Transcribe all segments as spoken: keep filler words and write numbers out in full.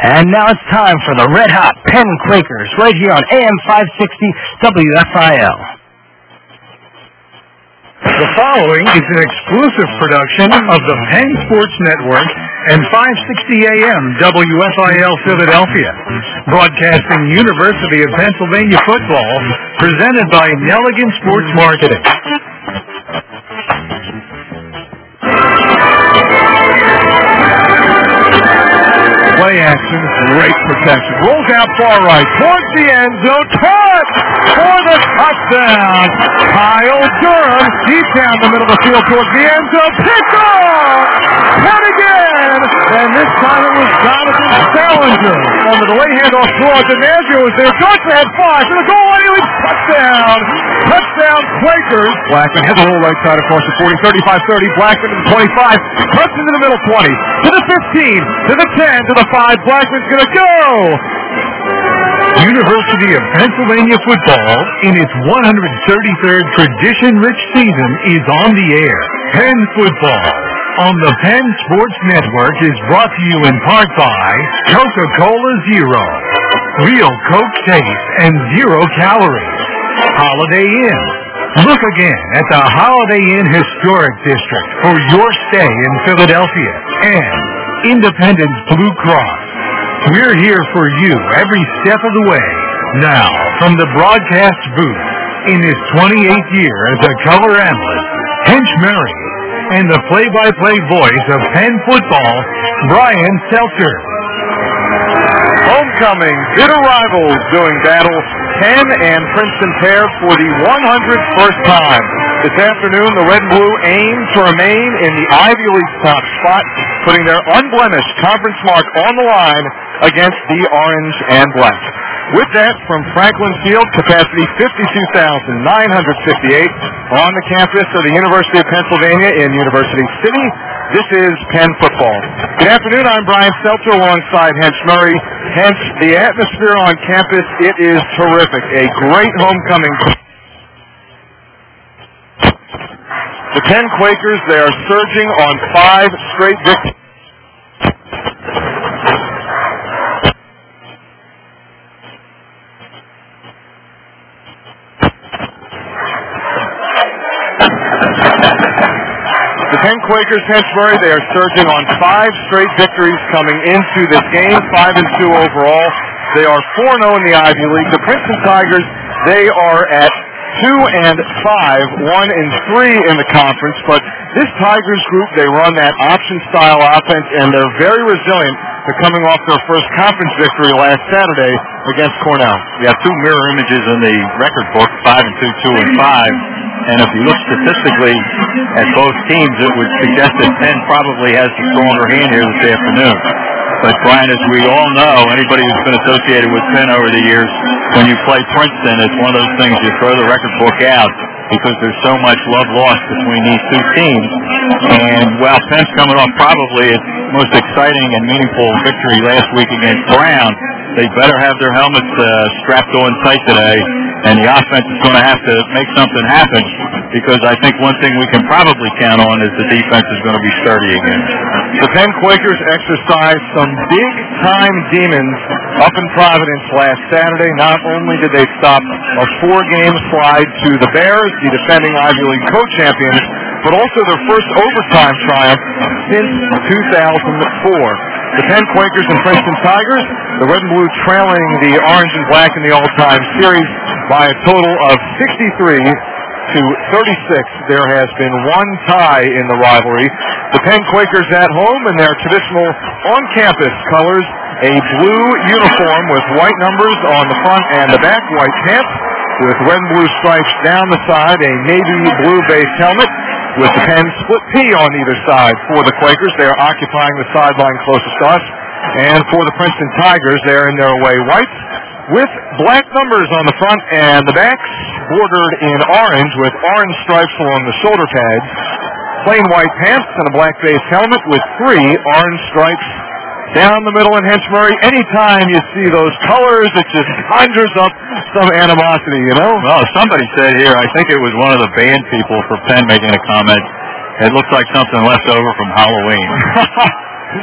And now it's time for the Red Hot Penn Quakers, right here on A M five sixty W F I L. The following is an exclusive production of the Penn Sports Network and five sixty A M W F I L Philadelphia, broadcasting University of Pennsylvania football, presented by Nelligan Sports Marketing. Play action, great protection. Rolls out far right, towards the end zone, touch for the touchdown. Kyle Durham, deep down the middle of the field towards the end zone, picked off! And again! And this time it was Jonathan Salinger. On the delay handoff, draw, DiMaggio was there, starts ahead five, to the goal line, Ely, touchdown! Touchdown Quakers. Blackman has a roll right side across the forty, thirty-five thirty, Blackman to the twenty-five, cuts into the middle twenty, to the fifteen, to the ten, to the five, Blackman's gonna go! University of Pennsylvania football, in its one hundred thirty-third tradition-rich season, is on the air. Penn football on the Penn Sports Network is brought to you in part by Coca-Cola Zero, real Coke taste and zero calories. Holiday Inn. Look again at the Holiday Inn Historic District for your stay in Philadelphia. And Independence Blue Cross. We're here for you every step of the way. Now, from the broadcast booth, in his twenty-eighth year as a color analyst, Hench Murray, and the play-by-play voice of Penn football, Brian Seltzer. Homecoming, bitter rivals doing battle, Penn and Princeton pair for the one hundred first time. This afternoon, the Red and Blue aim to remain in the Ivy League top spot, putting their unblemished conference mark on the line against the Orange and Black. With that, from Franklin Field, capacity fifty-two thousand nine hundred fifty-eight, on the campus of the University of Pennsylvania in University City, this is Penn football. Good afternoon, I'm Brian Seltzer alongside Hench Murray. Hench, the atmosphere on campus, it is terrific. A great homecoming. The Penn Quakers, they are surging on five straight victories. The Penn Quakers, Hench Murray, they are surging on five straight victories coming into this game, five and two overall. They are four and oh in the Ivy League. The Princeton Tigers, they are at two and five, one and three in the conference. But this Tigers group, they run that option-style offense, and they're very resilient. They're coming off their first conference victory last Saturday against Cornell. You have two mirror images in the record book, five and two, two and five. And if you look statistically at both teams, it would suggest that Penn probably has the stronger hand here this afternoon. But, Brian, as we all know, anybody who's been associated with Penn over the years, when you play Princeton, it's one of those things you throw the record book out because there's so much love lost between these two teams. And while Penn's coming off probably its most exciting and meaningful victory last week against Brown, they better have their helmets uh, strapped on tight today, and the offense is going to have to make something happen, because I think one thing we can probably count on is the defense is going to be sturdy again. The Penn Quakers exercised some big-time demons up in Providence last Saturday. Not only did they stop a four-game slide to the Bears, the defending Ivy League co-champions, but also their first overtime triumph since two thousand four. The Penn Quakers and Princeton Tigers, the Red and Blue trailing the Orange and Black in the all-time series by a total of sixty-three to thirty-six. There has been one tie in the rivalry. The Penn Quakers at home in their traditional on-campus colors, a blue uniform with white numbers on the front and the back, white pants, with red and blue stripes down the side, a navy blue-based helmet, with the Penn split P on either side. For the Quakers, they are occupying the sideline closest to us. And for the Princeton Tigers, they are in their away whites, with black numbers on the front and the backs, bordered in orange with orange stripes along the shoulder pads. Plain white pants and a black-based helmet with three orange stripes down the middle. And Hench Murray, anytime you see those colors, it just conjures up some animosity, you know? Well, somebody said here, I think it was one of the band people for Penn making a comment, it looks like something left over from Halloween.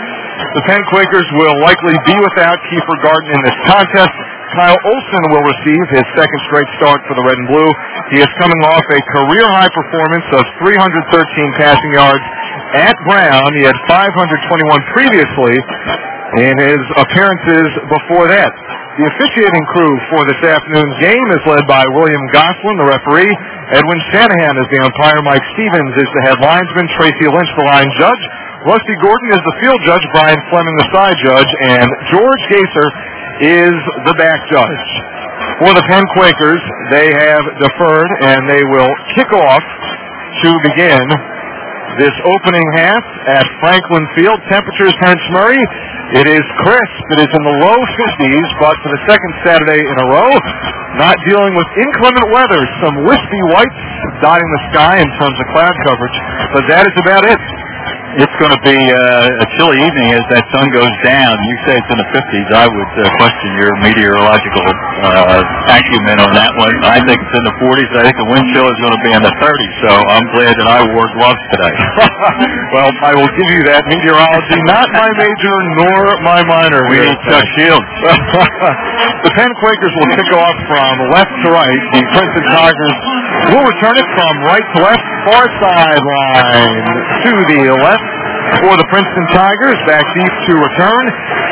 The Penn Quakers will likely be without Kiefer Garden in this contest. Kyle Olson will receive his second straight start for the Red and Blue. He is coming off a career-high performance of three hundred thirteen passing yards at Brown. He had five hundred twenty-one previously in his appearances before that. The officiating crew for this afternoon's game is led by William Goslin, the referee. Edwin Shanahan is the umpire. Mike Stevens is the head linesman. Tracy Lynch, the line judge. Rusty Gordon is the field judge. Brian Fleming, the side judge. And George Gaser is the back judge. For the Penn Quakers, they have deferred, and they will kick off to begin this opening half at Franklin Field. Temperatures, Hence Murray, it is crisp. It is in the low fifties, but for the second Saturday in a row, not dealing with inclement weather. Some wispy whites dotting the sky in terms of cloud coverage, but that is about it. It's going to be uh, a chilly evening as that sun goes down. You say it's in the fifties. I would uh, question your meteorological uh, acumen on that one. I think it's in the forties. I think the wind chill is going to be in the thirties, so I'm glad that I wore gloves today. Well, I will give you that. Meteorology, not my major nor my minor. We need Chuck Shields. The Penn Quakers will kick off from left to right. The Princeton Tigers will return it from right to left, far sideline to the left. For the Princeton Tigers, back deep to return.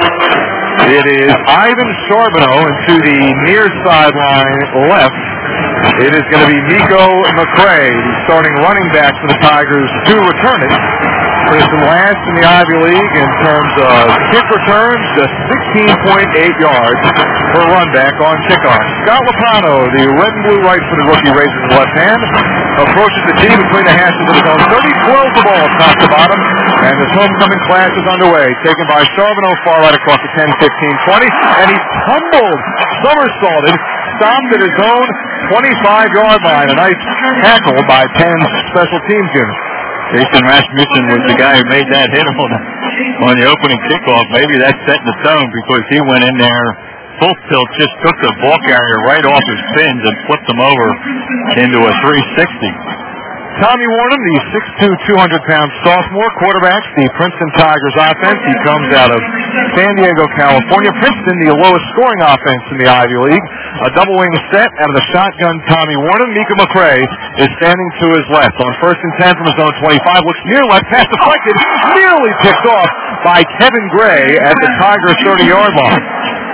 It is Ivan Charbonneau into the near sideline left. It is going to be Nico McCray, the starting running back for the Tigers, to return it. Princeton last in the Ivy League in terms of kick returns, just sixteen point eight yards per run back on kickoff. Scott Lopano, the red and blue right-footed rookie, raises his left hand, approaches the tee between the hashes of his own thirty, twirls the ball top to bottom, and this homecoming clash is underway. Taken by Charbonneau, far right across the ten, fifteen, twenty, and he tumbled, somersaulted, stopped at his own twenty-five-yard line. A nice tackle by Penn's special teams unit. Jason Rasmussen was the guy who made that hit on, on the opening kickoff. Maybe that's setting the tone because he went in there full tilt, just took the ball carrier right off his pins and flipped him over into a three sixty. Tommy Warnham, the six two, two hundred pound sophomore quarterback, the Princeton Tigers offense. He comes out of San Diego, California. Princeton, the lowest scoring offense in the Ivy League. A double wing set out of the shotgun Tommy Warnham. Mika McCray is standing to his left. On first and ten from his own twenty-five, looks near left, pass deflected, nearly picked off by Kevin Gray at the Tigers' thirty-yard line.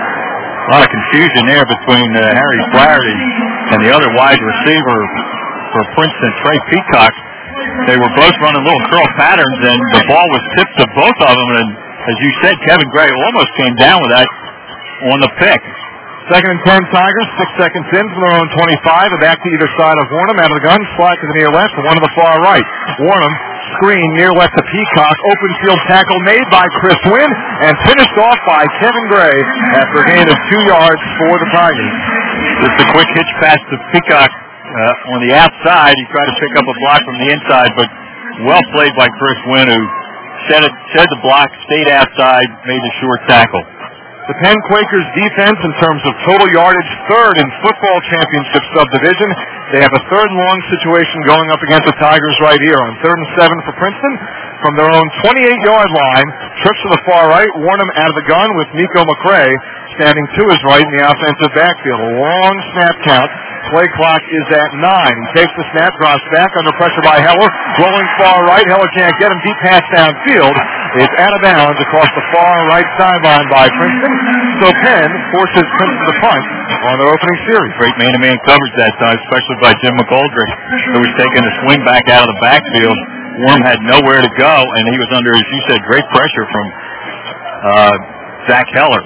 A lot of confusion there between uh, Harry Flaherty and the other wide receiver for Princeton, Trey Peacock. They were both running little curl patterns, and the ball was tipped to both of them. And as you said, Kevin Gray almost came down with that on the pick. Second and ten Tigers, six seconds in from their own twenty-five. A back to either side of Warnham, out of the gun, slide to the near left, and one to the far right. Warnham, screen near left to Peacock. Open field tackle made by Chris Wynn, and finished off by Kevin Gray after a gain of two yards for the Tigers. Just a quick hitch pass to Peacock. Uh, on the outside, he tried to pick up a block from the inside, but well played by Chris Wynn, who shed, it, shed the block, stayed outside, made the short tackle. The Penn Quakers defense in terms of total yardage, third in football championship subdivision. They have a third and long situation going up against the Tigers right here on third and seven for Princeton. From their own twenty-eight-yard line, trips to the far right, Warnham out of the gun with Nico McCray standing to his right in the offensive backfield. A long snap count. Play clock is at nine. He takes the snap, drops back under pressure by Heller. Rolling far right. Heller can't get him. Deep pass downfield. It's out of bounds across the far right sideline by Princeton. So Penn forces Princeton to punt on their opening series. Great man-to-man coverage that time, especially by Jim McGoldrick, who was taking a swing back out of the backfield. Worm had nowhere to go, and he was under, as you said, great pressure from uh, Zach Heller.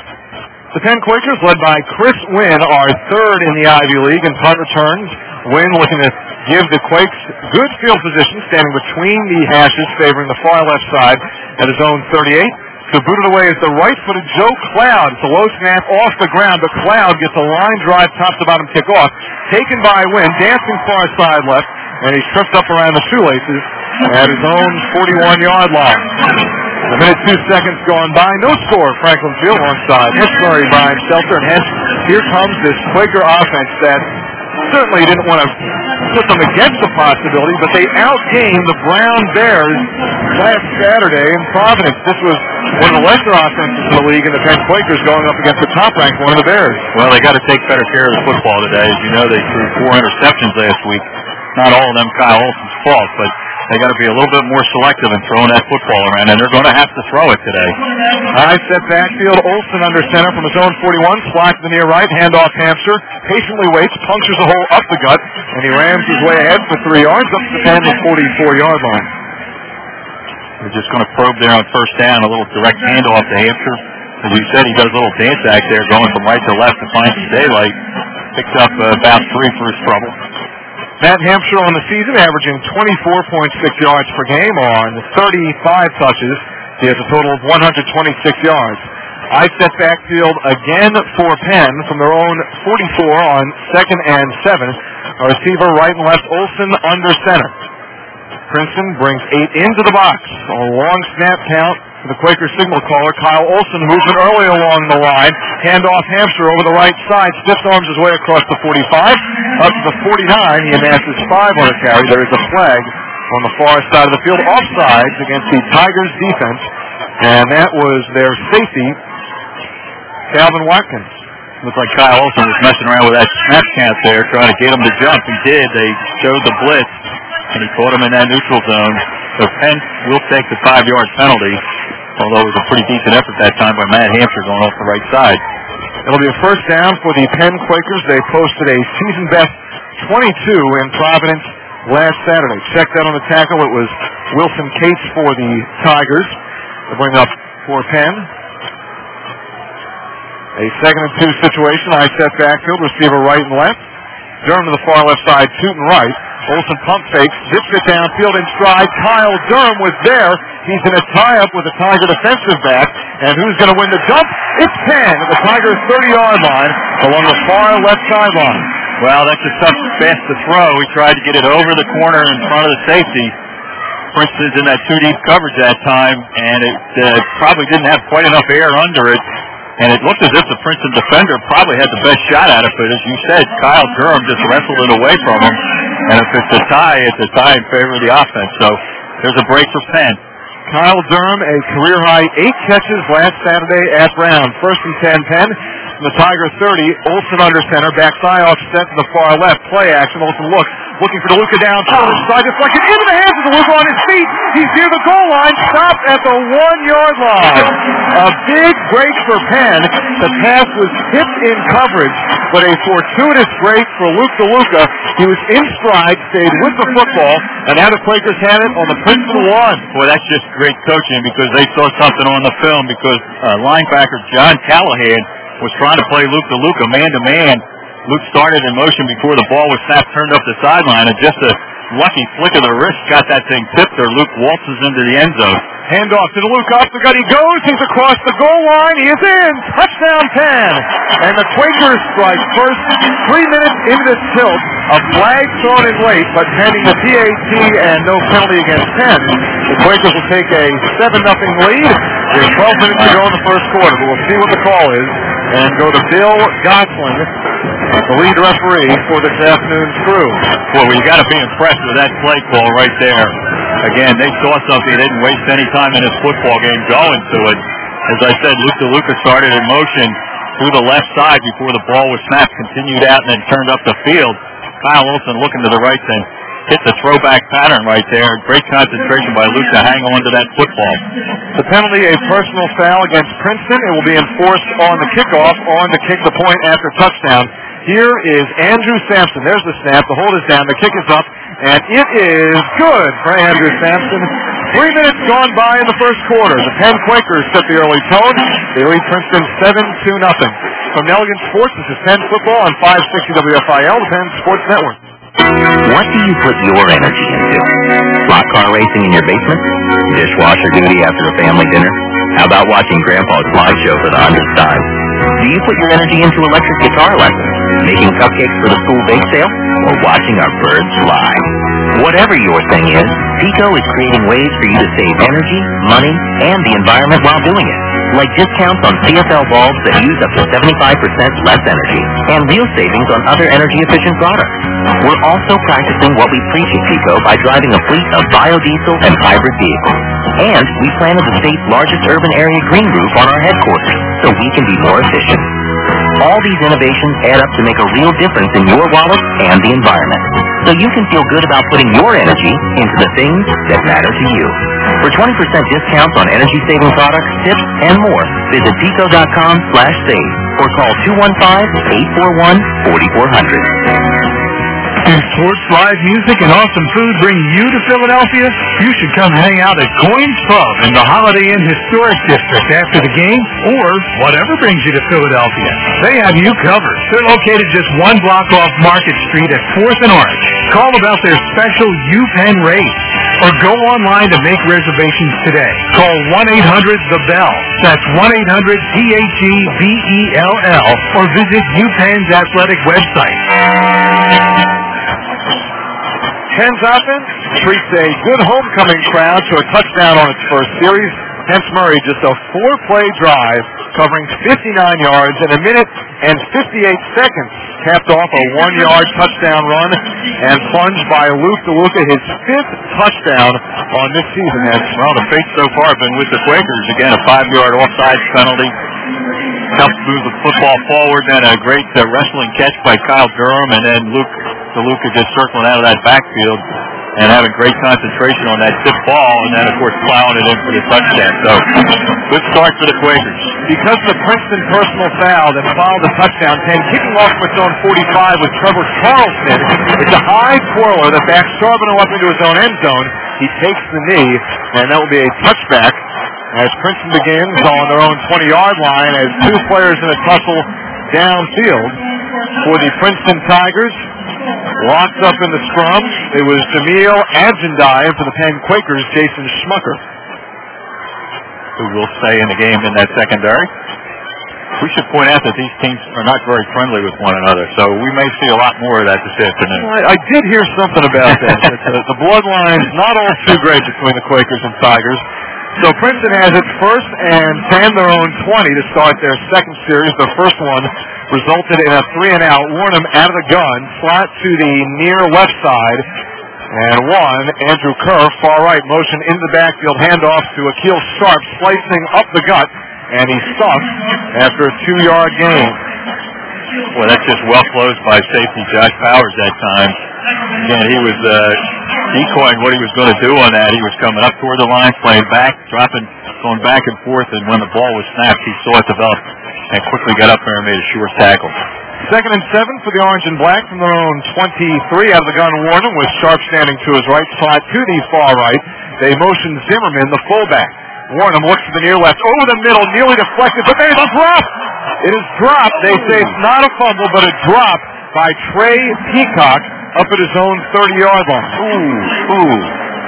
The Penn Quakers, led by Chris Wynn, are third in the Ivy League in punt returns. Wynn looking to give the Quakes good field position, standing between the hashes, favoring the far left side at his own thirty-eight. To boot it away is the right-footed Joe Cloud. It's a low snap off the ground, but Cloud gets a line drive top-to-bottom kickoff. Taken by Wynn, dancing far side left, and he's tripped up around the shoelaces at his own forty-one-yard line. A minute, two seconds gone by. No score, Franklin Field onside. Hess Murray, Brian Stelter, and Hess. Here comes this Quaker offense that certainly didn't want to put them against the possibility, but they outgained the Brown Bears last Saturday in Providence. This was one of the lesser offenses in the league, and the Penn Quakers going up against the top-ranked one of the Bears. Well, they got to take better care of the football today. As you know, they threw four interceptions last week. Not all of them Kyle Olson's fault, but they got to be a little bit more selective in throwing that football around, and they're going to have to throw it today. High set backfield, Olson under center from his own forty-one, slot to the near right, handoff Hampshire, patiently waits, punctures a hole up the gut, and he rams his way ahead for three yards, up to the ten to forty-four-yard line. They're just going to probe there on first down, a little direct handoff to Hampshire. As you said, he does a little dance act there, going from right to left to find some daylight. Picks up uh, about three for his trouble. Matt Hampshire on the season, averaging twenty-four point six yards per game on thirty-five touches. He has a total of one hundred twenty-six yards. I set backfield again for Penn from their own forty-four on second and seven. A receiver right and left, Olson under center. Princeton brings eight into the box. A long snap count for the Quaker signal caller. Kyle Olson moving early along the line. Handoff Hampshire over the right side. Stiff arms his way across the forty-five. Up to the forty-nine. He amasses five on a carry. There is a flag on the far side of the field. Offsides against the Tigers defense. And that was their safety, Calvin Watkins. Looked like Kyle Olson was messing around with that snap count there, trying to get him to jump. He did. They showed the blitz, and he caught him in that neutral zone. So Penn will take the five-yard penalty, although it was a pretty decent effort that time by Matt Hampshire going off the right side. It'll be a first down for the Penn Quakers. They posted a season-best twenty-two in Providence last Saturday. Checked out on the tackle. It was Wilson Cates for the Tigers. They bring up for Penn. A second and two situation. I set backfield, receiver right and left. Durham to the far left side, Tootin right. Olson pump fakes, zips it downfield in stride. Kyle Durham was there. He's in a tie-up with the Tiger defensive back. And who's going to win the jump? It's Penn at the Tigers' thirty-yard line along the far left sideline. Well, that's a tough pass to throw. He tried to get it over the corner in front of the safety. Princeton's in that two-deep coverage that time, and it uh, probably didn't have quite enough air under it. And it looked as if the Princeton defender probably had the best shot at it, but as you said, Kyle Durham just wrestled it away from him. And if it's a tie, it's a tie in favor of the offense. So there's a break for Penn. Kyle Durham, a career-high eight catches last Saturday at Brown. First and ten, Penn. From the Tiger thirty, Olson under center, backside offset to the far left. Play action, Olson looks, looking for DeLuca downfield. Inside, deflected into the hands of DeLuca on his feet. He's near the goal line, stopped at the one-yard line. A big break for Penn. The pass was tipped in coverage, but a fortuitous break for Luke DeLuca. He was in stride, stayed with the football, and now the Quakers had it on the Princeton one. Boy, that's just great coaching because they saw something on the film because uh, linebacker John Callahan was trying to play Luke DeLuca man-to-man. Luke started in motion before the ball was snapped, turned up the sideline, and just a lucky flick of the wrist got that thing tipped there. Luke waltzes into the end zone. Handoff to DeLuca, up the gut he goes, he's across the goal line, he is in! Touchdown Penn! And the Quakers strike first, three minutes into this tilt, a flag thrown in late, but pending the P A T and no penalty against Penn, the Quakers will take a seven nothing lead. There's twelve minutes to go in the first quarter, but we'll see what the call is, and go to Bill Gosling, the lead referee for this afternoon's crew. Well, you got to be impressed with that play call right there. Again, they saw something. They didn't waste any time in this football game going to it. As I said, Luke DeLuca started in motion through the left side before the ball was snapped, continued out, and then turned up the field. Kyle Olson looking to the right then hit the throwback pattern right there. Great concentration by Luke to hang on to that football. The penalty, a personal foul against Princeton. It will be enforced on the kickoff, on to kick the point after touchdown. Here is Andrew Sampson. There's the snap. The hold is down. The kick is up. And it is good for Andrew Sampson. Three minutes gone by in the first quarter. The Penn Quakers set the early tone. They lead Princeton seven to nothing. From Nelligan Sports, this is Penn Football on five sixty W F I L, the Penn Sports Network. What do you put your energy into? Slot car racing in your basement? Dishwasher duty after a family dinner? How about watching Grandpa's slideshow for the hundredth time? Do you put your energy into electric guitar lessons, making cupcakes for the school bake sale, or watching our birds fly? Whatever your thing is, Pico is creating ways for you to save energy, money, and the environment while doing it. Like discounts on C F L bulbs that use up to seventy-five percent less energy, and real savings on other energy-efficient products. We're also practicing what we preach at Pico by driving a fleet of biodiesel and hybrid vehicles. And we planted the state's largest urban area green roof on our headquarters, so we can be more efficient. All these innovations add up to make a real difference in your wallet and the environment, so you can feel good about putting your energy into the things that matter to you. For twenty percent discounts on energy-saving products, tips, and more, visit pico.com slash save or call two one five, eight four one, four four zero zero. Do sports, live music, and awesome food bring you to Philadelphia? You should come hang out at Coins Pub in the Holiday Inn Historic District after the game, or whatever brings you to Philadelphia. They have you covered. They're located just one block off Market Street at fourth and Orange. Call about their special U-Penn rates, or go online to make reservations today. Call one eight hundred the bell. That's one eight hundred P H E B E L L, or visit UPenn's athletic website. Penn's offense treats a good homecoming crowd to a touchdown on its first series. Hence Murray, just a four-play drive covering fifty-nine yards in a minute and fifty-eight seconds, capped off a one-yard touchdown run and plunged by Luke DeLuca, his fifth touchdown on this season. Hence, well, the fate so far have been with the Quakers. Again, a five-yard offsides penalty. Helps move the football forward, then a great uh, wrestling catch by Kyle Durham, and then Luke DeLuca just circling out of that backfield and having great concentration on that tip ball, and then, of course, plowing it in for the touchdown. So, good start for the Quakers. Because of the Princeton personal foul that followed the touchdown, Penn kicking off from its own forty-five with Trevor Carlson. It's a high twirler that backs Charbonneau up into his own end zone. He takes the knee, and that will be a touchback as Princeton begins on their own twenty-yard line as two players in a tussle downfield for the Princeton Tigers. Locked up in the scrum, it was Jameel Adjandai, and for the Penn Quakers, Jason Schmucker, who will stay in the game in that secondary. We should point out that these teams are not very friendly with one another, so we may see a lot more of that this afternoon. I, I did hear something about that. the, the bloodline's not all too great between the Quakers and Tigers. So Princeton has its first and ten, their own twenty to start their second series. The first one resulted in a three and out. Warnham out of the gun, flat to the near left side. And one, Andrew Kerr, far right, motion into the backfield, handoff to Akil Sharp, slicing up the gut, and he's stuffed after a two-yard gain. Well, that's just well closed by safety Josh Powers that time. Again, he was uh, decoying what he was going to do on that. He was coming up toward the line, playing back, dropping, going back and forth, and when the ball was snapped, he saw it develop and quickly got up there and made a sure tackle. Second and seven for the Orange and Black from their own twenty-three. Out of the gun, Warner with Sharp standing to his right, slot to the far right. They motion Zimmerman, the fullback. Warner looks to the near left, over the middle, nearly deflected, but there's a drop! It is dropped. They say it's not a fumble, but a drop by Trey Peacock up at his own thirty-yard line. Ooh, ooh.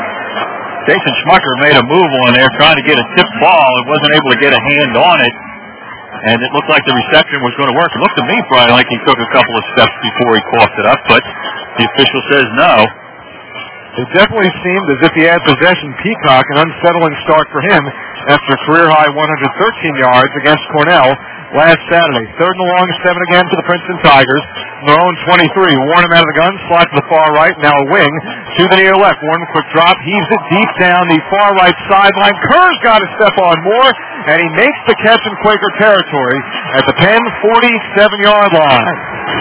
Jason Schmucker made a move on there trying to get a tip ball and wasn't able to get a hand on it. And it looked like the reception was going to work. It looked to me probably like he took a couple of steps before he coughed it up, but the official says no. It definitely seemed as if he had possession. Peacock, an unsettling start for him after a career-high one hundred thirteen yards against Cornell last Saturday. Third and long, seven again for the Princeton Tigers. Their own twenty-three. Warren out of the gun, slot to the far right, now a wing to the near left. Warren, quick drop, heaves it deep down the far right sideline. Kerr's got to step on more, and he makes the catch in Quaker territory at the Penn forty-seven-yard line.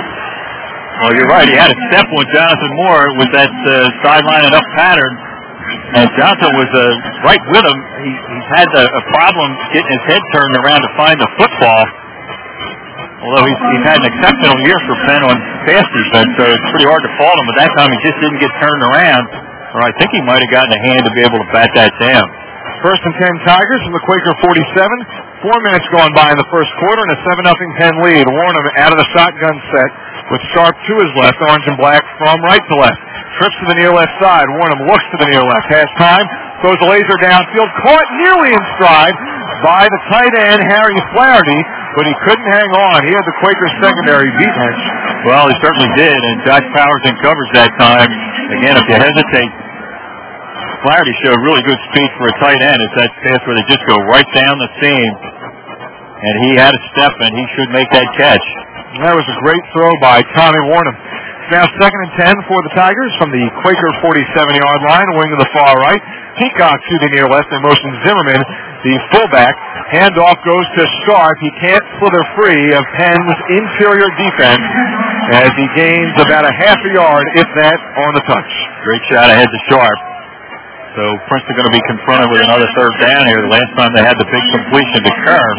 Well, you're right. He had a step on Jonathan Moore with that uh, sideline enough pattern, and Johnson was uh, right with him. He, he's had a, a problem getting his head turned around to find the football, although he's, he's had an exceptional year for Penn on pass defense, so it's pretty hard to fault him. But that time he just didn't get turned around, or I think he might have gotten a hand to be able to bat that down. First and ten Tigers from the Quaker forty-seven. Four minutes going by in the first quarter, and a seven nothing Penn lead. Warren out of the shotgun set with Sharp to his left, Orange and Black from right to left. Trips to the near left side. Warren looks to the near left. Has time. Throws a laser downfield. Caught nearly in stride by the tight end, Harry Flaherty, but he couldn't hang on. He had the Quakers secondary beat, Hench. Well, he certainly did, and Josh Powers in coverage that time. Again, if you hesitate, Flaherty showed really good speed for a tight end. It's that pass where they just go right down the seam, and he had a step, and he should make that catch. That was a great throw by Tommy Warnham. Now second and ten for the Tigers from the Quaker forty-seven-yard line, wing to the far right. Peacock to the near left, and motion Zimmerman, the fullback. Handoff goes to Sharp. He can't slither free of Penn's interior defense as he gains about a half a yard, if that, on the touch. Great shot ahead to Sharp. So Princeton going to be confronted with another third down here. The last time they had the big completion to Kerr.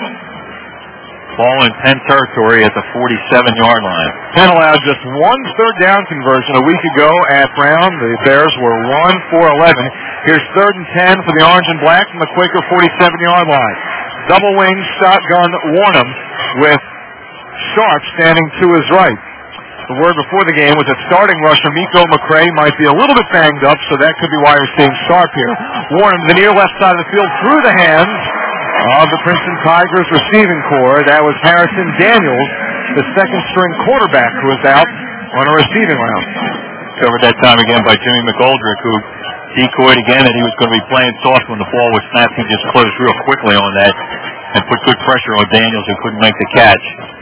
Ball in Penn territory at the forty-seven-yard line. Penn allowed just one third down conversion a week ago at Brown. The Bears were one for eleven. Here's third and ten for the Orange and Black from the Quaker forty-seven-yard line. Double wing shotgun Warnham with Sharp standing to his right. The word before the game was that starting rusher Miko McCray might be a little bit banged up, so that could be why you're seeing Sharp here. Warnham, the near left side of the field, through the hands of the Princeton Tigers receiving corps. That was Harrison Daniels, the second-string quarterback, who was out on a receiving round. Covered that time again by Jimmy McGoldrick, who decoyed again, and he was going to be playing soft when the ball was snapped. He just closed real quickly on that and put good pressure on Daniels, who couldn't make the catch.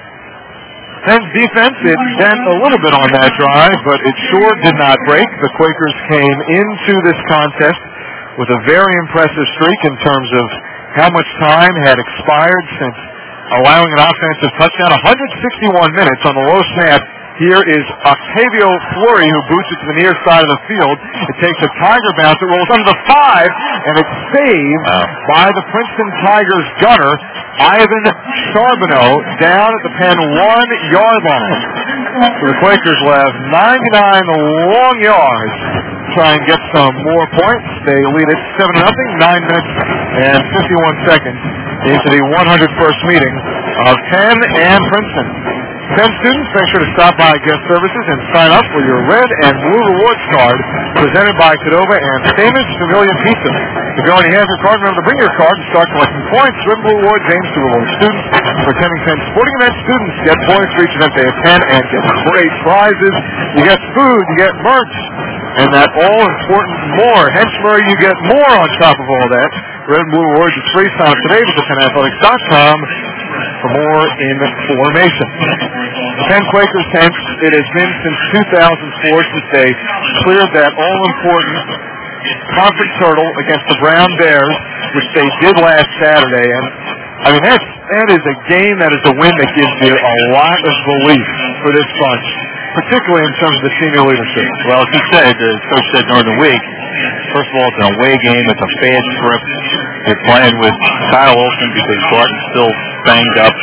Penn's defense, it bent a little bit on that drive, but it sure did not break. The Quakers came into this contest with a very impressive streak in terms of how much time had expired since allowing an offensive touchdown. one hundred sixty-one minutes on the low snap. Here is Octavio Fleury, who boots it to the near side of the field. It takes a Tiger bounce. It rolls under the five, and it's saved wow. by the Princeton Tigers gunner, Ivan Charbonneau, down at the Penn one-yard line. So the Quakers left ninety-nine long yards to try and get some more points. They lead it seven to nothing, nine minutes and fifty-one seconds into the one hundred first meeting of Penn and Princeton. Penn students, make sure to stop by Guest Services and sign up for your red and blue rewards card presented by Cadova and famous Familiar Pizza. If you already have your card, remember to bring your card and start collecting points. Red and blue rewards aims to reward students. For attending Penn sporting events, students get points for each event they attend and get great prizes. You get food, you get merch, and that all-important more. Hence, Murray, you get more on top of all that. Red and blue rewards is free. Sign up today with the Penn Athletics dot com for more information. The Penn Quakers, hence, it has been since two thousand four since they cleared that all-important conference hurdle against the Brown Bears, which they did last Saturday. And I mean, that's, that is a game, that is a win that gives you a lot of belief for this bunch, particularly in terms of the senior leadership. Well, as he said, the coach said during the week, first of all, it's an away game. It's a fast trip. They're playing with Kyle Olson because Barton's still banged up.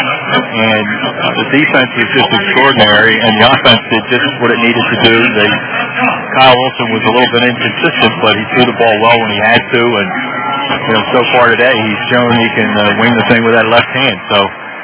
And uh, the defense was just extraordinary, and the offense did just what it needed to do. They, Kyle Olson was a little bit inconsistent, but he threw the ball well when he had to. And you know, so far today, he's shown he can uh, wing the thing with that left hand. So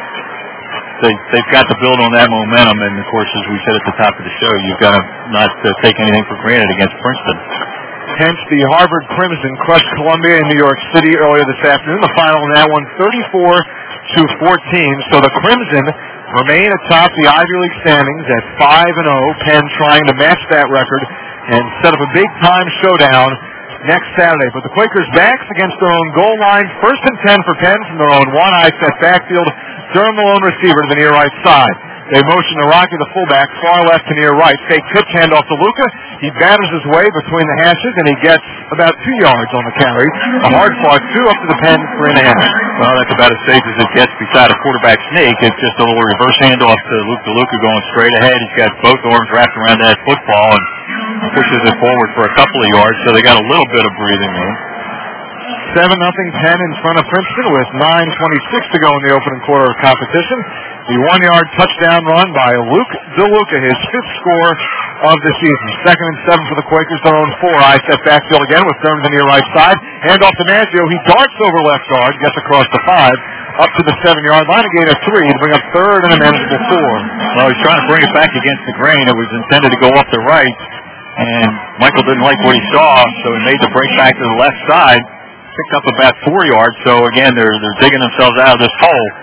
they, they've got to build on that momentum. And, of course, as we said at the top of the show, you've got to not uh, take anything for granted against Princeton. Hence, the Harvard Crimson crushed Columbia in New York City earlier this afternoon. The final in that one, thirty-four to fourteen. So the Crimson remain atop the Ivy League standings at five and oh. Penn trying to match that record and set up a big-time showdown next Saturday. But the Quakers' backs against their own goal line. First and ten for Penn from their own one-eye set backfield. Durham, the lone receiver, to the near right side. They motion to Rocky, the fullback, far left to near right. Fake pitch handoff to Luca. He batters his way between the hashes, and he gets about two yards on the carry. A hard-fought two up to the Penn, three and a half. Well, that's about as safe as it gets beside a quarterback sneak. It's just a little reverse handoff to Luke DeLuca going straight ahead. He's got both arms wrapped around that football and pushes it forward for a couple of yards, so they got a little bit of breathing room. seven nothing Penn in front of Princeton with nine twenty-six to go in the opening quarter of competition. The one-yard touchdown run by Luke DeLuca, his fifth score of the season. Second and seven for the Quakers, their own four. I set backfield again with Durham to near right side. Hand off to Maggio. He darts over left guard, gets across the five, up to the seven-yard line, a gain of three to bring up third and a manageable four. Well, he's trying to bring it back against the grain. It was intended to go up the right, and Michael didn't like what he saw, so he made the break back to the left side. Picked up about four yards, so again, they're they're digging themselves out of this hole.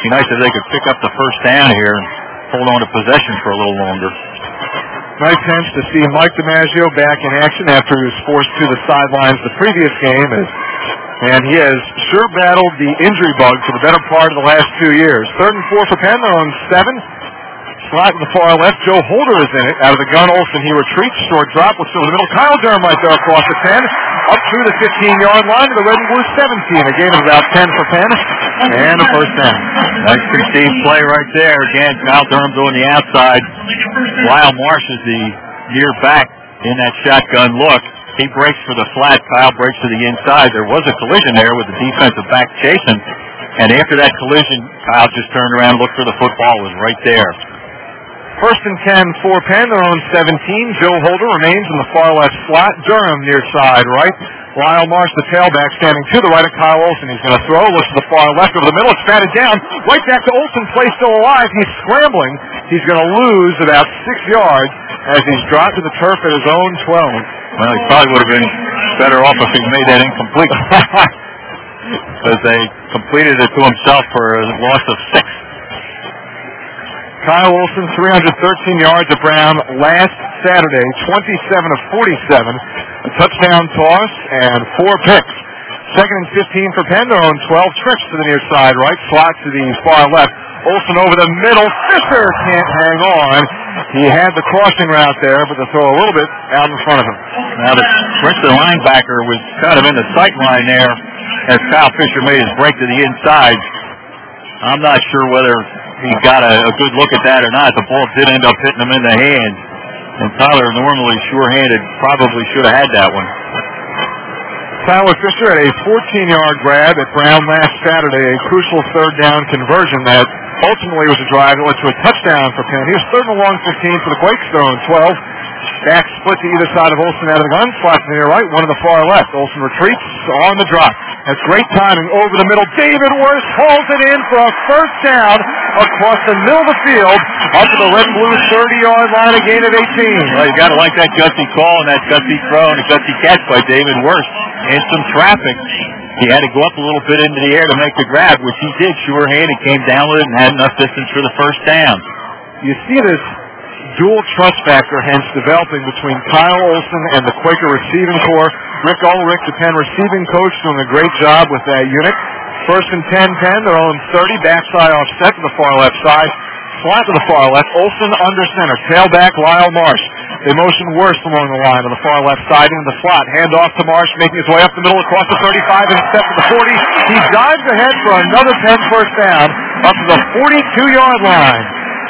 be nice if they could pick up the first down here and hold on to possession for a little longer. Nice hence to see Mike DiMaggio back in action after he was forced to the sidelines the previous game. As, and he has sure battled the injury bug for the better part of the last two years. Third and four for Penn. They're on seven. Slot in the far left. Joe Holder is in it. Out of the gun, Olsen. He retreats. Short drop. Looks over the middle. Kyle Durham right there across the ten. Up through the fifteen-yard line to the red and blue seventeen. A gain of about ten for Penn. And a first down. Nice perceived play right there. Again, Kyle Durham on the outside. Lyle Marsh is the near back in that shotgun look. He breaks for the flat. Kyle breaks to the inside. There was a collision there with the defensive back chasing. And after that collision, Kyle just turned around, looked for the football, was right there. First and ten for Penn. They're on seventeen. Joe Holder remains in the far left slot. Durham near side right. Lyle Marsh, the tailback, standing to the right of Kyle Olsen. He's going to throw. Looks to the far left over the middle. It's batted down. Right back to Olsen. Play still alive. He's scrambling. He's going to lose about six yards as he's dropped to the turf at his own twelve. Well, he probably would have been better off if he made that incomplete. Because they completed it to himself for a loss of six. Kyle Olsen, three hundred thirteen yards at Brown last Saturday, twenty-seven of forty-seven, a touchdown toss, and four picks. Second and fifteen for Penn. They're on twelve. Trips to the near side right, slot to the far left. Olsen over the middle. Fisher can't hang on. He had the crossing route there, but the throw a little bit out in front of him. Now the Princeton linebacker was kind of in the sight line there as Kyle Fisher made his break to the inside. I'm not sure whether he got a, a good look at that or not. The ball did end up hitting him in the hands. And Tyler, normally sure-handed, probably should have had that one. Tyler Fisher had a fourteen-yard grab at Brown last Saturday, a crucial third down conversion that ultimately was a drive that led to a touchdown for Penn. He was third and a long fifteen for the Quakes. They're on twelve. Back split to either side of Olsen out of the gun. Slot to the near right, one to the far left. Olsen retreats on the drop. That's great timing over the middle. David Worth hauls it in for a first down across the middle of the field up to the red and blue thirty-yard line, a gain of eighteen. Well, you got to like that gutsy call and that gutsy throw and a gutsy catch by David Worth. In some traffic, he had to go up a little bit into the air to make the grab, which he did sure-handed, came down with it and had enough distance for the first down. You see this dual trust factor, hence, developing between Kyle Olsen and the Quaker receiving corps. Rick Ulrich, the Penn receiving coach, doing a great job with that unit. First and ten, Penn. They're on thirty. Backside offset to the far left side. Slot to the far left. Olsen under center. Tailback, Lyle Marsh. They motion Worst along the line on the far left side into the slot. Hand off to Marsh, making his way up the middle across the thirty-five and step to the forty. He dives ahead for another Penn first down up to the forty-two-yard line.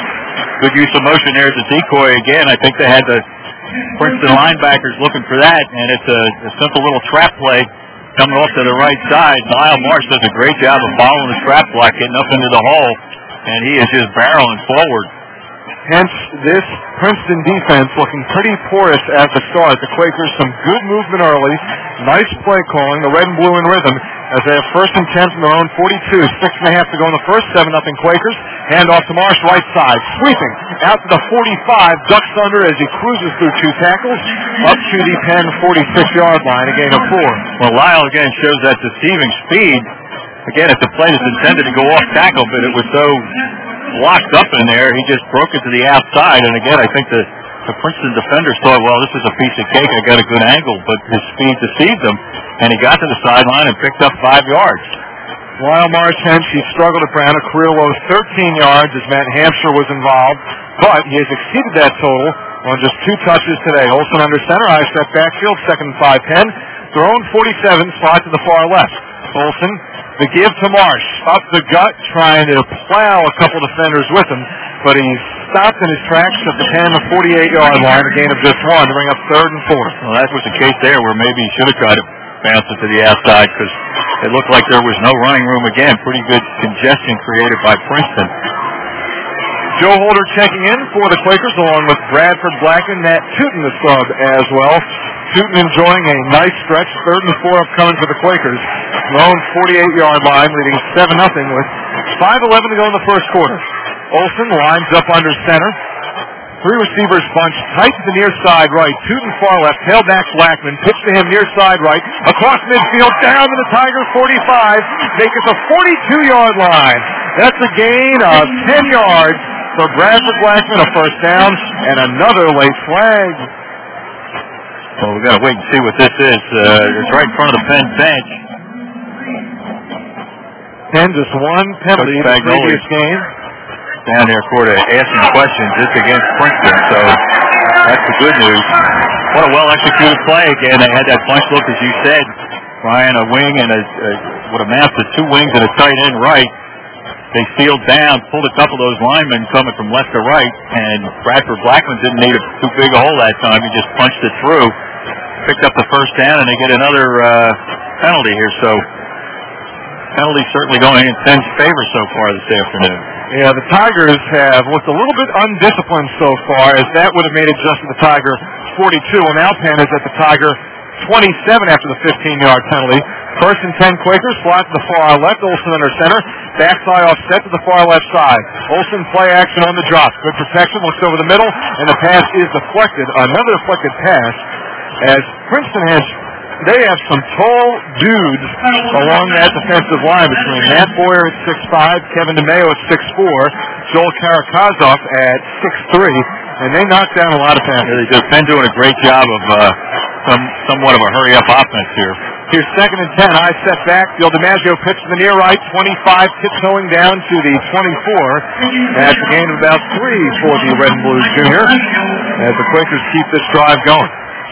Good use of motion there as a decoy again. I think they had the Princeton linebackers looking for that, and it's a, a simple little trap play coming off to the right side. Lyle Marsh does a great job of following the trap block, getting up into the hole, and he is just barreling forward. Hence, this Princeton defense looking pretty porous at the start. The Quakers, some good movement early. Nice play calling. The red and blue in rhythm as they have first and ten from their own forty-two. Six and a half to go in the first. Seven nothing Quakers. Hand off to Marsh, right side. Sweeping out to the forty-five. Ducks under as he cruises through two tackles. Up to the Penn forty-six-yard line. A gain of four. Well, Lyle again shows that deceiving speed. Again, it's a play that's intended to go off tackle, but it was so locked up in there, he just broke it to the outside. And again, I think the, the Princeton defenders thought, well, this is a piece of cake. I got a good angle, but his speed deceived him, and he got to the sideline and picked up five yards. Lyle Marsh, hence, he struggled at Brown, a career low thirteen yards as Matt Hampshire was involved, but he has exceeded that total on just two touches today. Olsen under center, high step backfield, second and five, Penn. Their own forty-seven, slide to the far left. Olsen, the give to Marsh, up the gut, trying to plow a couple defenders with him, but he's stopped in his tracks at the Penn forty-eight-yard line, a gain of just one to bring up third and four. Well, that was the case there where maybe he should have tried to bounce it to the outside because it looked like there was no running room again. Pretty good congestion created by Princeton. Joe Holder checking in for the Quakers along with Bradford Blacken, Matt Tootin the sub as well. Tootin enjoying a nice stretch, third and four upcoming for the Quakers. Lone forty-eight-yard line leading seven nothing with five eleven to go in the first quarter. Olsen lines up under center. Three receivers bunch tight to the near side right. Tootin far left. Tailback Blackman. Pitch to him near side right. Across midfield. Down to the Tiger forty-five. Make it the forty-two-yard line. That's a gain of ten yards for Bradford Blackman, a first down, and another late flag. Well, we've got to wait and see what this is. Uh, it's right in front of the Penn bench. Penn just one penalty in the previous game. Down there, Corda, asking questions. It's against Princeton, so that's the good news. What a well-executed play again. They had that punch look, as you said, Brian, a wing and a, a what amounts to two wings and a tight end right. They sealed down, pulled a couple of those linemen coming from left to right, and Bradford Blackman didn't need a, too big a hole that time. He just punched it through, picked up the first down, and they get another uh, penalty here. So penalty certainly going in Penn's favor so far this afternoon. Yeah, the Tigers have looked a little bit undisciplined so far, as that would have made it just at the Tiger forty-two. Well, now Penn is at the Tiger twenty-seven after the fifteen-yard penalty. First and ten Quakers, slot to the far left, Olsen under center, backside offset to the far left side. Olsen play action on the drop. Good protection, looks over the middle, and the pass is deflected. Another deflected pass as Princeton has, they have some tall dudes along that defensive line between Matt Boyer at six five, Kevin DeMeo at six four, Joel Karakazov at six three, and they knock down a lot of passes. Yeah, they do. Penn doing a great job of uh, some somewhat of a hurry-up offense here. Here's second and ten. I step back. Field DiMaggio pitch to the near right. twenty-five, tiptoeing down to the twenty-four. That's a gain of about three for the Red and Blues junior as the Quakers keep this drive going.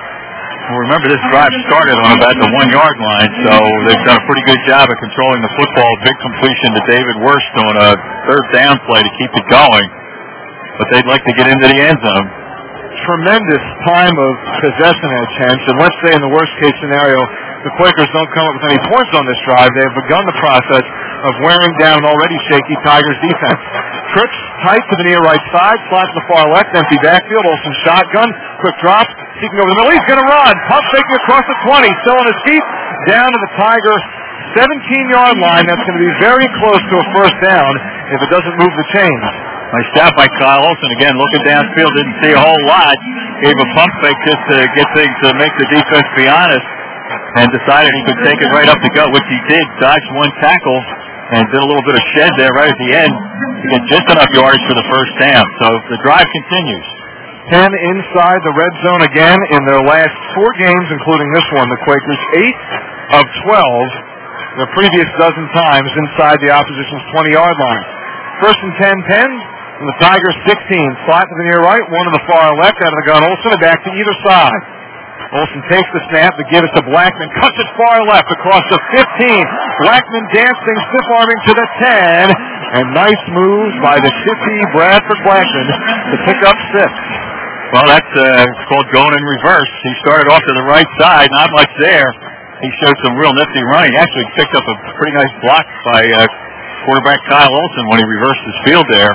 Well, remember, this drive started on about the one-yard line, so they've done a pretty good job of controlling the football. Big completion to David Wurst on a third down play to keep it going. But they'd like to get into the end zone. Tremendous time of possession at chance, and let's say in the worst-case scenario, the Quakers don't come up with any points on this drive. They have begun the process of wearing down an already shaky Tigers defense. Trips tight to the near right side, slot to the far left, empty backfield, Olsen shotgun, quick drop, seeking over the middle, he's going to run, pump faking across the twenty, still on his feet, down to the Tiger seventeen-yard line. That's going to be very close to a first down if it doesn't move the chains. Nice job by Kyle Olsen. Again, looking downfield, didn't see a whole lot. Gave a pump fake just to get things to make the defense be honest, and decided he could take it right up the gut, which he did. Dodged one tackle and did a little bit of shed there right at the end to get just enough yardage for the first down. So the drive continues. Penn inside the red zone again in their last four games, including this one. The Quakers, eight of twelve, the previous dozen times inside the opposition's twenty-yard line. First and ten, Penn. From the Tigers, sixteen. Slot to the near right, one to the far left, out of the gun Olsen, and back to either side. Olsen takes the snap to give it to Blackman. Cuts it far left across the fifteen. Blackman dancing, stiff-arming to the ten. And nice moves by the shifty Bradford Blackman to pick up six. Well, that's uh, it's called going in reverse. He started off to the right side, not much there. He showed some real nifty running. He actually picked up a pretty nice block by uh, quarterback Kyle Olsen when he reversed his field there.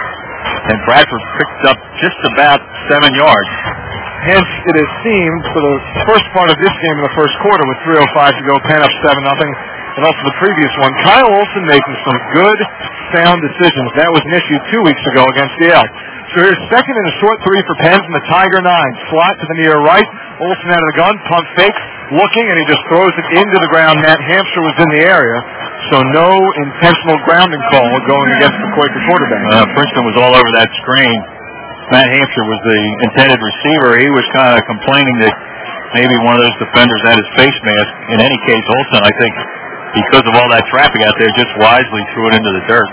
And Bradford picked up just about seven yards. Hence, it has seemed for the first part of this game in the first quarter with three oh five to go, Penn up seven nothing, and also the previous one, Kyle Olsen making some good, sound decisions. That was an issue two weeks ago against the Elk. So here's second and a short three for Penn from the Tiger nine. Slot to the near right. Olsen out of the gun, pump fake, looking, and he just throws it into the ground. Matt Hampshire was in the area, so no intentional grounding call going against the Quaker quarterback. Uh, Princeton was all over that screen. Matt Hampshire was the intended receiver. He was kind of complaining that maybe one of those defenders had his face mask. In any case, Olsen, I think, because of all that traffic out there, just wisely threw it into the dirt.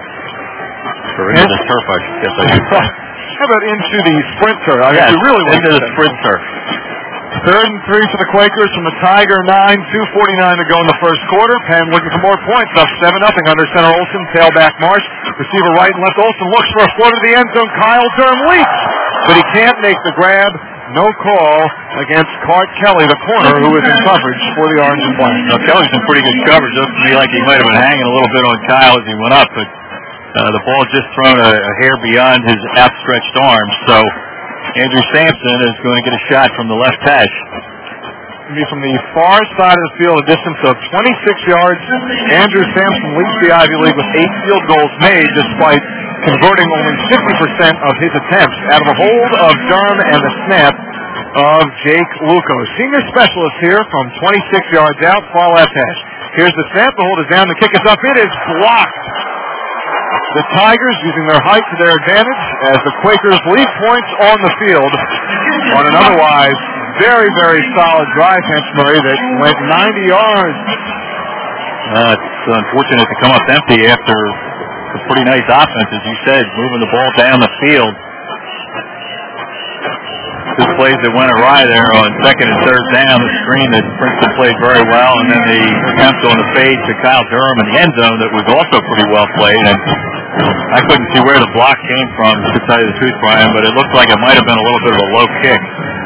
Or into the turf, I guess I should say. How about into the sprint turf? I yes, mean, really into the sprint turf. Third and three for the Quakers from the Tiger nine, two forty-nine to go in the first quarter. Penn looking for more points, up seven nothing under center Olsen, tailback Marsh, receiver right and left Olsen, looks for a float to the end zone. Kyle Durham leaps, but he can't make the grab. No call against Cart Kelly, the corner, who is in coverage for the Orange and Black. Now, Kelly's in pretty good coverage. Looks to me like he might have been hanging a little bit on Kyle as he went up, but uh, the ball just thrown a, a hair beyond his outstretched arms. So Andrew Sampson is going to get a shot from the left hash. It'll be from the far side of the field, a distance of twenty-six yards. Andrew Sampson leads the Ivy League with eight field goals made, despite converting only fifty percent of his attempts. Out of the hold of Durham and the snap of Jake Luco. Senior specialist here from twenty-six yards out, far left hash. Here's the snap, the hold is down, the kick is up, it is blocked. the Tigers using their height to their advantage as the Quakers lead points on the field on an otherwise very, very solid drive, Hence Murray, that went ninety yards. Uh, it's unfortunate to come up empty after a pretty nice offense, as you said, moving the ball down the field. Two plays that went awry there on second and third down, the screen that Princeton played very well, and then the attempt on the fade to Kyle Durham in the end zone that was also pretty well played. And I couldn't see where the block came from, to tell you the truth, Brian, but it looked like it might have been a little bit of a low kick.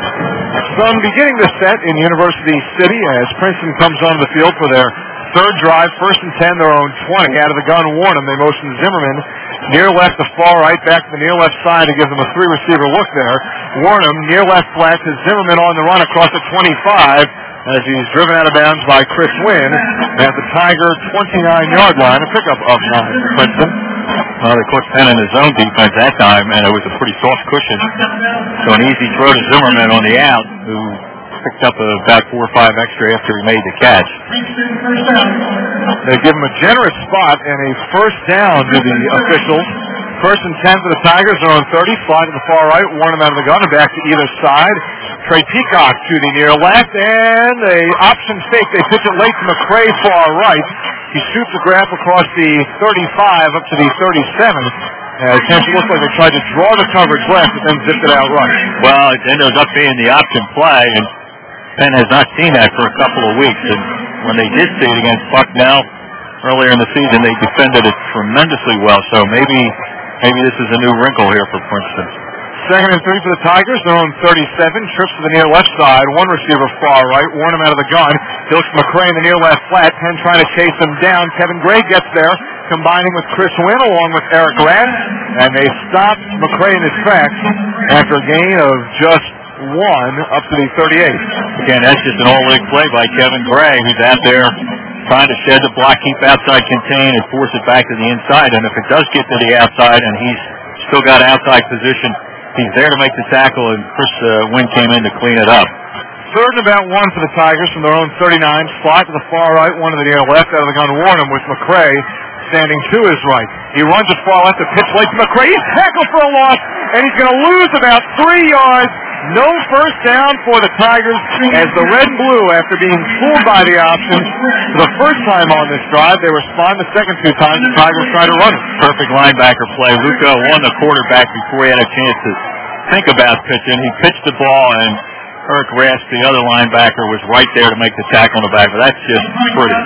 Sun beginning the set in University City as Princeton comes onto the field for their third drive, first and ten, their own twenty. Out of the gun, Warnham. They motion Zimmerman near left to far right, back to the near left side to give them a three-receiver look there. Warnham near left flat to Zimmerman on the run across the twenty-five as he's driven out of bounds by Chris Wynn at the Tiger twenty-nine-yard line, a pickup of nine for Princeton. Well, they caught Penn in his own defense that time, and it was a pretty soft cushion. So an easy throw to Zimmerman on the out, who picked up about four or five extra after he made the catch. They give him a generous spot and a first down to the officials. First and ten for the Tigers, their own thirty. Slide to the far right, Warnham out of the gun and back to either side. Trey Peacock to the near left, and a option fake. They pitch it late to McCray far right. He shoots a grab across the thirty-five up to the thirty-seven. As it looks like they tried to draw the coverage left, but then zipped it out right. Well, it ended up being the option play, and Penn has not seen that for a couple of weeks. And when they did see it against Bucknell earlier in the season, they defended it tremendously well. So maybe maybe this is a new wrinkle here for Princeton. Second and three for the Tigers, their own thirty-seven. Trips to the near left side. One receiver far right. Warnham out of the gun. He looks McCray in the near left flat. Penn trying to chase him down. Kevin Gray gets there, combining with Chris Wynn along with Eric Ladd. And they stop McCray in his tracks after a gain of just one up to the thirty-eight. Again, that's just an all-league play by Kevin Gray, who's out there trying to shed the block, keep outside contain, and force it back to the inside. And if it does get to the outside and he's still got outside position, he's there to make the tackle, and Chris uh, Wynn came in to clean it up. Third and about one for the Tigers from their own thirty-nine. Slide to the far right, one to the near left. Out of the gun, Warnham with McCray standing to his right. He runs it far left, a pitch late to McCray. He's tackled for a loss, and he's going to lose about three yards. No first down for the Tigers as the red and blue, after being fooled by the option for the first time on this drive, they respond the second two times. The Tigers try to run it. Perfect linebacker play. Luca won the quarterback before he had a chance to think about pitching. He pitched the ball, and Eric Rasp, the other linebacker, was right there to make the tackle on the back. But that's just pretty.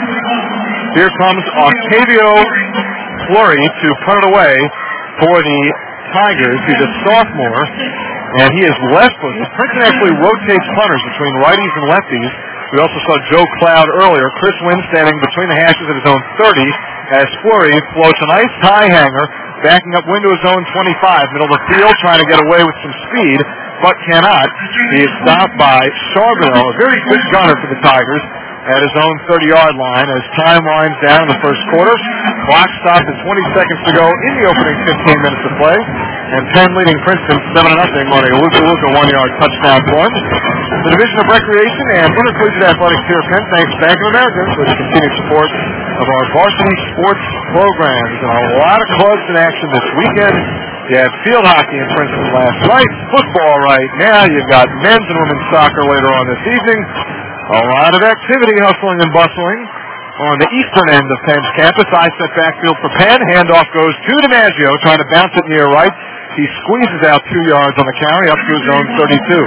Here comes Octavio Fleury to punt it away for the Tigers. He's a sophomore, and he is left-footed. Princeton actually rotates punters between righties and lefties. We also saw Joe Cloud earlier. Chris Wynn standing between the hashes of his own thirty as Fleury floats a nice tie hanger, backing up Wynn to his own twenty-five. Middle of the field, trying to get away with some speed, but cannot. He is stopped by Charbonneau, a very good gunner for the Tigers, at his own thirty-yard line as time winds down in the first quarter. Clock stopped at twenty seconds to go in the opening fifteen minutes of play. And Penn leading Princeton seven to nothing on a Luka Luka one-yard touchdown run. The Division of Recreation and Intercollegiate Athletics here at Penn thanks Bank of America for the continued support of our varsity sports programs. And a lot of clubs in action this weekend. You had field hockey in Princeton last night, football right now. You've got men's and women's soccer later on this evening. A lot of activity, hustling and bustling on the eastern end of Penn's campus. I set backfield for Penn. Handoff goes to DiMaggio, trying to bounce it near right. He squeezes out two yards on the carry up to his own thirty-two.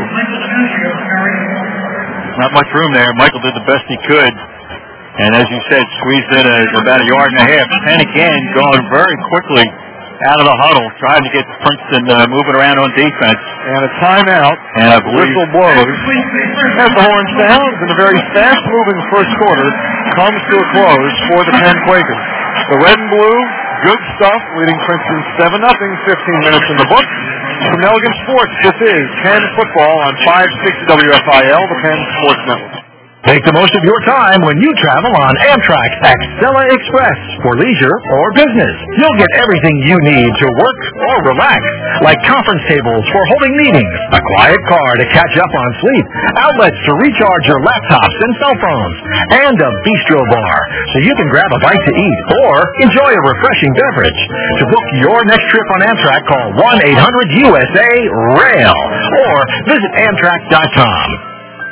Not much room there. Michael did the best he could. And as you said, squeezed in a, about a yard and a half. Penn again going very quickly out of the huddle, trying to get Princeton uh, moving around on defense. And a timeout. And I believe whistle blows. As the horn sounds, and a very fast-moving first quarter comes to a close for the Penn Quakers. The red and blue, good stuff, leading Princeton seven nothing, fifteen minutes in the book. From Nelligan Sports, this is Penn Football on five sixty W F I L, the Penn Sports Network. Make the most of your time when you travel on Amtrak Acela Express for leisure or business. You'll get everything you need to work or relax, like conference tables for holding meetings, a quiet car to catch up on sleep, outlets to recharge your laptops and cell phones, and a bistro bar so you can grab a bite to eat or enjoy a refreshing beverage. To book your next trip on Amtrak, call one eight hundred U S A RAIL or visit Amtrak dot com.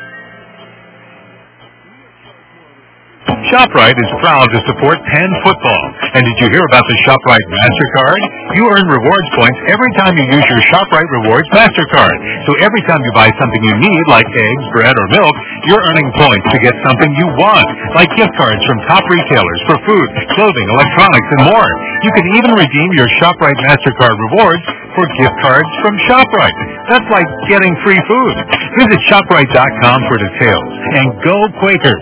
ShopRite is proud to support Penn football. And did you hear about the ShopRite MasterCard? You earn rewards points every time you use your ShopRite Rewards MasterCard. So every time you buy something you need, like eggs, bread, or milk, you're earning points to get something you want, like gift cards from top retailers for food, clothing, electronics, and more. You can even redeem your ShopRite MasterCard rewards for gift cards from ShopRite. That's like getting free food. Visit ShopRite dot com for details. And go Quakers!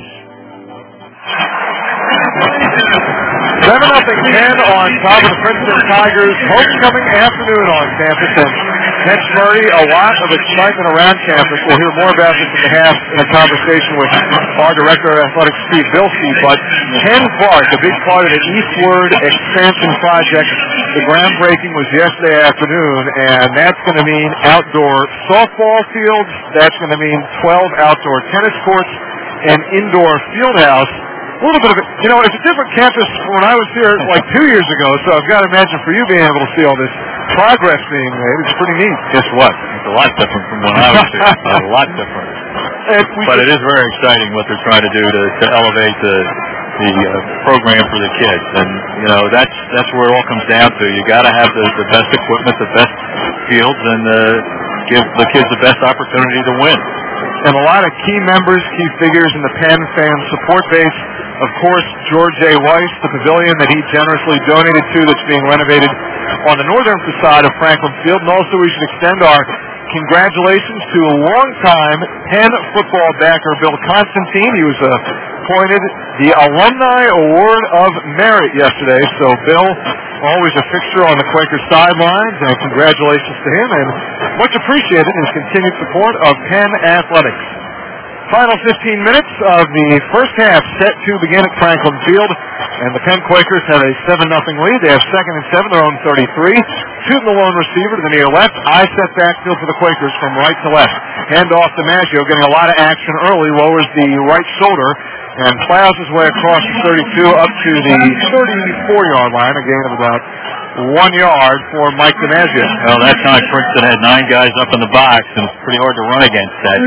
seven nothing Penn on top of the Princeton Tigers. Homecoming afternoon on campus. And Penn Murray, a lot of excitement around campus. We'll hear more about this in the half in a conversation with our Director of Athletics, Steve Bilski. But Penn Park, a big part of the Eastward expansion project. The groundbreaking was yesterday afternoon, and that's going to mean outdoor softball fields. That's going to mean twelve outdoor tennis courts and indoor field house. A little bit of it, you know, it's a different campus from when I was here like two years ago, so I've got to imagine for you being able to see all this progress being made, it's pretty neat. Guess what? It's a lot different from when I was here. It's a lot different. But it is very exciting what they're trying to do to, to elevate the the uh, program for the kids. And, you know, that's that's where it all comes down to. You got to have the, the best equipment, the best fields, and uh, give the kids the best opportunity to win. And a lot of key members, key figures in the Penn fan support base. Of course, George A. Weiss, the pavilion that he generously donated to that's being renovated on the northern facade of Franklin Field. And also we should extend our congratulations to a longtime Penn football backer, Bill Constantine. He was appointed the Alumni Award of Merit yesterday. So, Bill, always a fixture on the Quaker sidelines, and congratulations to him, and much appreciated his continued support of Penn athletics. Final fifteen minutes of the first half set to begin at Franklin Field, and the Penn Quakers have a seven nothing lead. They have second and seven, their own thirty-three. Shooting the lone receiver to the near left. I set backfield for the Quakers from right to left. Hand off to Maggio, getting a lot of action early, lowers the right shoulder, and plows his way across the thirty-two up to the thirty-four-yard line, a gain of about one yard for Mike DiMaggio. Well, that time Princeton had nine guys up in the box, and it's pretty hard to run against that.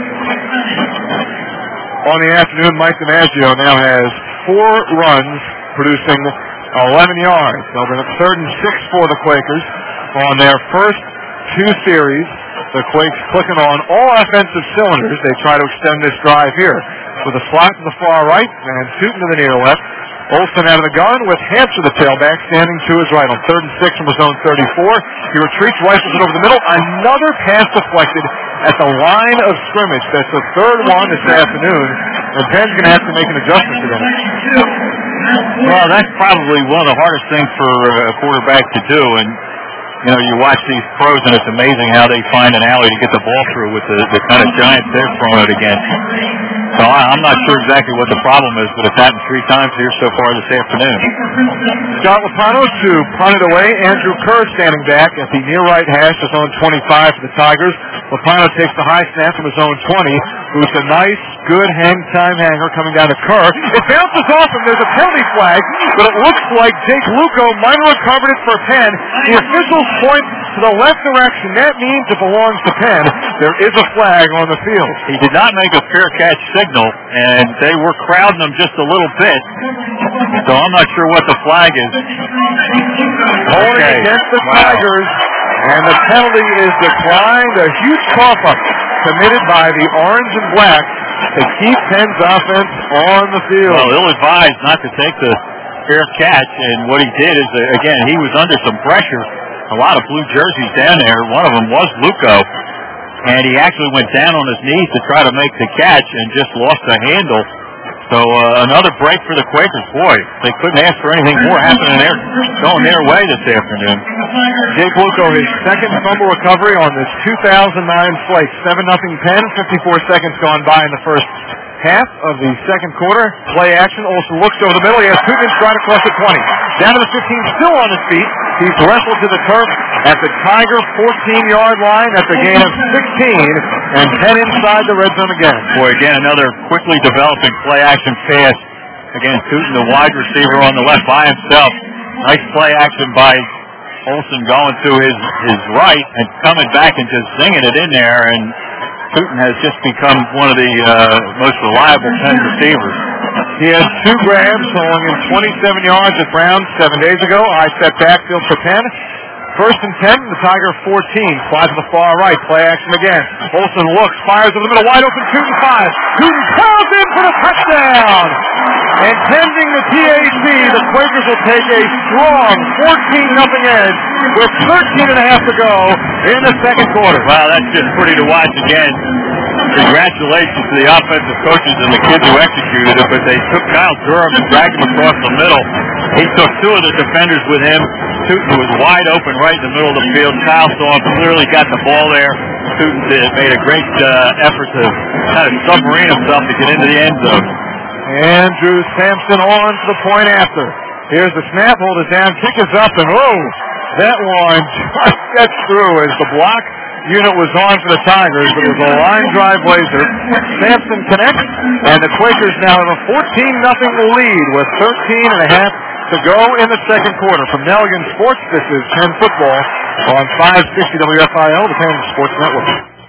On the afternoon, Mike DiMaggio now has four runs, producing eleven yards. They'll bring up third and six for the Quakers on their first two series. The Quakes clicking on all offensive cylinders. They try to extend this drive here with a slot to the far right and shooting to the near left. Olsen out of the gun with Hampshire, the tailback, standing to his right on third and six from his own thirty-four. He retreats, rifles it over the middle. Another pass deflected at the line of scrimmage. That's the third one this afternoon, and Penn's going to have to make an adjustment to that. Well, that's probably one of the hardest things for a quarterback to do, and you know, you watch these pros, and it's amazing how they find an alley to get the ball through with the, the kind of giants they're throwing it against. So I, I'm not sure exactly what the problem is, but it's happened three times here so far this afternoon. Scott Lopano to punt it away. Andrew Kerr standing back at the near right hash, his own twenty-five for the Tigers. Lopano takes the high snap from his own twenty, who's a nice, good hang time hanger coming down to Kerr. It bounces off him. There's a penalty flag, but it looks like Jake Luco might have recovered it for Penn. The officials point to the left direction. That means it belongs to Penn. There is a flag on the field. He did not make a fair catch signal, and they were crowding him just a little bit. So I'm not sure what the flag is. Holding okay. against the wow. Tigers, and the penalty is declined. A huge cough-up committed by the orange and black to keep Penn's offense on the field. Well, ill-advised not to take the fair catch, and what he did is, uh, again, he was under some pressure. A lot of blue jerseys down there. One of them was Luco, and he actually went down on his knees to try to make the catch and just lost the handle. So uh, another break for the Quakers. Boy, they couldn't ask for anything more happening there, going their way this afternoon. Jake Luco, his second fumble recovery on this two thousand nine slate. seven nothing Penn, fifty-four seconds gone by in the first half of the second quarter. Play action. Olsen looks over the middle. He has Tootin stride across the twenty. Down to the fifteen, still on his feet. He's wrestled to the turf at the Tiger fourteen-yard line at the gain of sixteen, and ten inside the red zone again. Boy, again, another quickly developing play-action pass. Again, Tootin, the wide receiver on the left by himself. Nice play action by Olsen going to his, his right and coming back and just zinging it in there, and Tootin has just become one of the uh, most reliable Penn receivers. He has two grabs, hauling in twenty-seven yards at Brown seven days ago. I set backfield for Penn. First and ten, the Tiger fourteen. Slides to the far right. Play action again. Olsen looks, fires over the middle, wide open, Tootin five. Tootin curls in for the touchdown. And pending the T A C, the Quakers will take a strong fourteen nothing edge with thirteen and a half to go in the second quarter. Wow, that's just pretty to watch again. Congratulations to the offensive coaches and the kids who executed it, but they took Kyle Durham and dragged him across the middle. He took two of the defenders with him. Tootin was wide open right in the middle of the field. Kyle saw him, clearly got the ball there. Tootin did, made a great uh, effort to kind of submarine himself to get into the end zone. Andrew Sampson on to the point after. Here's the snap, hold it down, kick is up, and oh, that one just gets through as the block unit was on for the Tigers, but it was a line drive blazer. Sampson connects, and the Quakers now have a fourteen nothing lead with thirteen and a half to go in the second quarter. From Nelligan Sports, this is Penn Football on five sixty W F I L, the Penn Sports Network.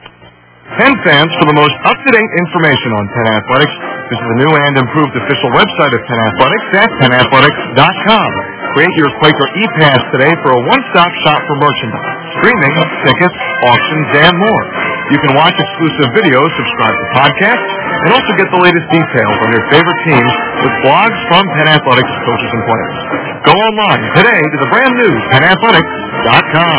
Penn fans, for the most up-to-date information on Penn Athletics, visit the new and improved official website of Penn Athletics at penn athletics dot com. Create your Quaker e-pass today for a one-stop shop for merchandise, streaming, tickets, auctions, and more. You can watch exclusive videos, subscribe to podcasts, and also get the latest details on your favorite teams with blogs from Penn Athletics coaches and players. Go online today to the brand new penn athletics dot com.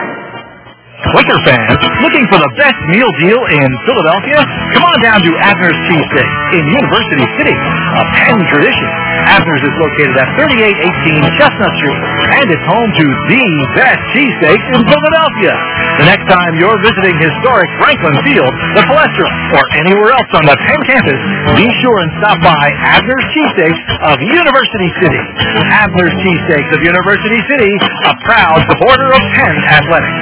Quaker fans, looking for the best meal deal in Philadelphia? Come on down to Abner's Cheesesteak in University City, a Penn tradition. Abner's is located at thirty-eight eighteen Chestnut Street, and it's home to the best cheesesteak in Philadelphia. The next time you're visiting historic Franklin Field, the Palestra, or anywhere else on the Penn campus, be sure and stop by Abner's Cheesesteaks of University City. Abner's Cheesesteaks of University City, a proud supporter of Penn Athletics.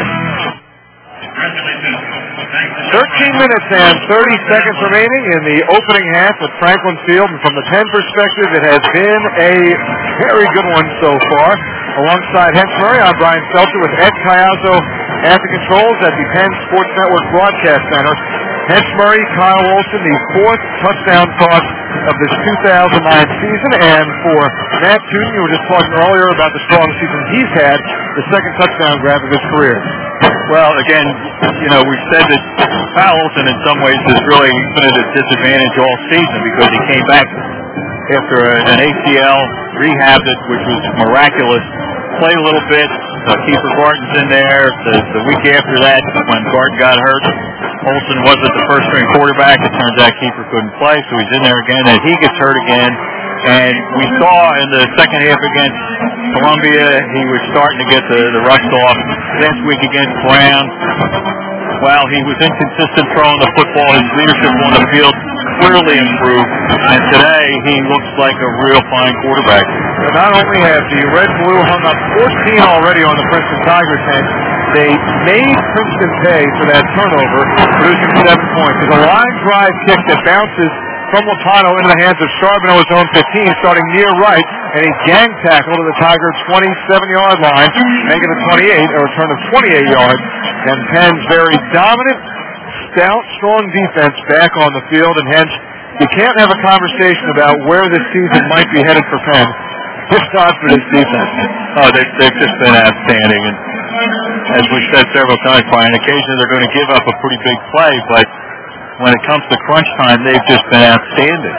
thirteen minutes and thirty seconds remaining in the opening half at Franklin Field, and from the Penn perspective, it has been a very good one so far. Alongside Hens Murray, I'm Brian Seltzer with Ed Cayazzo at the controls at the Penn Sports Network Broadcast Center. Hens Murray, Kyle Olsen, the fourth touchdown toss of this two thousand nine season, and for Matt Tootin, you were just talking earlier about the strong season he's had, the second touchdown grab of his career. Well, again, you know, we've said that Kyle Olsen in some ways has really been at a disadvantage all season because he came back after a, an A C L, rehabbed it, which was miraculous, played a little bit. Uh, Kiefer Gordon's in there. The, the week after that, when Gordon got hurt, Olsen wasn't the first-string quarterback. It turns out Kiefer couldn't play, so he's in there again, and he gets hurt again. And we saw in the second half against Columbia, he was starting to get the, the rust off. Last week against Brown, while he was inconsistent throwing the football, his leadership on the field clearly improved. And today, he looks like a real fine quarterback. And not only have the Red Blue hung up fourteen already on the Princeton Tigers bench, they made Princeton pay for that turnover, producing seven points. There's a line drive kick that bounces from Lopano into the hands of Charbonneau, his own fifteen, starting near right, and a gang tackle to the Tiger twenty-seven-yard line, making it twenty-eight, a return of twenty-eight yards. And Penn's very dominant, stout, strong defense back on the field, and hence you can't have a conversation about where this season might be headed for Penn if not for this defense. Oh, they've, they've just been outstanding, and as we've said several times, Brian, occasionally they're going to give up a pretty big play, but when it comes to crunch time, they've just been outstanding.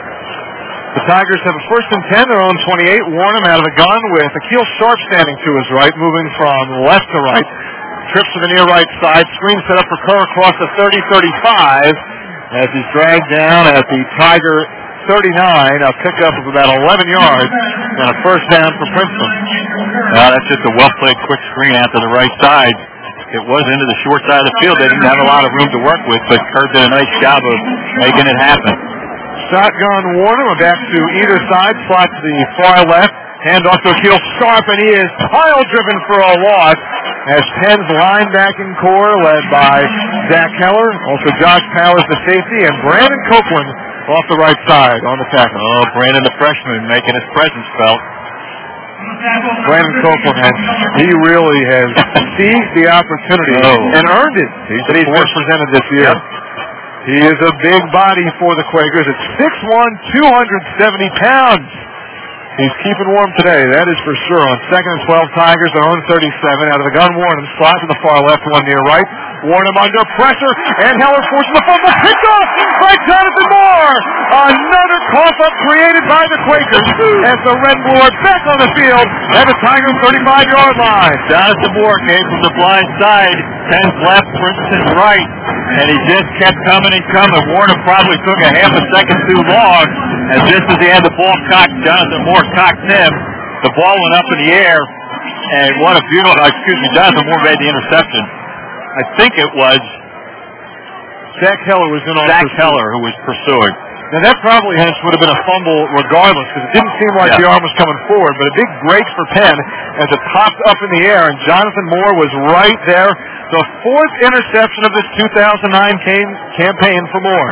The Tigers have a first and ten, their own twenty-eight. Warnham out of the gun with Akil Sharp standing to his right, moving from left to right. Trips to the near right side. Screen set up for Kerr across the thirty thirty-five as he's dragged down at the Tiger thirty-nine. A pickup of about eleven yards and a first down for Princeton. Well, that's just a well-played quick screen out to the right side. It was into the short side of the field. They didn't have a lot of room to work with, but Kerr did a nice job of making it happen. Shotgun Warner. We're back to either side. Slot to the far left. Hand off to Akil Sharp, and he is pile-driven for a loss as Penn's linebacking core led by Zach Heller, also Josh Powers, the safety, and Brandon Copeland off the right side on the tackle. Oh, Brandon, the freshman, making his presence felt. Brandon Copeland, has, he really has seized the opportunity oh. and earned it He's that he's been presented this year. Yep. He is a big body for the Quakers. It's six one, two hundred seventy pounds. He's keeping warm today, that is for sure. On second and twelve, Tigers, their own thirty-seven. Out of the gun, Warnham. Slot to the far left, one near right. Warnham under pressure, and Heller forces the fumble. Picked off by Jonathan Moore. Another cough-up created by the Quakers as the Red Blue are back on the field at the Tigers' thirty-five-yard line. Jonathan Moore came from the blind side. Penn's left, Princeton's right. And he just kept coming and coming. Warner probably took a half a second too long. And just as he had the ball cocked, Jonathan Moore cocked him. The ball went up in the air. And what a beautiful, uh, excuse me, Jonathan Moore made the interception. I think it was Zach Heller was in on Zach pursuit. Heller who was pursuing. Now that probably hence would have been a fumble regardless because it didn't seem like yeah. the arm was coming forward. But a big break for Penn as it popped up in the air, and Jonathan Moore was right there. The fourth interception of this two thousand nine cam- campaign for Moore.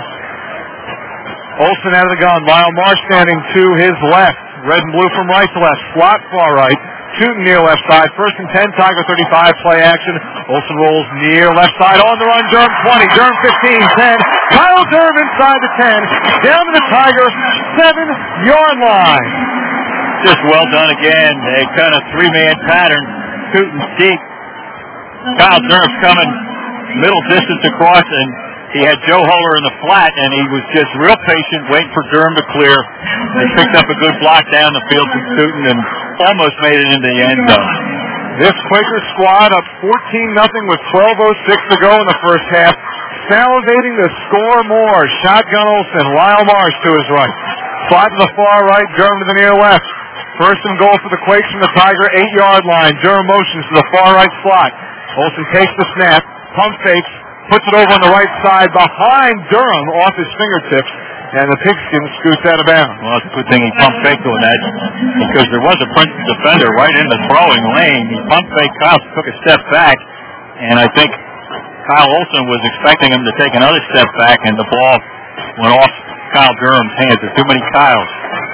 Olsen out of the gun. Lyle Marsh standing to his left. Red and blue from right to left. Slot far right. Tootin near left side. First and ten. Tiger thirty-five. Play action. Olsen rolls near left side. On the run. Durham twenty. Durham fifteen. ten. Kyle Durham inside the ten. Down to the Tiger seven-yard line. Just well done again. A kind of three-man pattern. Tootin deep. Kyle Durham's coming middle distance across, and he had Joe Huller in the flat, and he was just real patient, waiting for Durham to clear. They picked up a good block down the field from Tootin and almost made it into the end zone. This Quaker squad up fourteen nothing with twelve oh six to go in the first half. Salivating to score more. Shotgun Olsen, Lyle Marsh to his right. Slot to the far right, Durham to the near left. First and goal for the Quakes from the Tiger eight-yard line. Durham motions to the far right slot. Olsen takes the snap, pump fakes, puts it over on the right side behind Durham off his fingertips, and the pigskin scoots out of bounds. Well, it's a good thing he pump faked on that because there was a Princeton defender right in the throwing lane. He pump faked, Kyle took a step back, and I think Kyle Olsen was expecting him to take another step back, and the ball went off Kyle Durham's hands. There's too many Kyles.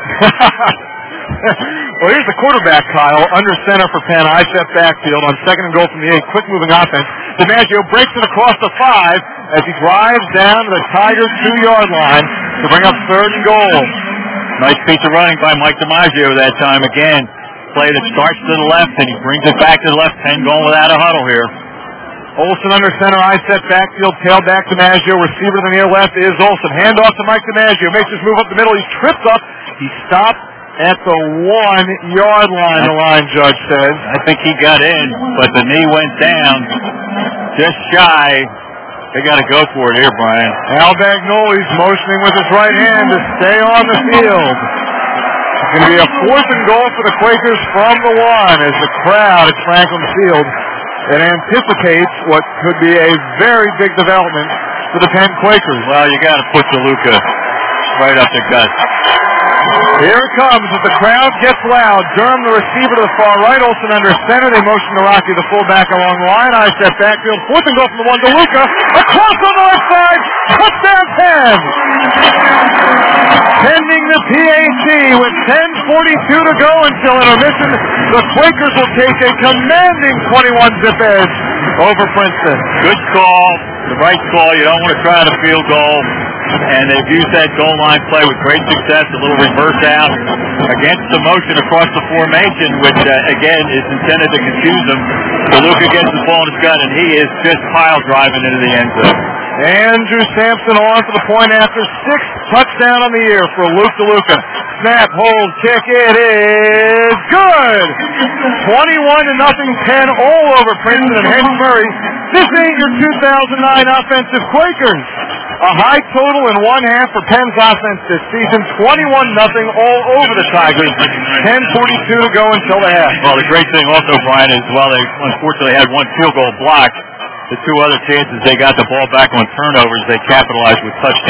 Well, here's the quarterback, Kyle, under center for Penn, I-step backfield on second and goal from the eight. Quick-moving offense. DiMaggio breaks it across the five as he drives down to the Tigers' two-yard line to bring up third and goal. Nice piece of running by Mike DiMaggio that time again. Play that starts to the left, and he brings it back to the left. Penn going without a huddle here. Olsen under center, I-step backfield, tail back DiMaggio. Receiver to the near left is Olsen. Hand off to Mike DiMaggio. Makes his move up the middle. He's tripped up. He stopped at the one-yard line, the line judge says. I think he got in, but the knee went down just shy. They got to go for it here, Brian. Al Bagnoli's motioning with his right hand to stay on the field. It's going to be a fourth and goal for the Quakers from the one as the crowd at Franklin Field. It anticipates what could be a very big development for the Penn Quakers. Well, you got to put DeLuca right up the gut. Here it comes as the crowd gets loud. Durham, the receiver to the far right. Olsen under center. They motion to Rocky, the fullback, along the line. I step backfield. Fourth and goal from the one. DeLuca across on the left side. Touchdown Penn. Pending the P A T with ten forty-two to go until intermission. The Quakers will take a commanding twenty-one zip edge over Princeton. Good call. The right call. You don't want to try to field goal. And they've used that goal line play with great success, a little reverse out against the motion across the formation, which, uh, again, is intended to confuse them. DeLuca gets the ball in his gut, and he is just pile driving into the end zone. Andrew Sampson on for the point after. Sixth touchdown on the year for Luke DeLuca. Snap, hold, kick, it is good! twenty-one to nothing, Penn all over Princeton and Henry Murray. This ain't your two thousand nine offensive Quakers. A high total in one half for Penn's offense this season, twenty-one nothing all over the Tigers. ten forty-two to go until the half. Well, the great thing also, Brian, is while they unfortunately had one field goal block, the two other chances they got the ball back on turnovers, they capitalized with touchdowns.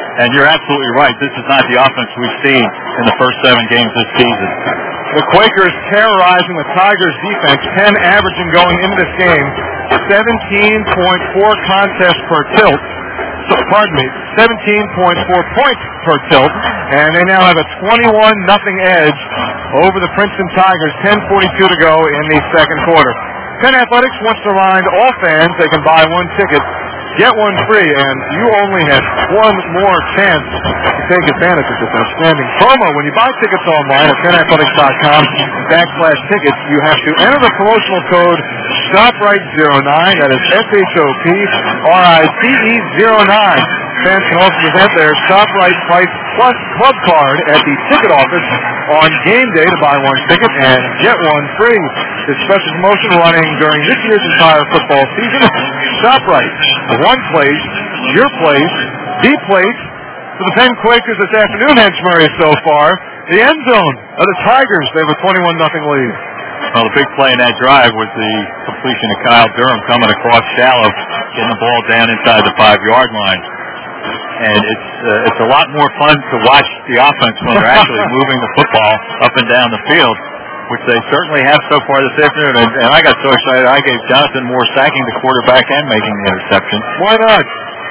And you're absolutely right. This is not the offense we've seen in the first seven games this season. The Quakers terrorizing the Tigers defense. Penn averaging going into this game seventeen point four contests per tilt. So, pardon me, seventeen point four points per tilt, and they now have a twenty-one nothing edge over the Princeton Tigers. ten forty-two to go in the second quarter. Penn Athletics wants to remind all fans they can buy one ticket, get one free, and you only have one more chance to take advantage of this outstanding promo. When you buy tickets online at penn athletics dot com backslash tickets, you have to enter the promotional code SHOPRIGHT zero nine. That is S H O P R I T E zero nine. Fans can also present their ShopRight Price Plus Club card at the ticket office on game day to buy one ticket and get one free. This special promotion running during this year's entire football season. ShopRight, one place, your place, the place for the Penn Quakers this afternoon, Hench Murray, so far. The end zone of the Tigers. They have a twenty-one nothing lead. Well, the big play in that drive was the completion of Kyle Durham coming across shallow, getting the ball down inside the five-yard line. And it's uh, it's a lot more fun to watch the offense when they're actually moving the football up and down the field, which they certainly have so far this afternoon. And, and I got so excited, I gave Jonathan Moore sacking the quarterback and making the interception. Why not?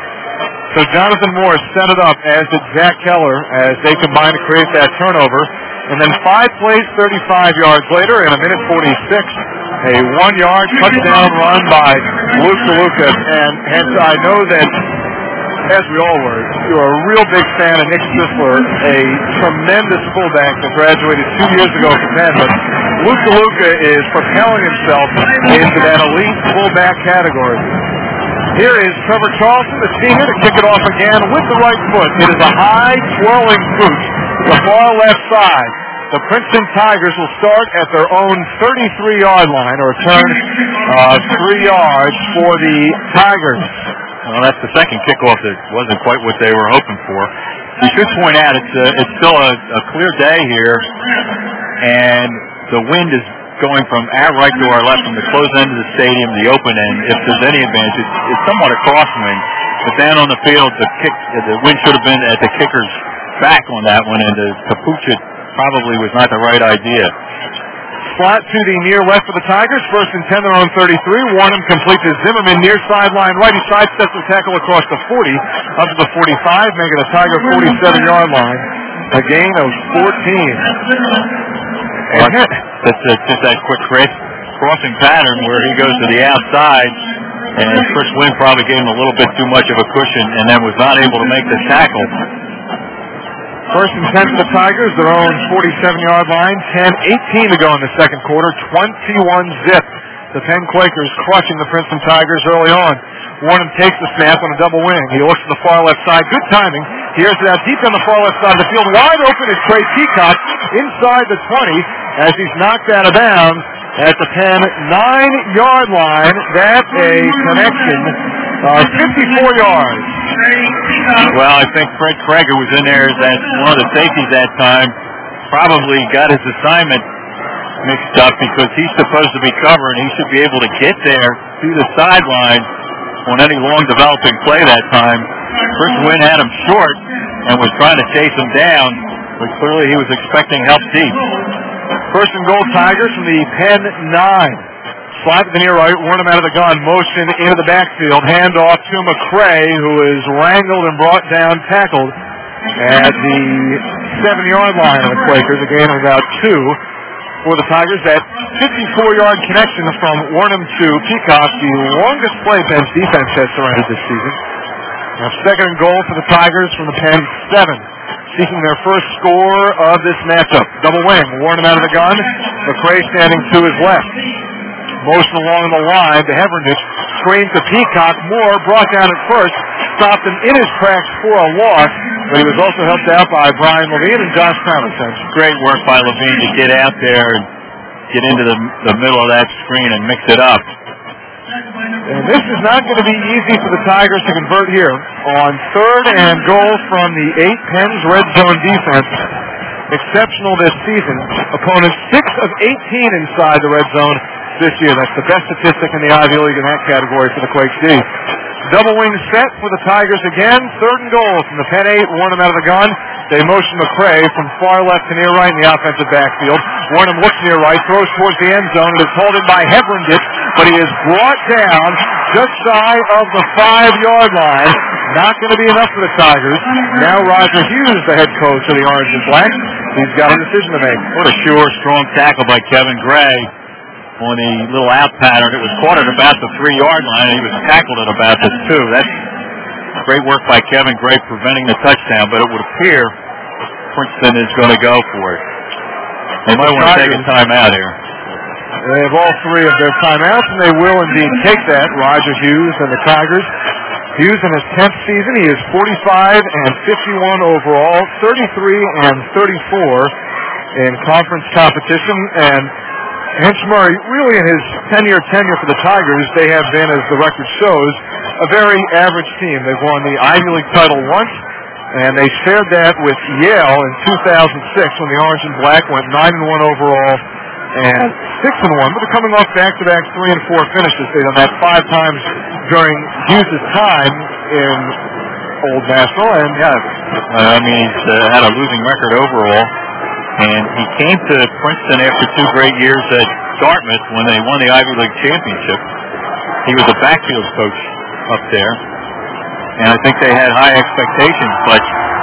So Jonathan Moore set it up, as did Zach Keller, as they combine to create that turnover. And then five plays, thirty-five yards later, in a minute forty-six, a one-yard touchdown run by Luke DeLuca. And hence I know that, as we all were, you're a real big fan of Nick Sisler, a tremendous fullback that graduated two years ago from Penn. But Luke DeLuca is propelling himself into that elite fullback category. Here is Trevor Charleston, the senior, to kick it off again with the right foot. It is a high, twirling boot to the far left side. The Princeton Tigers will start at their own thirty-three-yard line, or return uh, three yards for the Tigers. Well, that's the second kickoff that wasn't quite what they were hoping for. We should point out it's a, it's still a, a clear day here, and the wind is going from our right to our left, from the closed end of the stadium, the open end. If there's any advantage, it's, it's somewhat a crosswind. But down on the field, the kick, the wind should have been at the kicker's back on that one, and to, to pooch it probably was not the right idea. Slot to the near left for the Tigers. First and ten, their own thirty-three. Warnham complete to Zimmerman near sideline right. He sidesteps the tackle across the forty, up to the forty-five, making a Tiger forty-seven-yard line. A gain of fourteen. And that's a, just that quick crossing pattern where he goes to the outside, and Chris Wynn probably gave him a little bit too much of a cushion and then was not able to make the tackle. First and ten for the Tigers, their own forty-seven-yard line. ten eighteen to go in the second quarter. twenty-one zip. The Penn Quakers crushing the Princeton Tigers early on. Warren takes the snap on a double wing. He looks to the far left side. Good timing. He hears it out deep on the far left side of the field. Wide open is Trey Peacock inside the twenty as he's knocked out of bounds at the Penn nine-yard line. That's a connection of fifty-four yards. Well, I think Fred Krager was in there as one of the safeties that time. Probably got his assignment mixed up because he's supposed to be covering. He should be able to get there through the sideline on any long developing play that time. Chris Wynn had him short and was trying to chase him down, but clearly he was expecting help deep. First and goal, Tigers from the Penn nine. Slide to the near right, warn him out of the gun, motion into the backfield, hand off to McCray, who is wrangled and brought down, tackled at the seven-yard line of the Quakers, a gain of about two for the Tigers. That fifty-four-yard connection from Warnham to Peacock, the longest play Penn's defense has surrendered this season. Now second and goal for the Tigers from the Penn seven, seeking their first score of this matchup. Double wing, Warnham out of the gun, McCray standing to his left. Motion along the line to Hevernich, screen to Peacock. Moore brought down at first, stopped him in his tracks for a loss, but he was also helped out by Brian Levine and Josh Thomas. Great work by Levine to get out there and get into the, the middle of that screen and mix it up. And this is not going to be easy for the Tigers to convert here. On third and goal from the eight, Penn's red zone defense, exceptional this season. Opponents six of eighteen inside the red zone this year. That's the best statistic in the Ivy League in that category for the Quakes D. Double wing set for the Tigers again. Third and goal from the Penn eight. Warnham out of the gun. They motion McCray from far left to near right in the offensive backfield. Warnham looks near right, throws towards the end zone. It is hauled in by Hebrandich, but he is brought down just shy of the five-yard line. Not going to be enough for the Tigers. Now Roger Hughes, the head coach of the Orange and Black. He's got a decision to make. What a sure, strong tackle by Kevin Gray on the little out pattern. It was caught at about the three-yard line, and he was tackled at about the two. That's great work by Kevin Gray preventing the touchdown, but it would appear Princeton is going to go for it. They might want to take a timeout here. They have all three of their timeouts, and they will indeed take that, Roger Hughes and the Tigers. Hughes in his tenth season, he is forty-five and fifty-one overall, thirty-three and thirty-four in conference competition, and Hinch Murray, really in his ten-year tenure for the Tigers, they have been, as the record shows, a very average team. They've won the Ivy League title once, and they shared that with Yale in two thousand six when the Orange and Black went nine and one overall and six and one, but they're coming off back-to-back three and four finishes. They've done that five times during Hughes' time in Old National, and yeah, uh, I mean, he's uh, had a losing record overall. And he came to Princeton after two great years at Dartmouth when they won the Ivy League championship. He was a backfield coach up there, and I think they had high expectations, but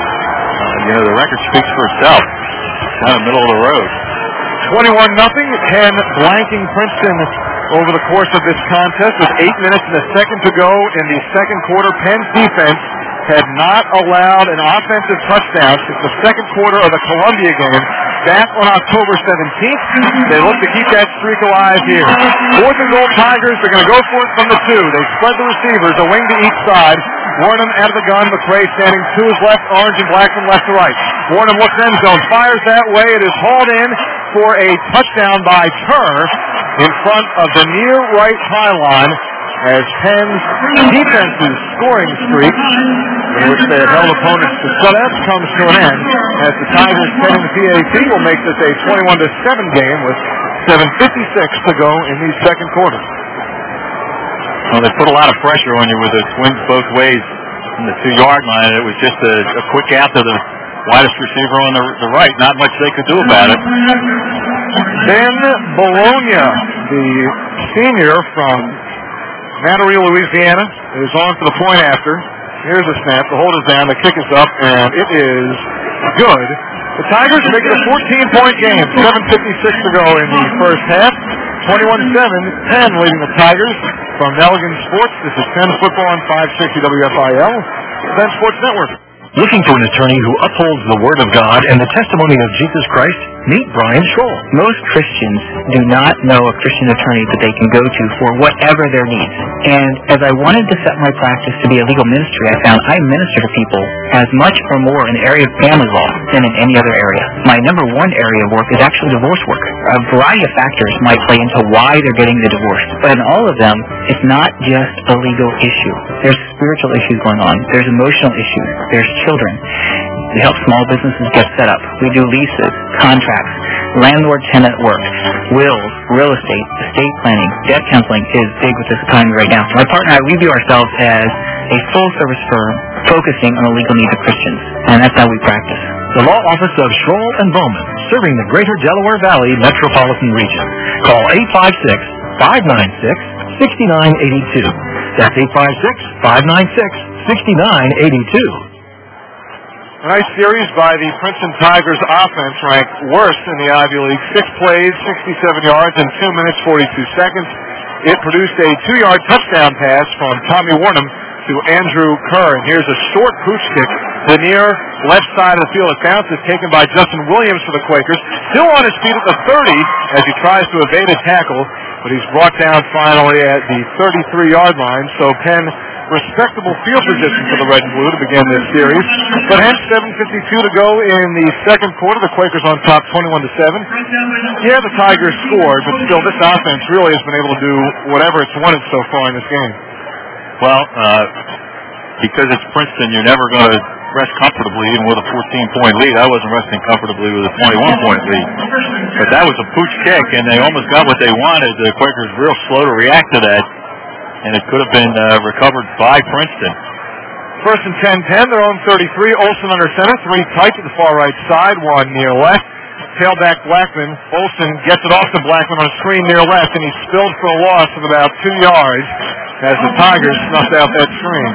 uh, you know, the record speaks for itself. It's kind of middle of the road. twenty-one nothing, Penn blanking Princeton over the course of this contest with eight minutes and a second to go in the second quarter. Penn's defense had not allowed an offensive touchdown since the second quarter of the Columbia game back on October seventeenth. They look to keep that streak alive here. Fourth and goal Tigers. They're going to go for it from the two. They spread the receivers, a wing to each side. Warnham out of the gun. McCray standing to his left. Orange and Black from left to right. Warnham looks end zone. Fires that way. It is hauled in for a touchdown by Turner in front of the near right pylon, as Penn's defense's scoring streak, in which they have held opponents to shutouts, comes to an end, as the Tigers head in the P A T will make this a twenty-one to seven game with seven fifty-six to go in the second quarter. Well, they put a lot of pressure on you with the swings both ways from the two-yard line. It was just a, a quick out to the widest receiver on the, the right. Not much they could do about it. Ben Bologna, the senior from Monterey, Louisiana, is on for the point after. Here's a snap. The hold is down. The kick is up, and it is good. The Tigers make it a fourteen-point game. seven fifty-six to go in the first half. twenty-one seven, Penn leading the Tigers. From Nelligan Sports, this is Penn Football on five sixty W F I L, Penn Sports Network. Looking for an attorney who upholds the Word of God and the testimony of Jesus Christ? Meet Brian Schroll. Most Christians do not know a Christian attorney that they can go to for whatever their needs. And as I wanted to set my practice to be a legal ministry, I found I minister to people as much or more in the area of family law than in any other area. My number one area of work is actually divorce work. A variety of factors might play into why they're getting the divorce. But in all of them, it's not just a legal issue. There's spiritual issues going on. There's emotional issues. There's children. We help small businesses get set up. We do leases, contracts, landlord-tenant work, wills, real estate, estate planning, debt counseling is big with this economy right now. My partner and I, we view ourselves as a full-service firm focusing on the legal needs of Christians, and that's how we practice. The law office of Schroll and Bowman, serving the greater Delaware Valley metropolitan region. Call eight five six, five nine six, six nine eight two. That's eight five six, five nine six, six nine eight two. A nice series by the Princeton Tigers offense, ranked worst in the Ivy League. Six plays, sixty-seven yards, in two minutes, forty-two seconds. It produced a two-yard touchdown pass from Tommy Warnham to Andrew Kerr. And here's a short pooch kick to the near left side of the field. It bounces, taken by Justin Williams for the Quakers. Still on his feet at the thirty as he tries to evade a tackle, but he's brought down finally at the thirty-three-yard line. So Penn, respectable field position for the Red and Blue to begin this series. But hence seven fifty-two to go in the second quarter. The Quakers on top twenty-one to seven. Yeah, the Tigers scored, but still this offense really has been able to do whatever it's wanted so far in this game. Well, uh, because it's Princeton, you're never going to rest comfortably even with a fourteen-point lead. I wasn't resting comfortably with a twenty-one-point lead. But that was a pooch kick, and they almost got what they wanted. The Quakers real slow to react to that. and it could have been uh, recovered by Princeton. First and ten, Penn, their own thirty-three. Olsen under center, three tight to the far right side, one near left. Tailback Blackman. Olsen gets it off to Blackman on a screen near left, and he's spilled for a loss of about two yards as the Tigers snuffed out that screen.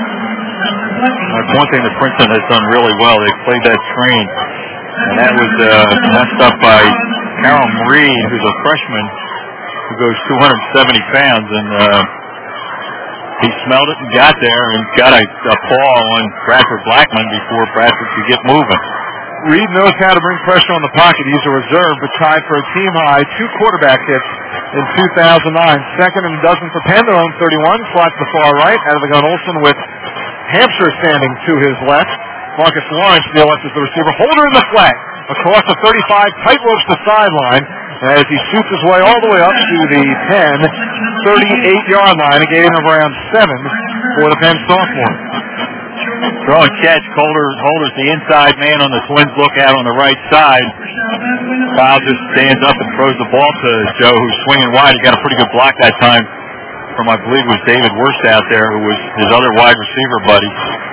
That's one thing that Princeton has done really well. They played that screen, and that was uh, messed up by Carol Reed, who's a freshman who goes two hundred seventy pounds, and uh, he smelled it and got there and got a, a paw on Bradford Blackman before Bradford could get moving. Reed knows how to bring pressure on the pocket. He's a reserve, but tied for a team-high two quarterback hits in two thousand nine. Second and a dozen for Penn, their own thirty-one. Slot to the far right. Out of the gun, Olsen with Hampshire standing to his left. Marcus Lawrence, near left, is the receiver. Holder in the flat. Across the thirty-five, tight ropes the sideline as he shoots his way all the way up to the Penn thirty-eight-yard line, a gain of around seven for the Penn sophomore. Throw and catch. Holder, Holder's the inside man on the Twins lookout on the right side. Kyle just stands up and throws the ball to Joe, who's swinging wide. He got a pretty good block that time from, I believe, was David Wurst out there, who was his other wide receiver buddy.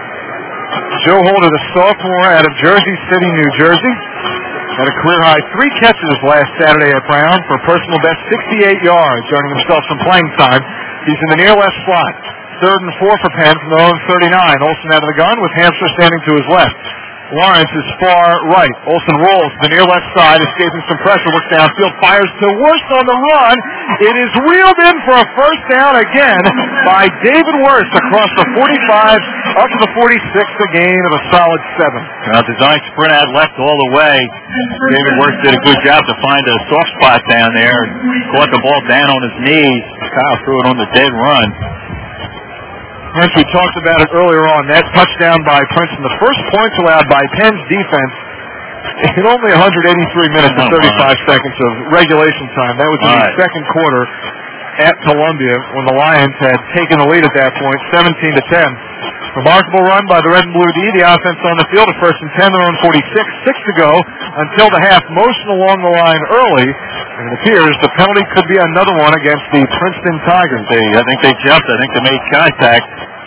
Joe Holder, the sophomore out of Jersey City, New Jersey, had a career-high three catches last Saturday at Brown for a personal best sixty-eight yards, earning himself some playing time. He's in the near left slot. Third and four for Penn from their own thirty-nine. Olsen out of the gun with Hampshire standing to his left. Lawrence is far right. Olsen rolls to the near left side, escaping some pressure, looks downfield, fires to Wurst on the run. It is wheeled in for a first down again by David Wurst across the forty-five up to the forty-six, a gain of a solid seven. Now, designed sprint out left all the way. David Wurst did a good job to find a soft spot down there. Caught the ball down on his knees. Kyle threw it on the dead run. Hence, we talked about it earlier on, that touchdown by Princeton, the first points allowed by Penn's defense in only one hundred eighty-three minutes and thirty-five seconds of regulation time. That was in the second quarter at Columbia when the Lions had taken the lead at that point, seventeen to ten. Remarkable run by the Red and Blue D. The offense on the field at first and ten, their own forty-six, six to go until the half. Motion along the line early, and it appears the penalty could be another one against the Princeton Tigers. They, I think they jumped. I think they made contact.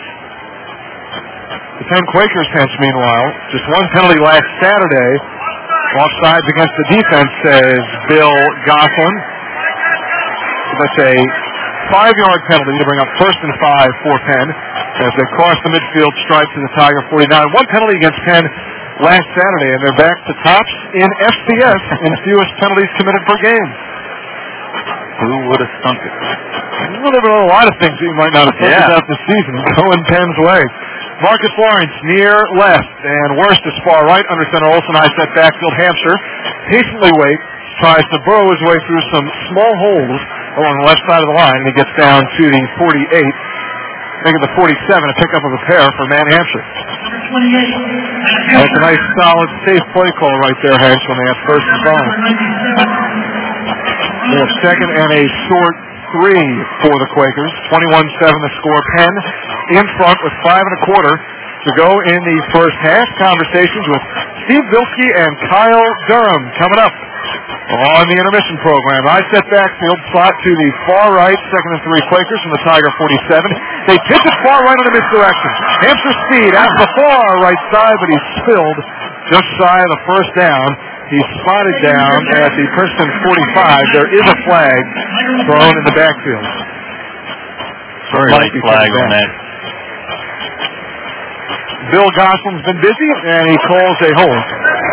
The Penn Quakers bench, meanwhile, just one penalty last Saturday. Offsides against the defense, says Bill Goslin. So that's a five-yard penalty to bring up first and five for Penn as they cross the midfield stripe to the Tiger forty-nine. One penalty against Penn last Saturday, and they're back to tops in F C S in fewest penalties committed per game. Who would have thunk it? Well, there were a lot of things that you might not have thought yeah. about this season going Penn's way. Marcus Lawrence near left, and Wurst is far right. Under center, Olsen high set backfield. Hampshire patiently waits, tries to burrow his way through some small holes along the left side of the line, and he gets down to the forty-eight. Making the forty-seven, a pickup of a pair for Matt Hampshire. That's a nice, solid, safe play call right there, Hanks, when they have first and five. They have second and a short three for the Quakers. twenty-one seven the score. Penn in front with five and a quarter to go in the first half. Conversations with Steve Bilski and Kyle Durham coming up on the intermission program. I set backfield slot to the far right, second and three Quakers from the Tiger forty-seven. They pitch it far right on the misdirection. Hampshire speed out to the far right side, but he's spilled just shy of the first down. He's spotted down at the Princeton forty-five. There is a flag thrown in the backfield. Very light flag on that. Bill Goslin's been busy, and he calls a hold.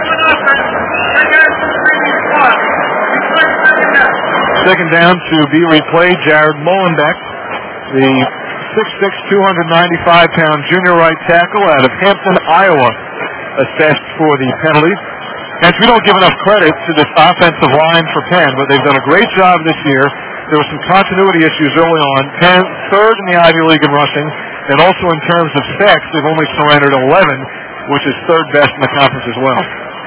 Second down to be replayed. Jared Mullenbeck, the six six, two hundred ninety-five pound junior right tackle out of Hampton, Iowa, assessed for the penalty. And we don't give enough credit to this offensive line for Penn, but they've done a great job this year. There were some continuity issues early on. Penn, third in the Ivy League in rushing, and also in terms of sacks, they've only surrendered eleven, which is third best in the conference as well.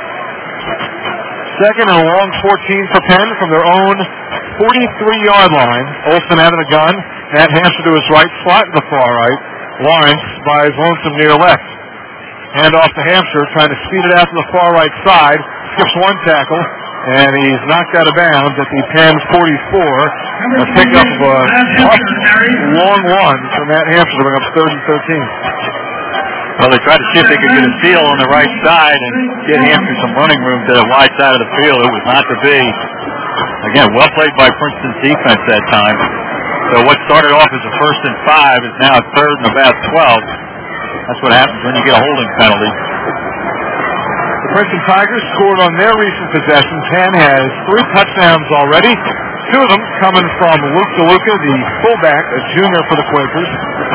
Second and a long fourteen for Penn from their own forty-three-yard line. Olsen out of the gun. Matt Hampshire to his right, slot in the far right. Lawrence by his lonesome near left. Hand off to Hampshire, trying to speed it out to the far right side. Skips one tackle, and he's knocked out of bounds at the Penn forty-four. A pickup of a tough long one from Matt Hampshire to bring up third and thirteen. Well, they tried to see if they could get a steal on the right side and get Hampshire some running room to the wide side of the field. It was not to be. Again, well played by Princeton's defense that time. So what started off as a first and five is now a third and about twelve. That's what happens when you get a holding penalty. The Princeton Tigers scored on their recent possession. Penn has three touchdowns already. Two of them coming from Luke DeLuca, the fullback, a junior for the Quakers.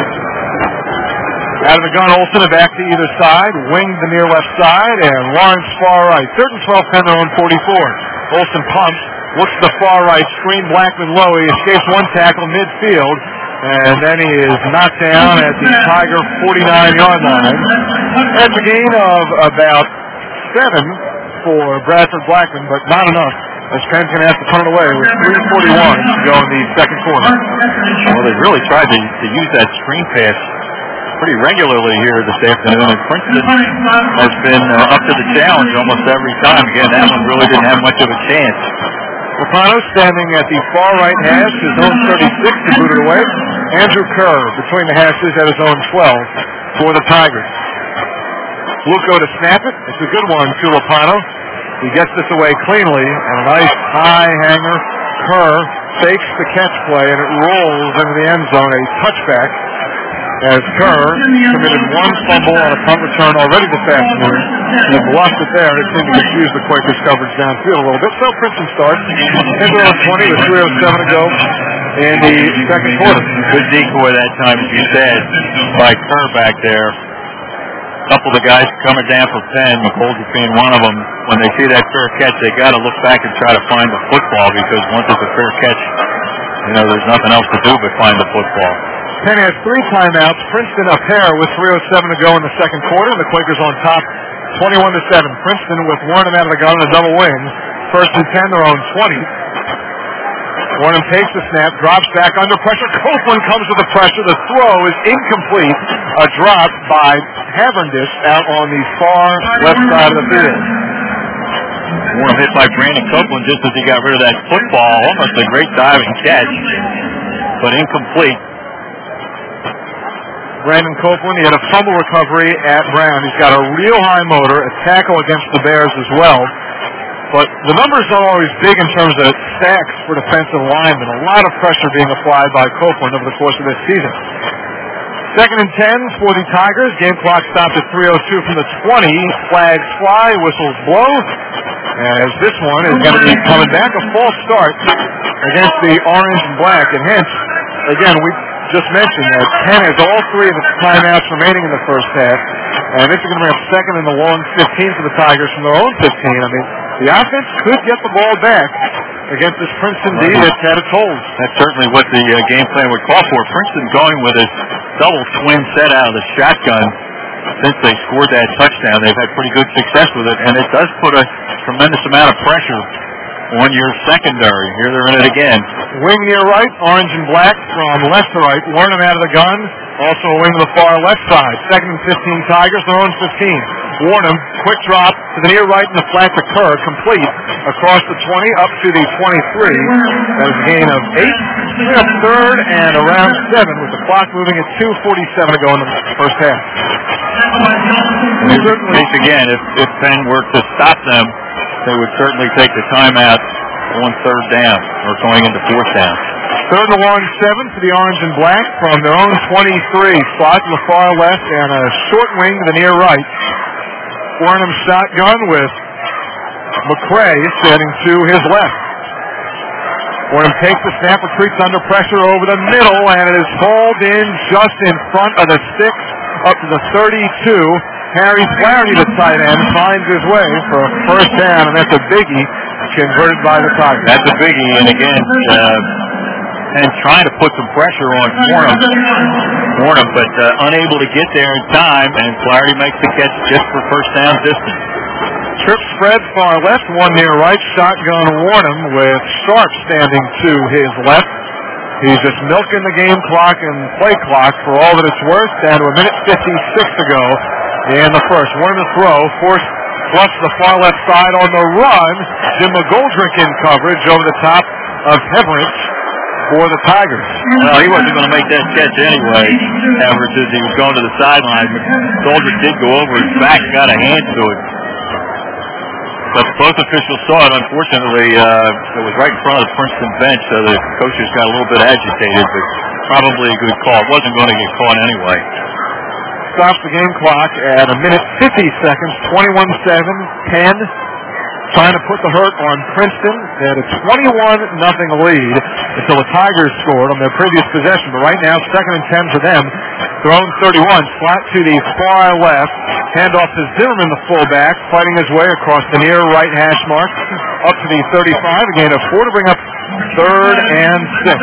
Out of the gun, Olsen, a back to either side, winged the near left side, and Lawrence far right. Third and twelve, Penn, their own forty-four. Olsen pumps, looks to the far right, screen Blackman low. He escapes one tackle midfield, and then he is knocked down at the Tiger forty-nine-yard line. That's a gain of about seven for Bradford Blackman, but not enough, as Penn's going to have to punt it away with three forty-one to go in the second quarter. Well, they really tried to, to use that screen pass pretty regularly here this afternoon, and Princeton has been uh, up to the challenge almost every time. Again, that one really didn't have much of a chance. Rapano standing at the far right hash, his own thirty-six to boot it away. Andrew Kerr between the hashes at his own twelve for the Tigers. Luco to snap it. It's a good one to Rapano. He gets this away cleanly, and a nice high hanger. Kerr fakes the catch play, and it rolls into the end zone, a touchback, as Kerr committed one fumble on a punt return already this afternoon. He blocked it there. It seemed to confuse the Quakers coverage downfield a little bit. So Princeton starts in the twenty with three oh seven to go in the second quarter. Good decoy that time, as you said, by Kerr back there. A couple of the guys coming down for Penn, McGoldrick being one of them. When they see that fair catch, they got to look back and try to find the football, because once it's a fair catch, you know, there's nothing else to do but find the football. Penn has three timeouts. Princeton a pair with three oh seven to go in the second quarter. The Quakers on top, twenty-one to seven. Princeton with Warren out of the gun and a double wing. First and ten, their own twenty. Warren takes the snap, drops back under pressure. Copeland comes with the pressure. The throw is incomplete. A drop by Havendish out on the far left side of the field. Warren hit by Brandon Copeland just as he got rid of that football. Almost a great diving catch, but incomplete. Brandon Copeland, he had a fumble recovery at Brown. He's got a real high motor, a tackle against the Bears as well. But the numbers are always big in terms of sacks for defensive linemen. A lot of pressure being applied by Copeland over the course of this season. Second and ten for the Tigers. Game clock stopped at three oh two from the twenty. Flags fly, whistles blow. As this one is going to be coming back, a false start against the orange and black. And hence, again, we just mentioned that Penn has all three of its timeouts remaining in the first half. And this is going to bring up second in the long fifteen for the Tigers from their own fifteen. I mean, the offense could get the ball back against this Princeton D that's had its holes. That's certainly what the uh, game plan would call for. Princeton going with a double twin set out of the shotgun since they scored that touchdown. They've had pretty good success with it, and it does put a tremendous amount of pressure on your secondary. Here they're in it again. Wing near right, orange and black from left to right. Warren out of the gun. Also a wing to the far left side. Second and fifteen Tigers, their own fifteen. Warren, quick drop to the near right and the flat to Kerr, complete across the twenty up to the twenty-three. That was a gain of eight. We're up third and around seven with the clock moving at two forty-seven to go in the first half. And certainly, again, if, if Penn were to stop them, they would certainly take the timeout on third down or going into fourth down. Third and long seven for the orange and black from their own twenty-three. Slot to the far left and a short wing to the near right. Warren shotgun with McCray standing to his left. Warren takes the snap, retreats under pressure over the middle, and it is hauled in just in front of the six up to the thirty-two. Harry Flaherty, the tight end, finds his way for a first down, and that's a biggie converted by the Tigers. That's a biggie, and again, uh, and trying to put some pressure on Warren, Warren, but uh, unable to get there in time, and Flaherty makes the catch just for first down distance. Trip spread far left, one near right, shotgun Warren with Sharp standing to his left. He's just milking the game clock and play clock for all that it's worth, down to a minute fifty-six to go in the first. Warren to throw, forced flush to the far left side on the run. Jim McGoldrick in coverage over the top of Heverich. for the Tigers. Well, he wasn't going to make that catch anyway, Evers, as he was going to the sideline. Soldier did go over his back, got a hand to it. But both officials saw it. Unfortunately, uh, it was right in front of the Princeton bench, so the coaches got a little bit agitated, but probably a good call. It wasn't going to get caught anyway. Stops the game clock at a minute fifty seconds, twenty-one seven, ten. Trying to put the hurt on Princeton. They had a twenty-one nothing lead until the Tigers scored on their previous possession. But right now, second and ten for them. Their own thirty-one, flat to the far left. Handoff to Zimmerman, the fullback, fighting his way across the near right hash mark. Up to the thirty-five, a gain of four to bring up third and six.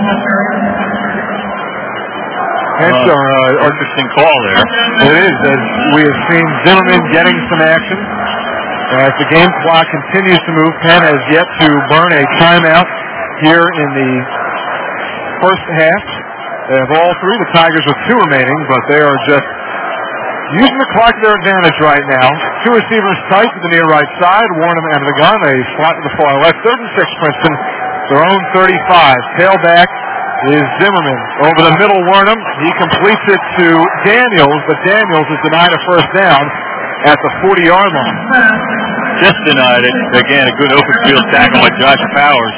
Hence uh, our uh, interesting call there. It is, as we have seen Zimmerman getting some action. As the game clock continues to move, Penn has yet to burn a timeout here in the first half. They have all three, the Tigers with two remaining, but they are just using the clock to their advantage right now. Two receivers tight to the near right side. Warnham and the gun, a slot to the far left. Third and six, Princeton, their own thirty-five. Tailback is Zimmerman. Over the middle, Warnham. He completes it to Daniels, but Daniels is denied a first down at the forty-yard line. Just denied it. Again, a good open field tackle by Josh Powers.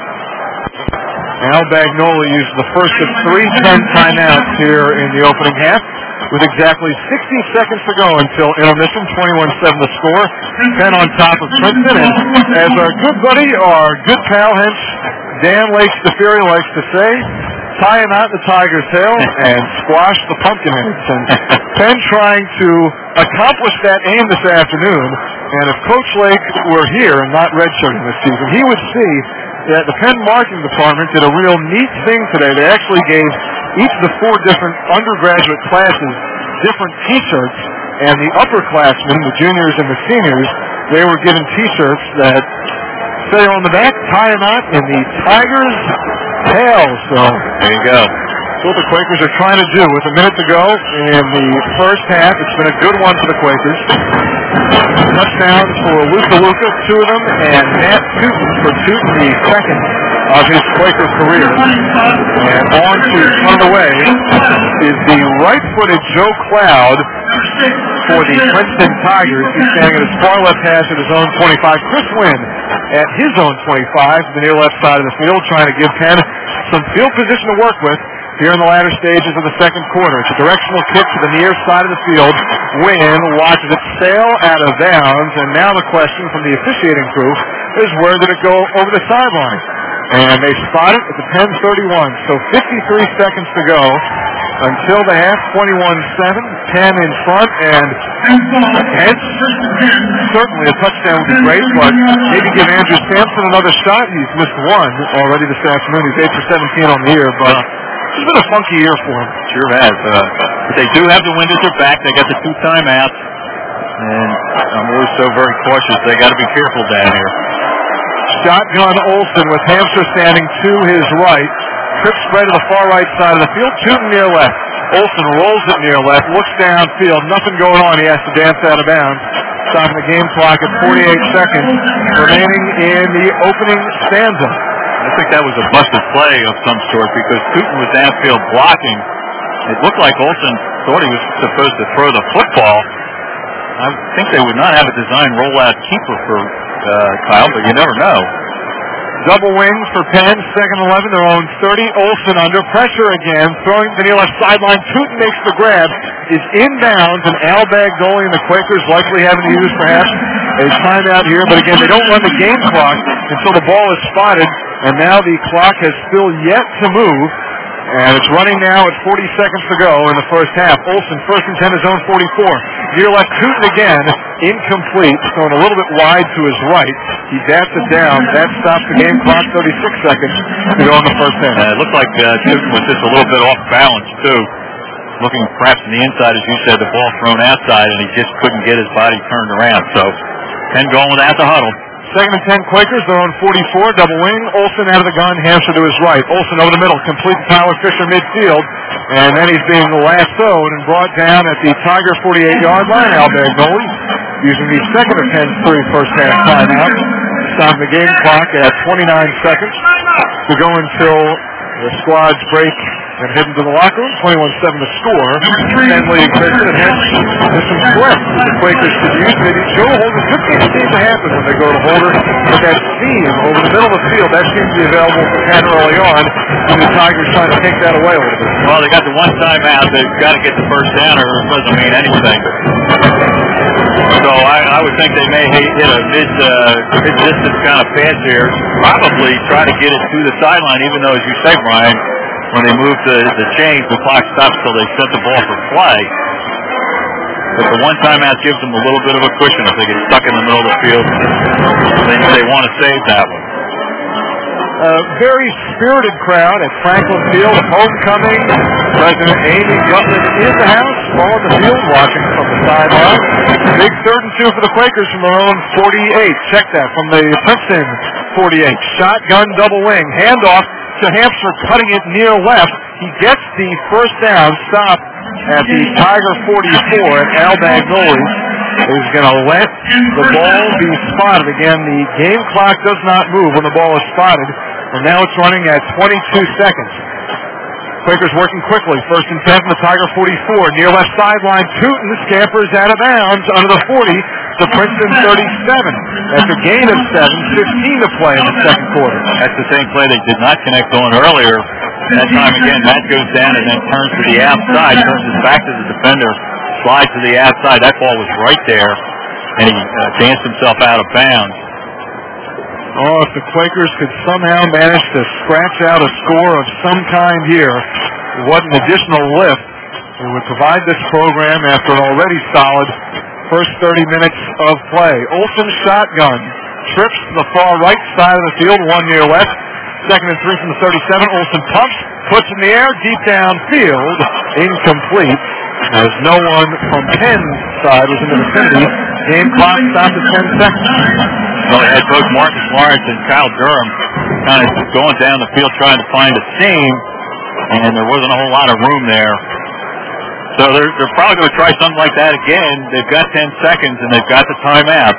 Al Bagnola used the first of three ten timeouts here in the opening half, with exactly sixty seconds to go until intermission. twenty-one seven the score. Penn on top of Princeton. And as our good buddy, our good pal, hence Dan Lakes the Fury likes to say, tie a knot in the Tiger's tail and squash the pumpkin heads. And Penn trying to accomplish that aim this afternoon. And if Coach Lake were here and not redshirting this season, he would see that the Penn marketing department did a real neat thing today. They actually gave each of the four different undergraduate classes different T-shirts, and the upperclassmen, the juniors and the seniors, they were given T-shirts that say on the back, tie a knot in the Tigers' tail. So there you go. That's what the Quakers are trying to do with a minute to go in the first half. It's been a good one for the Quakers. Touchdowns for Luka Luka, two of them, and Matt Tootin for Tootin, the second of his Quaker career. And on to turn away is the right-footed Joe Cloud for the Princeton Tigers. He's standing at his far left hash at his own twenty-five. Chris Wynn at his own twenty-five, the near left side of the field, trying to give Penn some field position to work with here in the latter stages of the second quarter. It's a directional kick to the near side of the field. Wynn watches it sail out of bounds, and now the question from the officiating crew is where did it go over the sideline? And they spot it at the Penn thirty-one. So fifty-three seconds to go until the half, twenty-one seven. Penn in front, and hence, certainly a touchdown would be great, but maybe give Andrew Sampson another shot. He's missed one already this afternoon. He's eight for seventeen on the year, but it's been a funky year for him. Sure has. Uh, but they do have the wind at their back. They got the two timeouts, and I'm always so very cautious. They got to be careful down here. Shotgun Olsen with Hampshire standing to his right. Trip spread to the far right side of the field. Tootin near left. Olsen rolls it near left. Looks downfield. Nothing going on. He has to dance out of bounds. Stopping the game clock at forty-eight seconds. Remaining in the opening stanza. I think that was a busted play of some sort because Tootin was downfield blocking. It looked like Olsen thought he was supposed to throw the football. I think they would not have a design rollout keeper for uh, Kyle, but you never know. Double wings for Penn, second and eleven, their own thirty. Olsen under pressure again, throwing to the near left sideline. Tootin makes the grab, is inbounds, and Al Bagnola and the Quakers likely having to use perhaps a timeout here. But again, they don't run the game clock until the ball is spotted, and now the clock has still yet to move. And it's running now at forty seconds to go in the first half. Olsen, first and ten, his own forty-four. Near left, Tootin again, incomplete, thrown a little bit wide to his right. He bats it down. That stops the game clock, thirty-six seconds to go in the first half. Uh, it looked like uh, Tootin was just a little bit off balance, too. Looking perhaps on the inside, as you said, the ball thrown outside, and he just couldn't get his body turned around. So, Penn going without the huddle. Second and ten Quakers, they're on forty-four, double wing. Olsen out of the gun, Hampshire to his right. Olsen over the middle, complete to Tyler Fisher midfield. And then he's being lassoed and brought down at the Tiger forty-eight-yard line. Al Bagnola using the second of Penn's three first half timeouts. Stopping the game clock at twenty-nine seconds to go until The squads break and head into the locker room. twenty-one seven to score. ten leading Princeton, and hence there's some sweat that the Quakers could use. Maybe Joe Holder could be the team to happen when they go to Holder. But that seam over the middle of the field, that seems to be available for Penn early on. And the Tigers trying to take that away a little bit. Well, they got the one timeout. They've got to get the first down, or it doesn't mean anything. So I, I would think they may hit a mid, uh, mid-distance kind of pass here. Probably try to get it to the sideline, even though, as you say, Brian, when they move the, the chains, the clock stops till they set the ball for play. But the one timeout gives them a little bit of a cushion if they get stuck in the middle of the field. They, they want to save that one. A very spirited crowd at Franklin Field, homecoming. President Amy Gutman in the house, on the field, watching from the sideline. Big third and two for the Quakers from their own forty-eight. Check that from the Princeton forty-eight. Shotgun double wing, handoff to Hampshire, cutting it near left. He gets the first down, stop at the Tiger forty-four, and Al Bagnoli is going to let the ball be spotted. Again, the game clock does not move when the ball is spotted. And now it's running at twenty-two seconds. Quakers working quickly. First and ten from the Tiger forty-four. Near left sideline, Tootin scampers out of bounds under the forty to Princeton thirty-seven. After gain of seven, fifteen to play in the second quarter. That's the same play they did not connect on earlier. That time again, Matt goes down and then turns to the outside, turns his back to the defender, slides to the outside. That ball was right there, and he uh, danced himself out of bounds. Oh, if the Quakers could somehow manage to scratch out a score of some kind here, what an additional lift it would provide this program after an already solid first thirty minutes of play. Olsen shotgun, trips to the far right side of the field, one near left. Second and three from the thirty-seven. Olsen pumps, puts in the air, deep downfield, incomplete, as no one from Penn's side was in the vicinity. Game clock stopped at ten seconds. So they had both Marcus Lawrence and Kyle Durham kind of going down the field trying to find a seam, and there wasn't a whole lot of room there. So they're, they're probably going to try something like that again. They've got ten seconds, and they've got the timeout.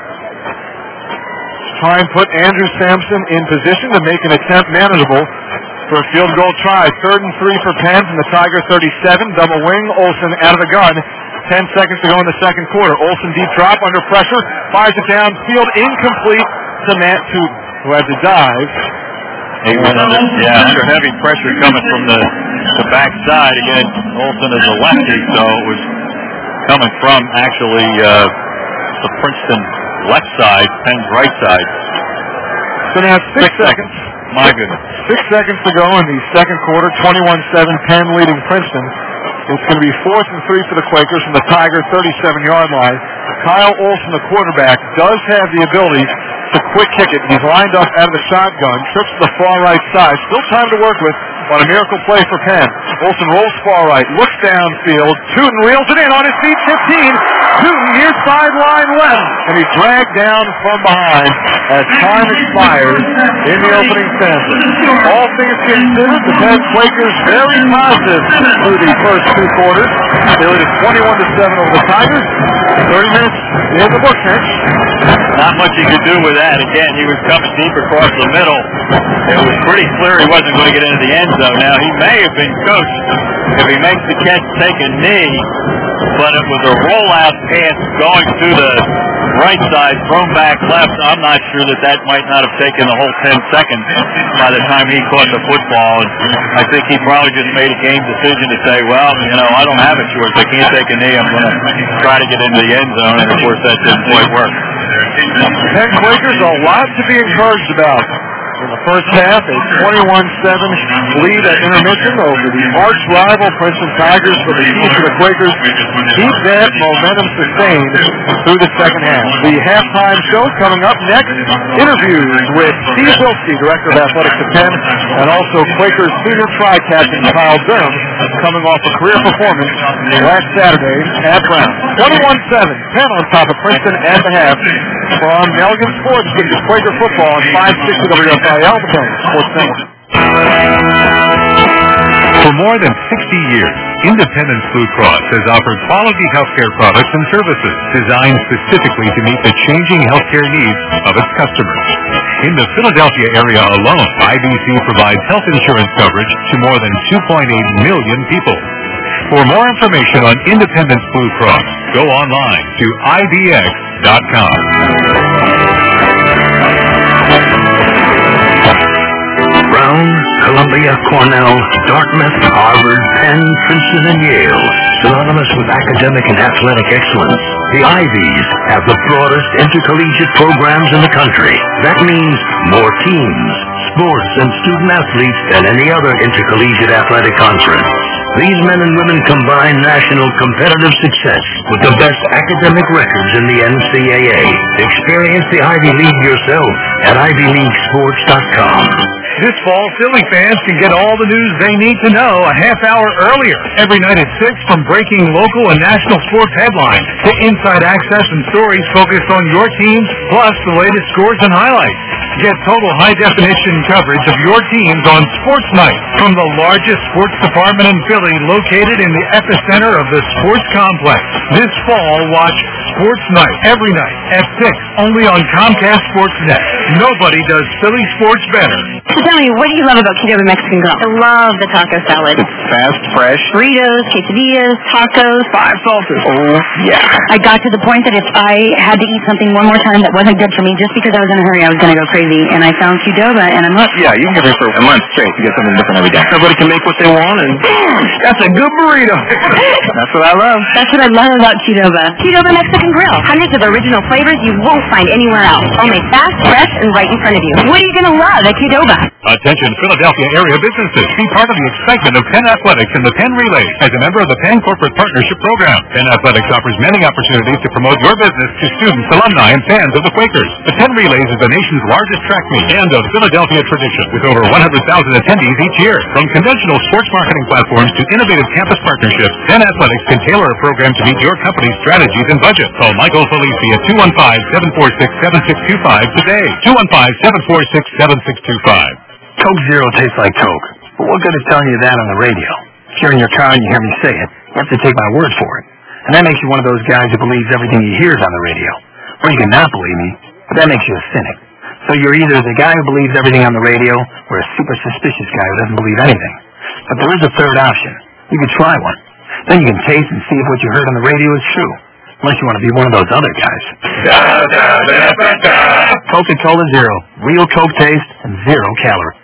Try and put Andrew Sampson in position to make an attempt manageable for a field goal try. Third and three for Penn from the Tiger thirty-seven. Double wing, Olsen out of the gun. Ten seconds to go in the second quarter. Olsen deep drop under pressure. Fires it downfield. Incomplete to Matt Tootin, who had to dive. He was under, yeah, under heavy pressure coming from the, the backside. Again, Olsen is a lefty, so it was coming from actually uh, the Princeton left side, Penn's right side. So now six, six seconds. My goodness. Six seconds to go in the second quarter. twenty-one seven, Penn leading Princeton. It's going to be fourth and three for the Quakers from the Tiger thirty-seven-yard line. Kyle Olsen, the quarterback, does have the ability to quick kick it. He's lined up out of the shotgun, trips to the far right side. Still time to work with on a miracle play for Penn. Olsen rolls far right, looks downfield. Tootin reels it in on his feet, fifteen. Tootin near sideline left, and he's dragged down from behind as time expires in the opening stanza. All things considered, the Penn Quakers very positive through the first two quarters. They lead twenty-one to seven over the Tigers. thirty minutes in the books, Mitch. Not much he could do with that. Again, he was coming deep across the middle. It was pretty clear he wasn't going to get into the end zone. Now, he may have been coached if he makes the catch, take a knee, but it was a rollout pass going to the right side, thrown back left. I'm not sure that that might not have taken the whole ten seconds by the time he caught the football. And I think he probably just made a game decision to say, well, you know, I don't have a choice. I can't take a knee. I'm going to try to get into the end zone. And, of course, that didn't quite work. Penn Quakers, a lot to be encouraged about. In the first half, a twenty-one seven lead at intermission over the arch rival Princeton Tigers. For the key for the Quakers, keep that momentum sustained through the second half. The halftime show coming up next. Interviews with Steve Wilski, Director of Athletics at Penn, and also Quakers senior tri-captain Kyle Durham, coming off a career performance last Saturday at Brown. twenty-one seven, Penn on top of Princeton at the half. From Elgin Sports, this is Quaker football on five sixty W F I L, the Penn Sports Network. For more than sixty years, Independence Blue Cross has offered quality healthcare products and services designed specifically to meet the changing healthcare needs of its customers. In the Philadelphia area alone, I D C provides health insurance coverage to more than two point eight million people. For more information on Independence Blue Cross, go online to I D X dot com. Brown, Columbia, Cornell, Dartmouth, Harvard, Penn, Princeton, and Yale. Synonymous with academic and athletic excellence, the Ivies have the broadest intercollegiate programs in the country. That means more teams, sports, and student athletes than any other intercollegiate athletic conference. These men and women combine national competitive success with the best academic records in the N C A A. Experience the Ivy League yourself at Ivy League Sports dot com. This fall, Philly fans can get all the news they need to know a half hour earlier. Every night at six, from breaking local and national sports headlines to inside access and stories focused on your teams, plus the latest scores and highlights. Get total high-definition coverage of your teams on Sports Night from the largest sports department in Philly, located in the epicenter of the sports complex. This fall, watch Sports Night every night at six, only on Comcast Sportsnet. Nobody does Philly sports better. So tell me, what do you love about Qdoba Mexican Grill? I love the taco salad. It's fast, fresh. Burritos, quesadillas, tacos. Five salsas. Oh, yeah. I got to the point that if I had to eat something one more time that wasn't good for me, just because I was in a hurry, I was going to go crazy. And I found Qdoba, and I'm hooked. Yeah, you can get it for a month straight to get something different every day. Everybody can make what they want, and that's a good burrito. That's what I love. That's what I love about Qdoba. Qdoba Mexican Grill. Hundreds of original flavors you won't find anywhere else. All made fast, fresh, and right in front of you. What are you going to love at Qdoba? Attention Philadelphia area businesses. Be part of the excitement of Penn Athletics and the Penn Relays as a member of the Penn Corporate Partnership Program. Penn Athletics offers many opportunities to promote your business to students, alumni, and fans of the Quakers. The Penn Relays is the nation's largest track meet and of Philadelphia tradition, with over one hundred thousand attendees each year. From conventional sports marketing platforms to innovative campus partnerships, Penn Athletics can tailor a program to meet your company's strategies and budget. Call Michael Felici at two one five, seven four six, seven six two five today. two one five, seven four six, seven six two five. Coke Zero tastes like Coke. But what good is telling you that on the radio? If you're in your car and you hear me say it, you have to take my word for it. And that makes you one of those guys who believes everything he hears on the radio. Or you can not believe me, but that makes you a cynic. So you're either the guy who believes everything on the radio or a super suspicious guy who doesn't believe anything. But there is a third option. You can try one. Then you can taste and see if what you heard on the radio is true. Unless you want to be one of those other guys. Coca-Cola Zero. Real Coke taste and zero calories.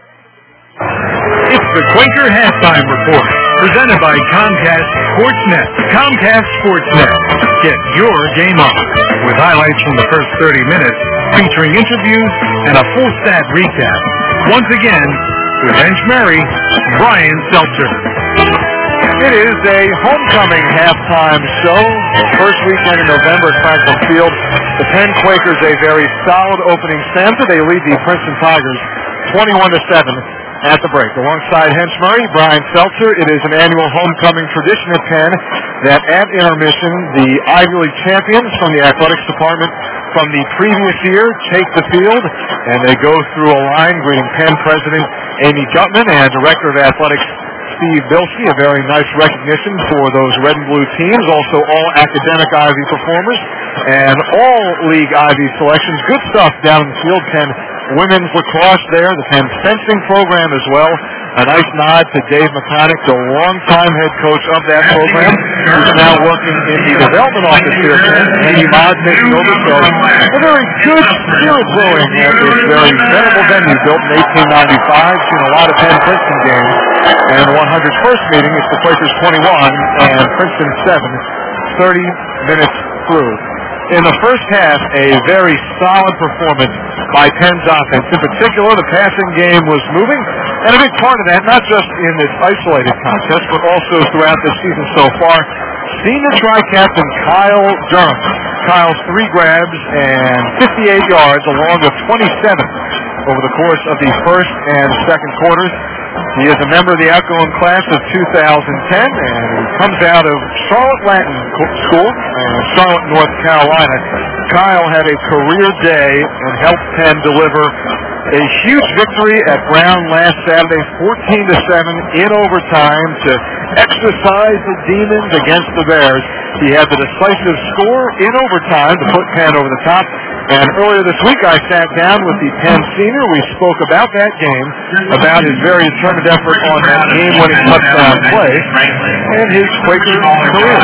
It's the Quaker Halftime Report, presented by Comcast Sportsnet. Comcast Sportsnet. Get your game on, with highlights from the first thirty minutes, featuring interviews and a full stat recap. Once again, with Hench Murray, Brian Seltzer. It is a homecoming halftime show. The first weekend in November at Franklin Field. The Penn Quakers a very solid opening stanza. They lead the Princeton Tigers twenty-one to seven at the break. Alongside Hench Murray, Brian Seltzer, it is an annual homecoming tradition at Penn that at intermission, the Ivy League champions from the athletics department from the previous year take the field, and they go through a line greeting Penn President Amy Gutman and Director of Athletics Steve Bilski. A very nice recognition for those red and blue teams. Also all academic Ivy performers and all league Ivy selections. Good stuff down in the field. Penn women's lacrosse there, the Penn fencing program as well. A nice nod to Dave McConnick, the longtime head coach of that program, who's now working in the development office here at Penn. Andy Modd taking over. So a very good spirit blowing at this very venerable venue built in eighteen ninety-five. Seen a lot of Penn Princeton games. And the one hundred first meeting is the Quakers twenty-one and Princeton seven, thirty minutes through. In the first half, a very solid performance by Penn's offense. In particular, the passing game was moving, and a big part of that, not just in this isolated contest, but also throughout the season so far. Senior tri-captain Kyle Durham. Kyle's three grabs and fifty-eight yards, along with twenty-seven over the course of the first and second quarters. He is a member of the outgoing class of two thousand ten, and he comes out of Charlotte Latin School, uh, Charlotte, North Carolina. Kyle had a career day and helped Penn deliver A huge victory at Brown last Saturday, fourteen to seven in overtime to exercise the demons against the Bears. He had the decisive score in overtime to put Penn over the top. And earlier this week, I sat down with the Penn senior. We spoke about that game, about his very determined effort on that game-winning touchdown play, and his Quaker career.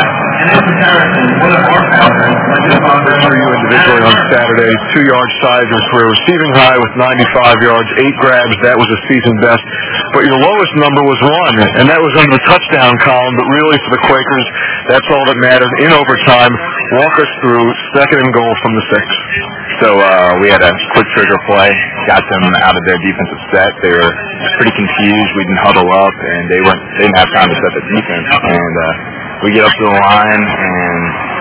For you individually on Saturday, two-yard shy of your career, receiving high with ninety-five yards, eight grabs. That was a season best. But your lowest number was one, and that was under the touchdown column. But really, for the Quakers, that's all that mattered. In overtime, walk us through second and goal from the six. So uh, we had a quick trigger play, got them out of their defensive set. They were pretty confused. We didn't huddle up, and they weren't. They didn't have time to set the defense. And uh, we get up to the line, and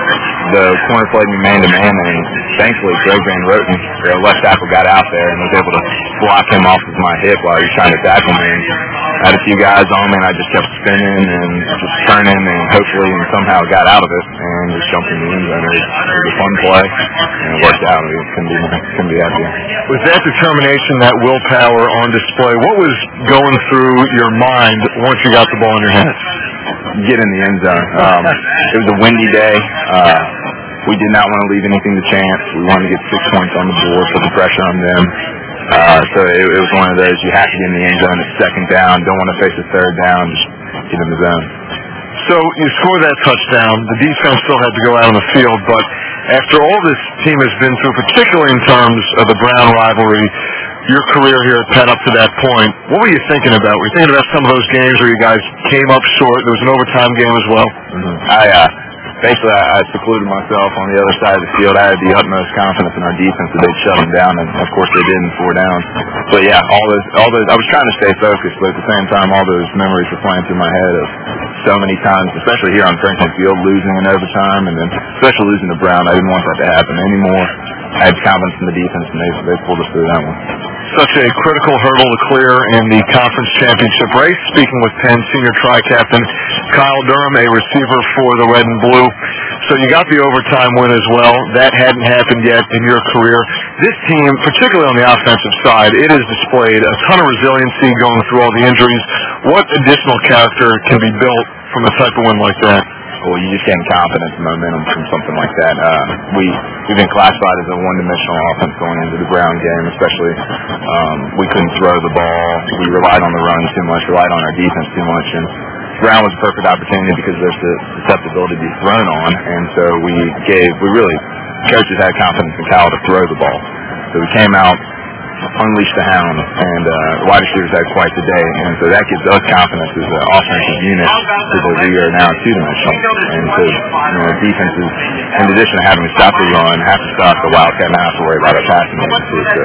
the corner played me man to man, and thankfully Greg Van Roten, their left tackle, got out there and was able to block him off of my hip while he was trying to tackle me. And I had a few guys on me, and I just kept spinning and just turning, and hopefully and somehow got out of it and just jumped in the end zone. It was, it was a fun play, and it worked out. It couldn't be, couldn't be happier. With that determination, that willpower on display, what was going through your mind once you got the ball in your hands? Get in the end zone. Um, it was a windy day. Uh, we did not want to leave anything to chance. We wanted to get six points on the board, put the pressure on them. Uh, so it, it was one of those, you have to get in the end zone. It's second down. Don't want to face a third down. Just get in the zone. So you score that touchdown. The defense still had to go out on the field, but after all this team has been through, particularly in terms of the Brown rivalry, your career here at Penn up to that point, what were you thinking about? Were you thinking about some of those games where you guys came up short? There was an overtime game as well. Mm-hmm. I uh, basically I, I secluded myself on the other side of the field. I had the utmost confidence in our defense that they'd shut them down, and of course they did in four downs. But yeah, all those, all those. I was trying to stay focused, but at the same time, all those memories were playing through my head of so many times, especially here on Franklin Field, losing in overtime, and then especially losing to Brown. I didn't want that to happen anymore. I had confidence in the defense, and they they pulled us through that one. Such a critical hurdle to clear in the conference championship race. Speaking with Penn senior tri-captain Kyle Durham, a receiver for the Red and Blue. So you got the overtime win as well. That hadn't happened yet in your career. This team, particularly on the offensive side, it has displayed a ton of resiliency going through all the injuries. What additional character can be built from a type of win like that? Well, you just gain confidence and momentum from something like that. Uh, we, we've been classified as a one-dimensional offense going into the Brown game, especially. Um, we couldn't throw the ball. We relied on the run too much, relied on our defense too much. And Brown was a perfect opportunity because there's the susceptibility to be thrown on. And so we gave, we really, coaches had confidence in Kyle to throw the ball. So we came out, unleashed the hound, and uh, wide receivers had quite the day, and so that gives us confidence as an offensive unit because we are now two-dimensional, and so you know, defenses, in addition to having to stop the run, have to stop the Wildcat and have to worry about our passing game too, so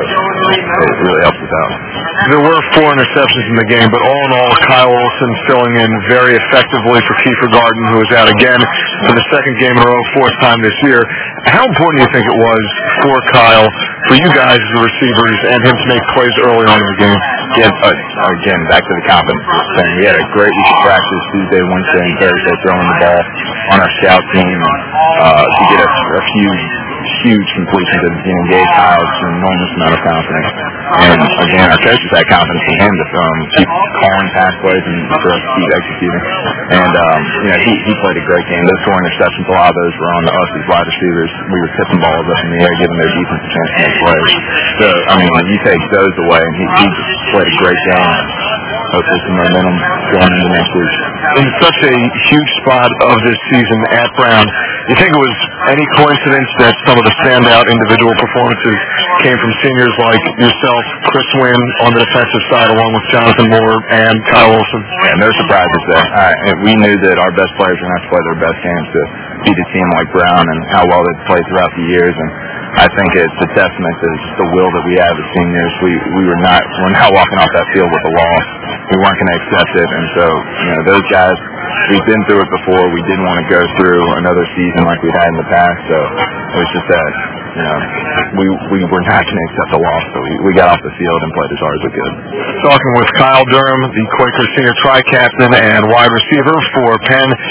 it really helps us out. There were four interceptions in the game, but all in all, Kyle Olson filling in very effectively for Kiefer Garden, who was out again for the second game in a row, fourth time this year. How important do you think it was for Kyle, for you guys as the receivers, and him to make plays early on in the game? Again, uh, again back to the confidence thing. We had a great week of practice Tuesday, Wednesday, and Thursday throwing the ball on our scout team. Uh, to get a, a few huge completions at the beginning gave Kyle an enormous amount of confidence. And again, our coaches had confidence in him to um, keep calling pass plays and for us to keep executing. And um, you know, he, he played a great game. Those four interceptions, a lot of those were on us as wide receivers. We were tipping balls up in the air, giving their defense a chance to make plays. So I mean, when you take those away, and he, he just played a great game. Hopefully some momentum going into next week. In such a huge spot of this season at Brown, you think it was any coincidence that some of the standout individual performances came from seniors like yourself, Chris Wynn on the defensive side, along with Jonathan Moore and Kyle Olson? Yeah, no surprises there. All right, we knew that our best players were going to have to play their best games to beat a team like Brown and how well they've played throughout the years. And I think it's a testament to just the will that we have as seniors. We we were not we're not walking off that field with a loss. We weren't going to accept it, and so you know those guys. We've been through it before. We didn't want to go through another season like we had in the past. So it was just that you know we we were not going to accept a loss. So we we got off the field and played as hard as we could. Talking with Kyle Durham, the Quaker senior tri-captain and wide receiver for Penn.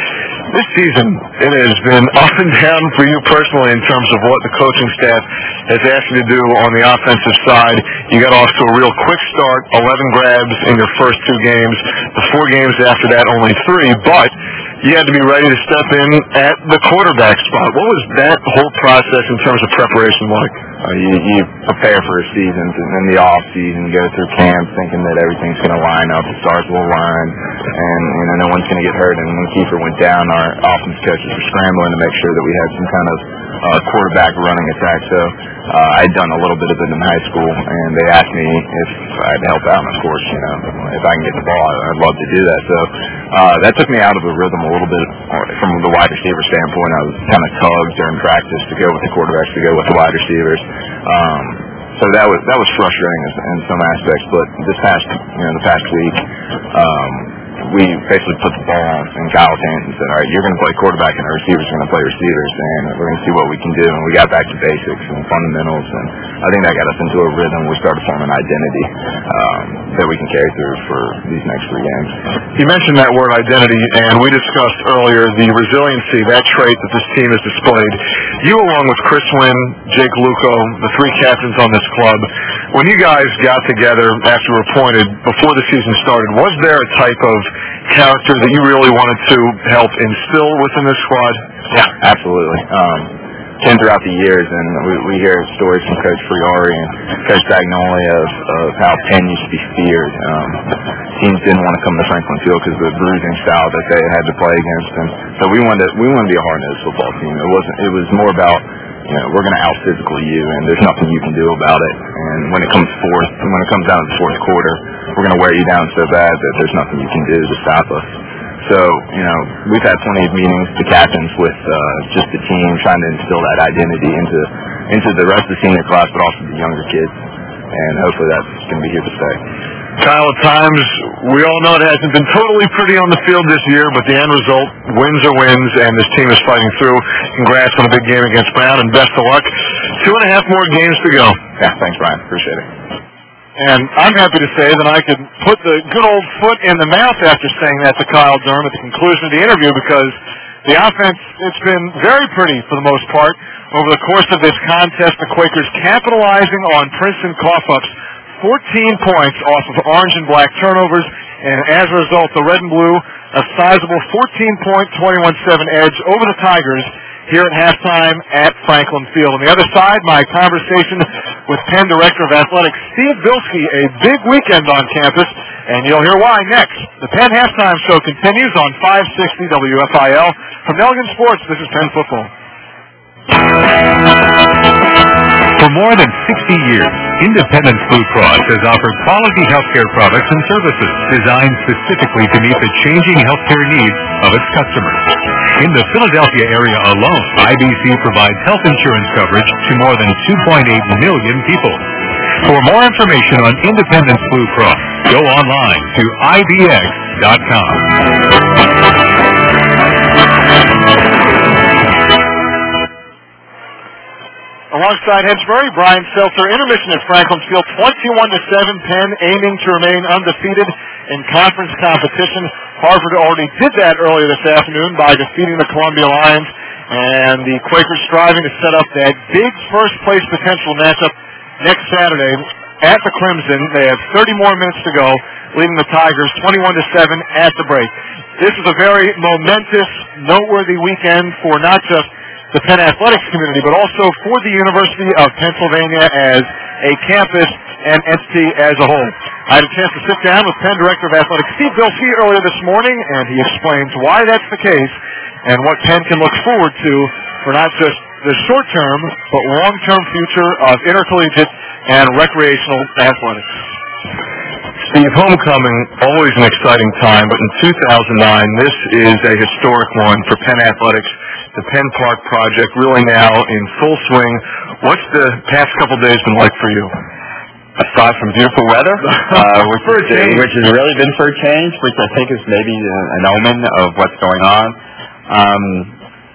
This season, it has been up and down for you personally in terms of what the coaching staff has asked you to do on the offensive side. You got off to a real quick start, eleven grabs in your first two games. The four games after that, only three, but you had to be ready to step in at the quarterback spot. What was that whole process in terms of preparation like? Uh, you, you prepare for a season, and in the off season, go through camp thinking that everything's going to line up, the stars will line, and you know no one's going to get hurt. And when Kiefer went down, our offense coaches were scrambling to make sure that we had some kind of uh, quarterback running attack. So uh, I'd done a little bit of it in high school, and they asked me if I'd help out. And of course, you know, if I can get the ball, I'd love to do that. So uh, that took me out of the rhythm a little bit from the wide receiver standpoint. I was kind of tugged during practice to go with the quarterbacks, to go with the wide receivers. Um, so that was that was frustrating in some aspects. But this past you know the past week, um, we basically put the ball in Kyle's hands and said, all right, you're going to play quarterback and our receivers are going to play receivers, and we're going to see what we can do. And we got back to basics and fundamentals, and I think that got us into a rhythm. We started forming an identity um, that we can carry through for these next three games. You mentioned that word identity, and we discussed earlier the resiliency, that trait that this team has displayed. You, along with Chris Wynn, Jake Luco, the three captains on this club, when you guys got together after you were appointed, before the season started, was there a type of character that you really wanted to help instill within this squad? Yeah, absolutely. Um, Ken, throughout the years, and we, we hear stories from Coach Friori and Coach Dagnoli of, of how Penn used to be feared. Um, teams didn't want to come to Franklin Field because of the bruising style that they had to play against, and so we wanted to, we wanted to be a hard-nosed football team. It wasn't. It was more about, you know, we're going to out-physical you, and there's nothing you can do about it. And when it comes fourth, when it comes down to the fourth quarter, we're going to wear you down so bad that there's nothing you can do to stop us. So, you know, we've had plenty of meetings, the captains, with uh, just the team, trying to instill that identity into into the rest of the senior class, but also the younger kids. And hopefully that's going to be here to stay. Kyle, at times, we all know it hasn't been totally pretty on the field this year, but the end result, wins are wins, and this team is fighting through. Congrats on a big game against Brown, and best of luck. Two and a half more games to go. Yeah, thanks, Brian. Appreciate it. And I'm happy to say that I could put the good old foot in the mouth after saying that to Kyle Durham at the conclusion of the interview, because the offense, it's been very pretty for the most part. Over the course of this contest, the Quakers capitalizing on Princeton cough-ups, fourteen points off of orange and black turnovers, and as a result, the red and blue, a sizable fourteen point, twenty-one seven edge over the Tigers here at halftime at Franklin Field. On the other side, my conversation with Penn Director of Athletics, Steve Bilski, a big weekend on campus, and you'll hear why next. The Penn Halftime Show continues on five sixty W F I L. From Elgin Sports, this is Penn Football. For more than sixty years, Independence Blue Cross has offered quality healthcare products and services designed specifically to meet the changing healthcare needs of its customers. In the Philadelphia area alone, I B C provides health insurance coverage to more than two point eight million people. For more information on Independence Blue Cross, go online to I B X dot com. Alongside Hedgesbury, Brian Seltzer, intermission at Franklin Field, twenty-one to seven, Penn aiming to remain undefeated in conference competition. Harvard already did that earlier this afternoon by defeating the Columbia Lions, and the Quakers striving to set up that big first-place potential matchup next Saturday at the Crimson. They have thirty more minutes to go, leading the Tigers twenty-one to seven at the break. This is a very momentous, noteworthy weekend for not just the Penn athletics community, but also for the University of Pennsylvania as a campus and entity as a whole. I had a chance to sit down with Penn Director of Athletics Steve Bilski earlier this morning, and he explains why that's the case and what Penn can look forward to for not just the short-term, but long-term future of intercollegiate and recreational athletics. Steve, homecoming, always an exciting time, but in two thousand nine, this is a historic one for Penn Athletics. The Penn Park project really now in full swing. What's the past couple days been like for you? Aside from beautiful weather, uh, which, for a change. which has really been for a change, which I think is maybe an omen of what's going on. Um,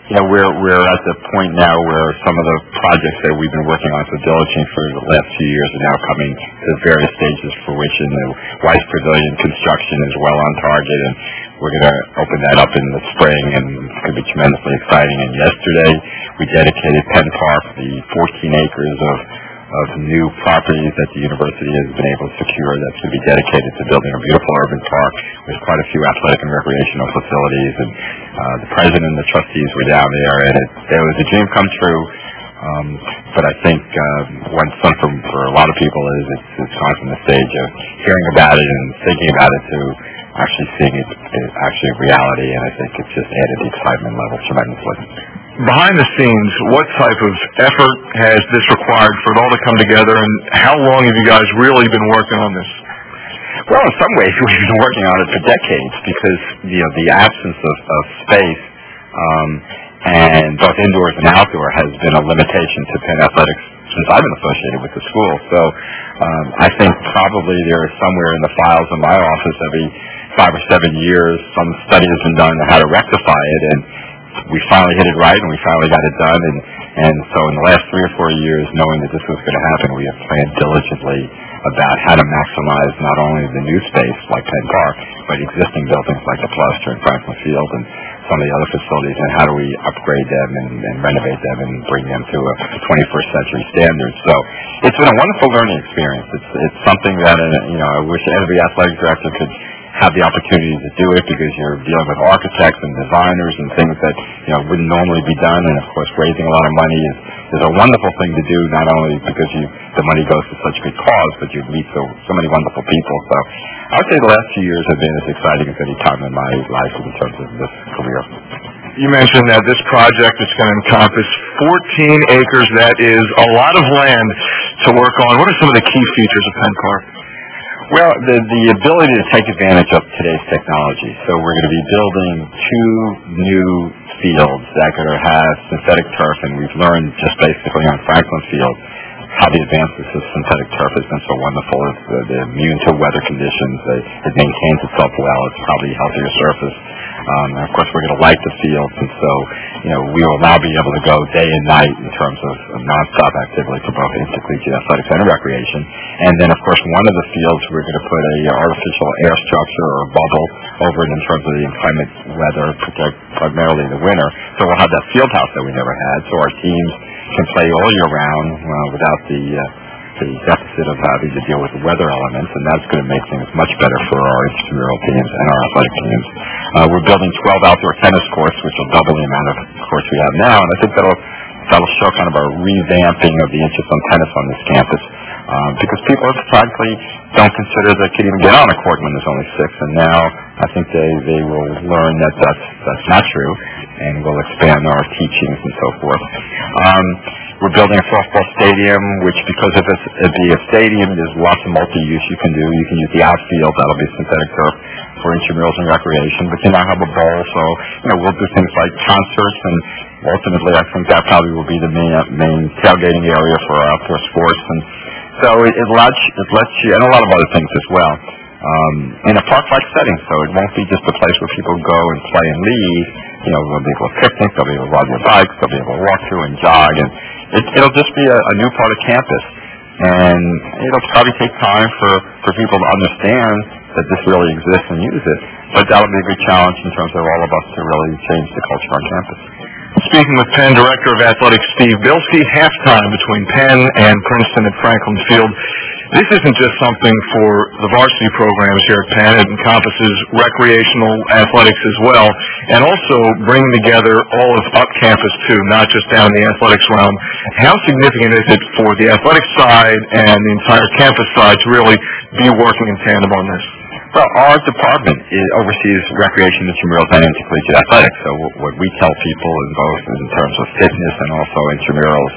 you know, we're we're at the point now where some of the projects that we've been working on so diligently for the last few years are now coming to various stages of fruition. The Weiss Pavilion construction is well on target, and we're going to open that up in the spring, and it's going to be tremendously exciting. And yesterday, we dedicated Penn Park, the fourteen acres of of new properties that the university has been able to secure that's going to be dedicated to building a beautiful urban park with quite a few athletic and recreational facilities. And uh, the president and the trustees were down there, and it, it was a dream come true. Um, but I think uh, one fun for, for a lot of people is it's, it's gone from the stage of hearing about it and thinking about it to actually seeing it, it actually a reality, and I think it's just added the excitement level tremendously. Behind the scenes, what type of effort has this required for it all to come together, and how long have you guys really been working on this? Well, in some ways, we've been working on it for decades because, you know, the absence of, of space, um, and both indoors and outdoor, has been a limitation to Penn Athletics since I've been associated with the school. So um, I think probably there is somewhere in the files in my office every five or seven years some study has been done on how to rectify it, and we finally hit it right, and we finally got it done. And, and so in the last three or four years, knowing that this was going to happen, we have planned diligently about how to maximize not only the new space like Penn Park, but existing buildings like the Plaster and Franklin Field and some of the other facilities, and how do we upgrade them and, and renovate them and bring them to a twenty-first century standard. So it's been a wonderful learning experience. It's, it's something that, uh, you know, I wish every athletic director could have the opportunity to do it, because you're dealing with architects and designers and things that, you know, wouldn't normally be done. And of course, raising a lot of money is, is a wonderful thing to do, not only because you the money goes to such a good cause, but you meet so so many wonderful people. So I would say the last few years have been as exciting as any time in my life in terms of this career. You mentioned that this project is going to encompass fourteen acres. That is a lot of land to work on. What are some of the key features of Penn Park? Well, the, the ability to take advantage of today's technology. So we're going to be building two new fields that are going to have synthetic turf, and we've learned just basically on Franklin Field how the advances of synthetic turf has been so wonderful. It's, uh, they're immune to weather conditions. They, it maintains itself well. It's probably a healthier surface. Um, and of course, we're going to light the fields, and so, you know, we will now be able to go day and night in terms of, of nonstop activity for both intercollegiate athletics and recreation. And then, of course, one of the fields we're going to put a artificial air structure or bubble over it in terms of the inclement weather, protect primarily the winter. So we'll have that field house that we never had, so our teams can play all year round uh, without the uh, the deficit of having to deal with the weather elements, and that's going to make things much better for our intramural teams and our athletic teams. Uh, we're building twelve outdoor tennis courts, which will double the amount of courts we have now, and I think that'll that'll show kind of a revamping of the interest on tennis on this campus, um, because people frankly don't consider they can even get on a court when there's only six, and now I think they, they will learn that that's, that's not true, and we'll expand our teachings and so forth. Um, we're building a softball stadium, which because of it, it be a stadium, there's lots of multi-use you can do. You can use the outfield, that'll be synthetic turf for intramurals and recreation, but you now have a bowl, so, you know, we'll do things like concerts, and ultimately I think that probably will be the main, main tailgating area for outdoor sports. And so it, it, lets, it lets you, and a lot of other things as well, um, in a park-like setting. So it won't be just a place where people go and play and leave. You know, they'll be able to picnic, they'll be able to ride their bikes, they'll be able to walk through and jog, and it, it'll just be a, a new part of campus. And it'll probably take time for, for people to understand that this really exists and use it. But that'll be a good challenge in terms of all of us to really change the culture on campus. Speaking with Penn Director of Athletics Steve Bilski, halftime between Penn and Princeton at Franklin Field. This isn't just something for the varsity programs here at Penn. It encompasses recreational athletics as well, and also bringing together all of up campus too, not just down in the athletics realm. How significant is it for the athletics side and the entire campus side to really be working in tandem on this? Well, our department is, oversees recreation, intramurals, and intercollegiate athletics. So what we tell people in both in terms of fitness and also intramurals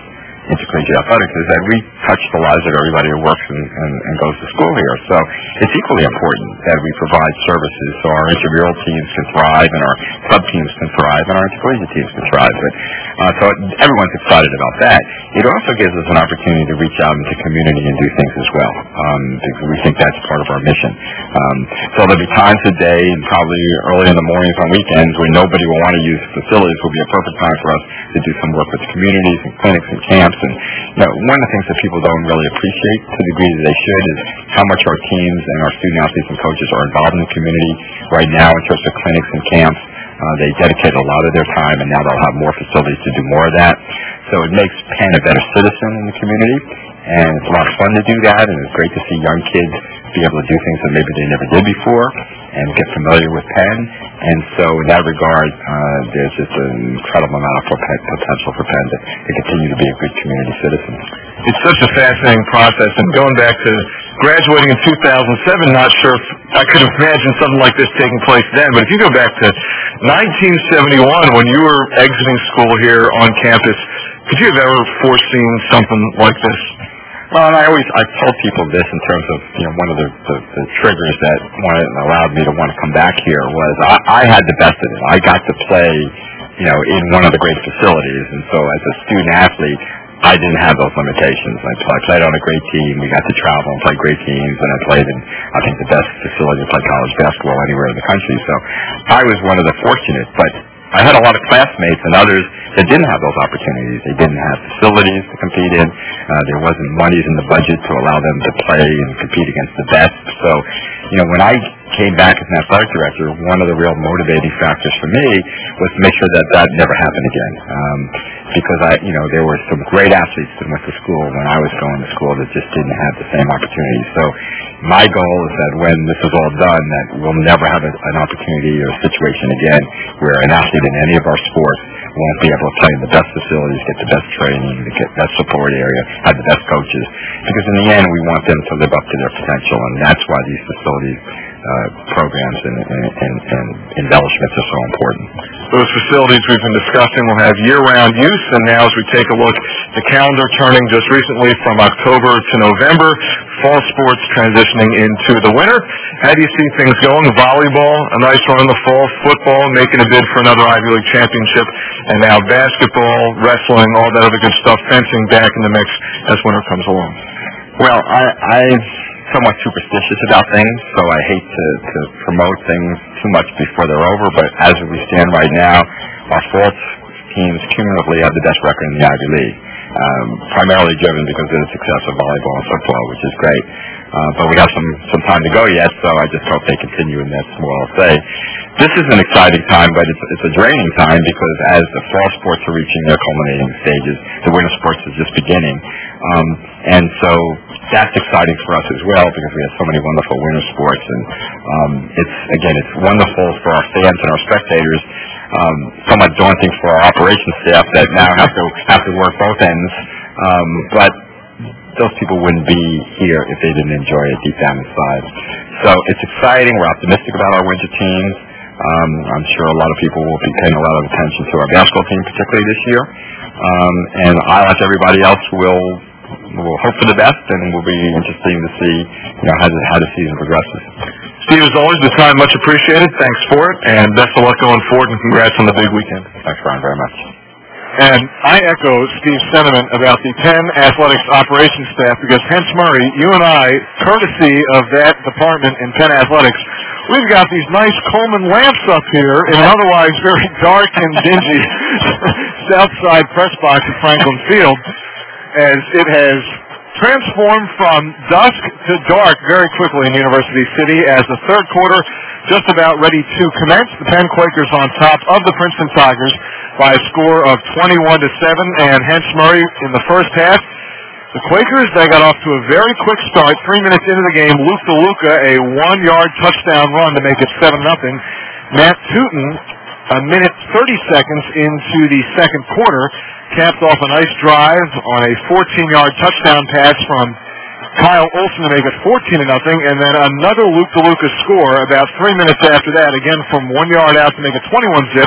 intercollegiate athletics is that we touch the lives of everybody who works and, and, and goes to school here. So it's equally important that we provide services so our intramural teams can thrive and our club teams can thrive and our intercollegiate teams can thrive. But, uh, so everyone's excited about that. It also gives us an opportunity to reach out into community and do things as well, um, because we think that's part of our mission. Um, so there'll be times a day and probably early in the mornings on weekends when nobody will want to use facilities. Will be a perfect time for us to do some work with communities and clinics and camps. And you know, one of the things that people don't really appreciate to the degree that they should is how much our teams and our student athletes and coaches are involved in the community right now in terms of clinics and camps. Uh, they dedicate a lot of their time, and now they'll have more facilities to do more of that. So it makes Penn a better citizen in the community, and it's a lot of fun to do that, and it's great to see young kids be able to do things that maybe they never did before and get familiar with Penn. And so in that regard, uh, there's just an incredible amount of potential for Penn to, to continue to be a good community citizen. It's such a fascinating process, and going back to graduating in two thousand seven, not sure if I could have imagined something like this taking place then, but if you go back to nineteen seventy-one when you were exiting school here on campus, could you have ever foreseen something like this? Well, and I always I told people this in terms of you know one of the, the, the triggers that wanted, allowed me to want to come back here was I, I had the best of it. I got to play you know in one of the great facilities, and so as a student athlete, I didn't have those limitations. I, I played on a great team. We got to travel and play great teams, and I played in I think the best facility to play college basketball anywhere in the country. So I was one of the fortunate, but I had a lot of classmates and others that didn't have those opportunities. They didn't have facilities to compete in. Uh, there wasn't monies in the budget to allow them to play and compete against the best. So, you know, when I came back as an athletic director, one of the real motivating factors for me was to make sure that that never happened again. Um, because I, you know, there were some great athletes that went to school when I was going to school that just didn't have the same opportunities. So my goal is that when this is all done, that we'll never have a, an opportunity or a situation again where an athlete in any of our sports won't be able to play in the best facilities, get the best training, get the best support area, have the best coaches. Because in the end, we want them to live up to their potential, and that's why these facilities, uh, programs, and, and, and, and embellishments are so important. Those facilities we've been discussing will have year-round use, and now as we take a look, the calendar turning just recently from October to November, fall sports transitioning into the winter. How do you see things going? Volleyball, a nice run in the fall, football, making a bid for another Ivy League championship, and now basketball, wrestling, all that other good stuff, fencing back in the mix as winter comes along. Well, I, I'm somewhat superstitious about things, so I hate to, to promote things too much before they're over, but as we stand right now, our fall teams cumulatively have the best record in the Ivy League. Um, primarily driven because of the success of volleyball and football, which is great. Uh, but we have some, some time to go yet, so I just hope they continue, and that's more I'll say. This is an exciting time, but it's, it's a draining time because as the fall sports are reaching their culminating stages, the winter sports is just beginning. Um, and so that's exciting for us as well because we have so many wonderful winter sports. And um, it's, again, it's wonderful for our fans and our spectators. Um, somewhat daunting for our operations staff that now have to have to work both ends. Um, but those people wouldn't be here if they didn't enjoy it deep down inside. So it's exciting. We're optimistic about our winter teams. Um, I'm sure a lot of people will be paying a lot of attention to our basketball team, particularly this year. Um, and I, like everybody else, will will hope for the best, and it will be interesting to see you know how the, how the season progresses. Steve, as always, the time much appreciated. Thanks for it, and best of luck going forward, and congrats on the big weekend. Thanks, Brian, very much. And I echo Steve's sentiment about the Penn Athletics operations staff because, Hence Murray, you and I, courtesy of that department in Penn Athletics, we've got these nice Coleman lamps up here in an otherwise very dark and dingy south side press box at Franklin Field, as it has transformed from dusk to dark very quickly in University City as the third quarter just about ready to commence. The Penn Quakers on top of the Princeton Tigers by a score of twenty-one to seven, and Hence Murray in the first half. The Quakers, they got off to a very quick start. Three minutes into the game, Luke DeLuca, a one-yard touchdown run to make it seven nothing. Matt Tootin, a minute thirty seconds into the second quarter, capped off a nice drive on a fourteen-yard touchdown pass from Kyle Olson to make it fourteen to nothing, and then another Luke DeLuca score about three minutes after that, again from one yard out to make it twenty-one zip.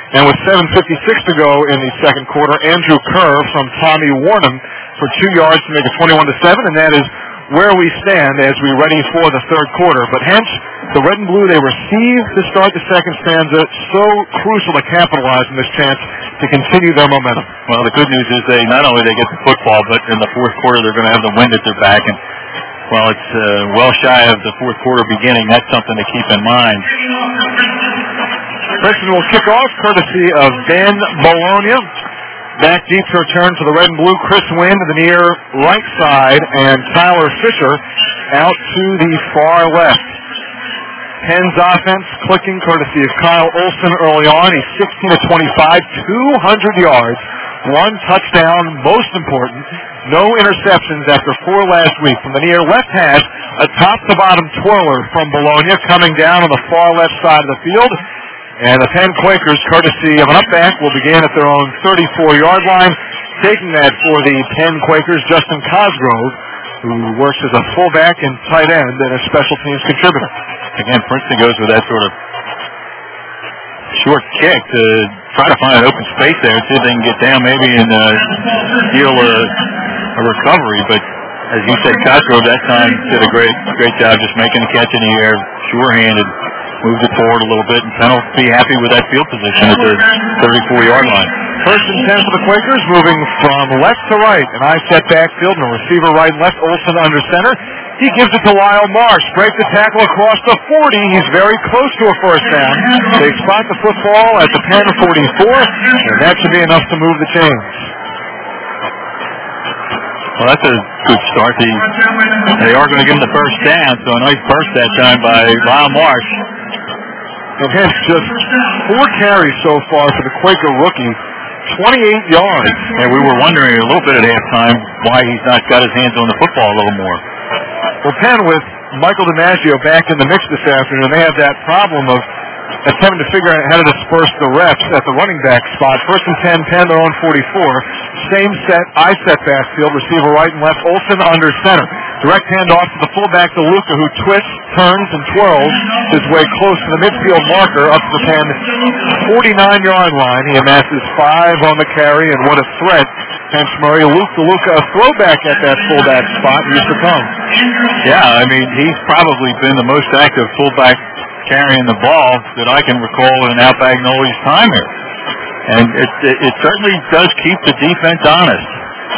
And with seven fifty-six to go in the second quarter, Andrew Kerr from Tommy Warnham for two yards to make it twenty-one to seven, and that is where we stand as we ready for the third quarter. But hence, the red and blue, they receive to start the second stanza, so crucial to capitalize on this chance to continue their momentum. Well, the good news is they not only they get the football, but in the fourth quarter they're going to have the wind at their back. And while it's uh, well shy of the fourth quarter beginning, that's something to keep in mind. Princeton will kick off courtesy of Ben Bologna. Back deep to return for the red and blue, Chris Wynn to the near right side, and Tyler Fisher out to the far left. Penn's offense clicking courtesy of Kyle Olson early on. He's sixteen to twenty-five, two hundred yards, one touchdown, most important. No interceptions after four last week. From the near left hash, a top-to-bottom twirler from Bologna coming down on the far left side of the field. And the Penn Quakers, courtesy of an upback, will begin at their own thirty-four-yard line. Taking that for the Penn Quakers, Justin Cosgrove, who works as a fullback and tight end and a special teams contributor. Again, Princeton goes with that sort of short kick to try to find an open space there and see if they can get down maybe and uh, steal a, a recovery. But as you said, Cosgrove that time did a great great job just making the catch in the air, sure-handed. Moved it forward a little bit, and Penn will be happy with that field position at the thirty-four-yard line. First and ten for the Quakers, moving from left to right. An I-set backfield and a receiver right and left. Olson under center. He gives it to Lyle Marsh. Breaks the tackle across the forty. He's very close to a first down. They spot the football at the Penn forty-four, and that should be enough to move the chains. Well, that's a good start. They, they are going to give him the first down, so a nice burst that time by Lyle Marsh. Again, just four carries so far for the Quaker rookie, twenty-eight yards. And we were wondering a little bit at halftime why he's not got his hands on the football a little more. Well, Penn, with Michael DiMaggio back in the mix this afternoon, they have that problem of attempting to figure out how to disperse the reps at the running back spot. First and ten, Penn, their own forty-four. Same set, I-set backfield, receiver right and left, Olson under center. Direct handoff to the fullback, DeLuca, who twists, turns, and twirls his way close to the midfield marker up to the Penn forty-nine-yard line. He amasses five on the carry, and what a threat. Hence Murray, Luke DeLuca, a throwback at that fullback spot, used to come. Yeah, I mean, he's probably been the most active fullback carrying the ball that I can recall in Al Bagnoli's time here. And it, it, it certainly does keep the defense honest.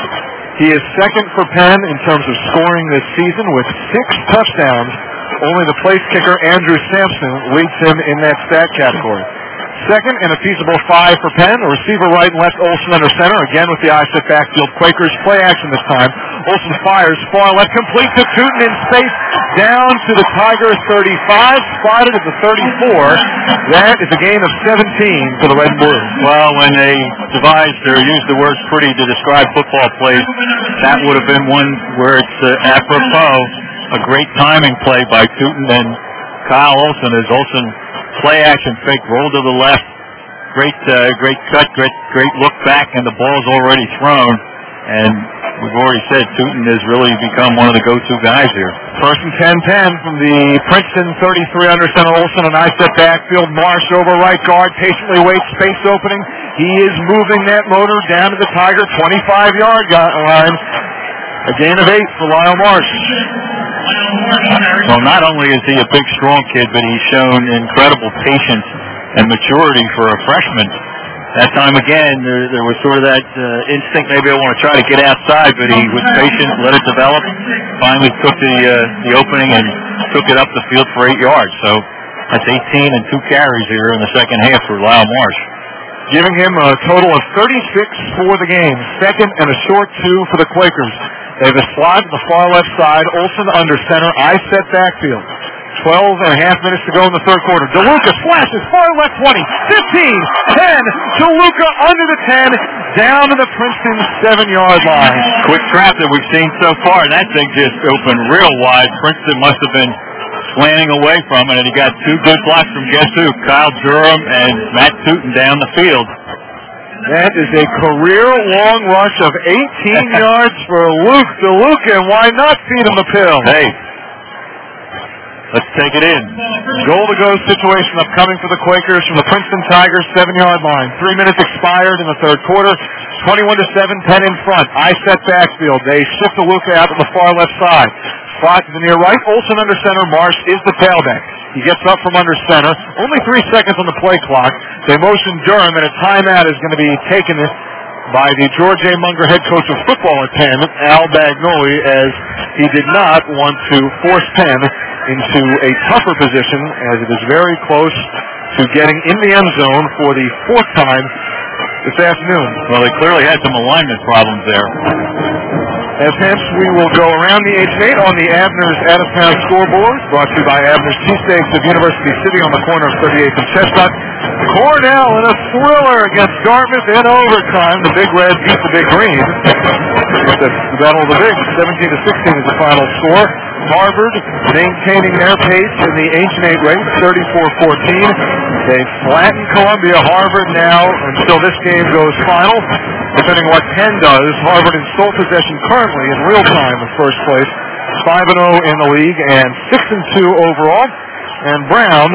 He is second for Penn in terms of scoring this season with six touchdowns. Only the place kicker, Andrew Sampson, leads him in that stat category. Second and a feasible five for Penn. A receiver right and left, Olson under center. Again with the I-set backfield. Quakers play action this time. Olson fires far left, complete to Tootin in space. Down to the Tigers thirty-five. Spotted at the thirty-four. That is a gain of seventeen for the Red and Blue. Well, when they devised or used the word pretty to describe football plays, that would have been one where it's uh, apropos. A great timing play by Tootin and Kyle Olson as Olson play action fake, roll to the left, great uh, great cut, great great look back, and the ball's already thrown. And we've already said Tootin has really become one of the go-to guys here. First and ten ten from the Princeton thirty-three under center. Olson, an I-set backfield. Marsh over right guard, patiently waits, space opening. He is moving that motor down to the Tiger twenty-five-yard line. A gain of eight for Lyle Marsh. Well, not only is he a big, strong kid, but he's shown incredible patience and maturity for a freshman. That time again, there, there was sort of that uh, instinct, maybe I want to try to get outside, but he was patient, let it develop, finally took the uh, the opening and took it up the field for eight yards. So that's eighteen and two carries here in the second half for Lyle Marsh. Giving him a total of thirty-six for the game. Second and a short two for the Quakers. They have a slide to the far left side. Olson under center. I-set backfield. Twelve and a half minutes to go in the third quarter. DeLuca flashes far left twenty, fifteen, ten. DeLuca under the ten, down to the Princeton seven-yard line. Quick trap that we've seen so far. That thing just opened real wide. Princeton must have been slanting away from it, and he got two good blocks from guess who? Kyle Durham and Matt Tootin down the field. That is a career-long rush of eighteen yards for Luke DeLuca, and why not feed him the pill? Hey, Let's take it in. Goal-to-go situation upcoming for the Quakers from the Princeton Tigers seven-yard line. Three minutes expired in the third quarter. twenty-one to seven, Penn in front. I-set backfield. They shift the Luca out to the far left side. Slot to the near right. Olsen under center. Marsh is the tailback. He gets up from under center. Only three seconds on the play clock. They motion Durham, and a timeout is going to be taken by the George A. Munger head coach of football at Penn, Al Bagnoli, as he did not want to force Penn into a tougher position, as it is very close to getting in the end zone for the fourth time this afternoon. Well, they clearly had some alignment problems there. As hence, we will go around the H eight on the Abner's out-of-town scoreboard, brought to you by Abner's Cheesesteaks of University City on the corner of thirty-eighth and Chestnut. Cornell in a thriller against Dartmouth in overtime. The Big Red beat the Big Green. It's the battle of the Bigs. seventeen to sixteen is the final score. Harvard maintaining their pace in the Ancient Eight race, thirty-four fourteen. They flatten Columbia. Harvard now, until this game goes final, depending on what Penn does, Harvard in sole possession currently in real time in first place, five and oh in the league and six and two overall. And Brown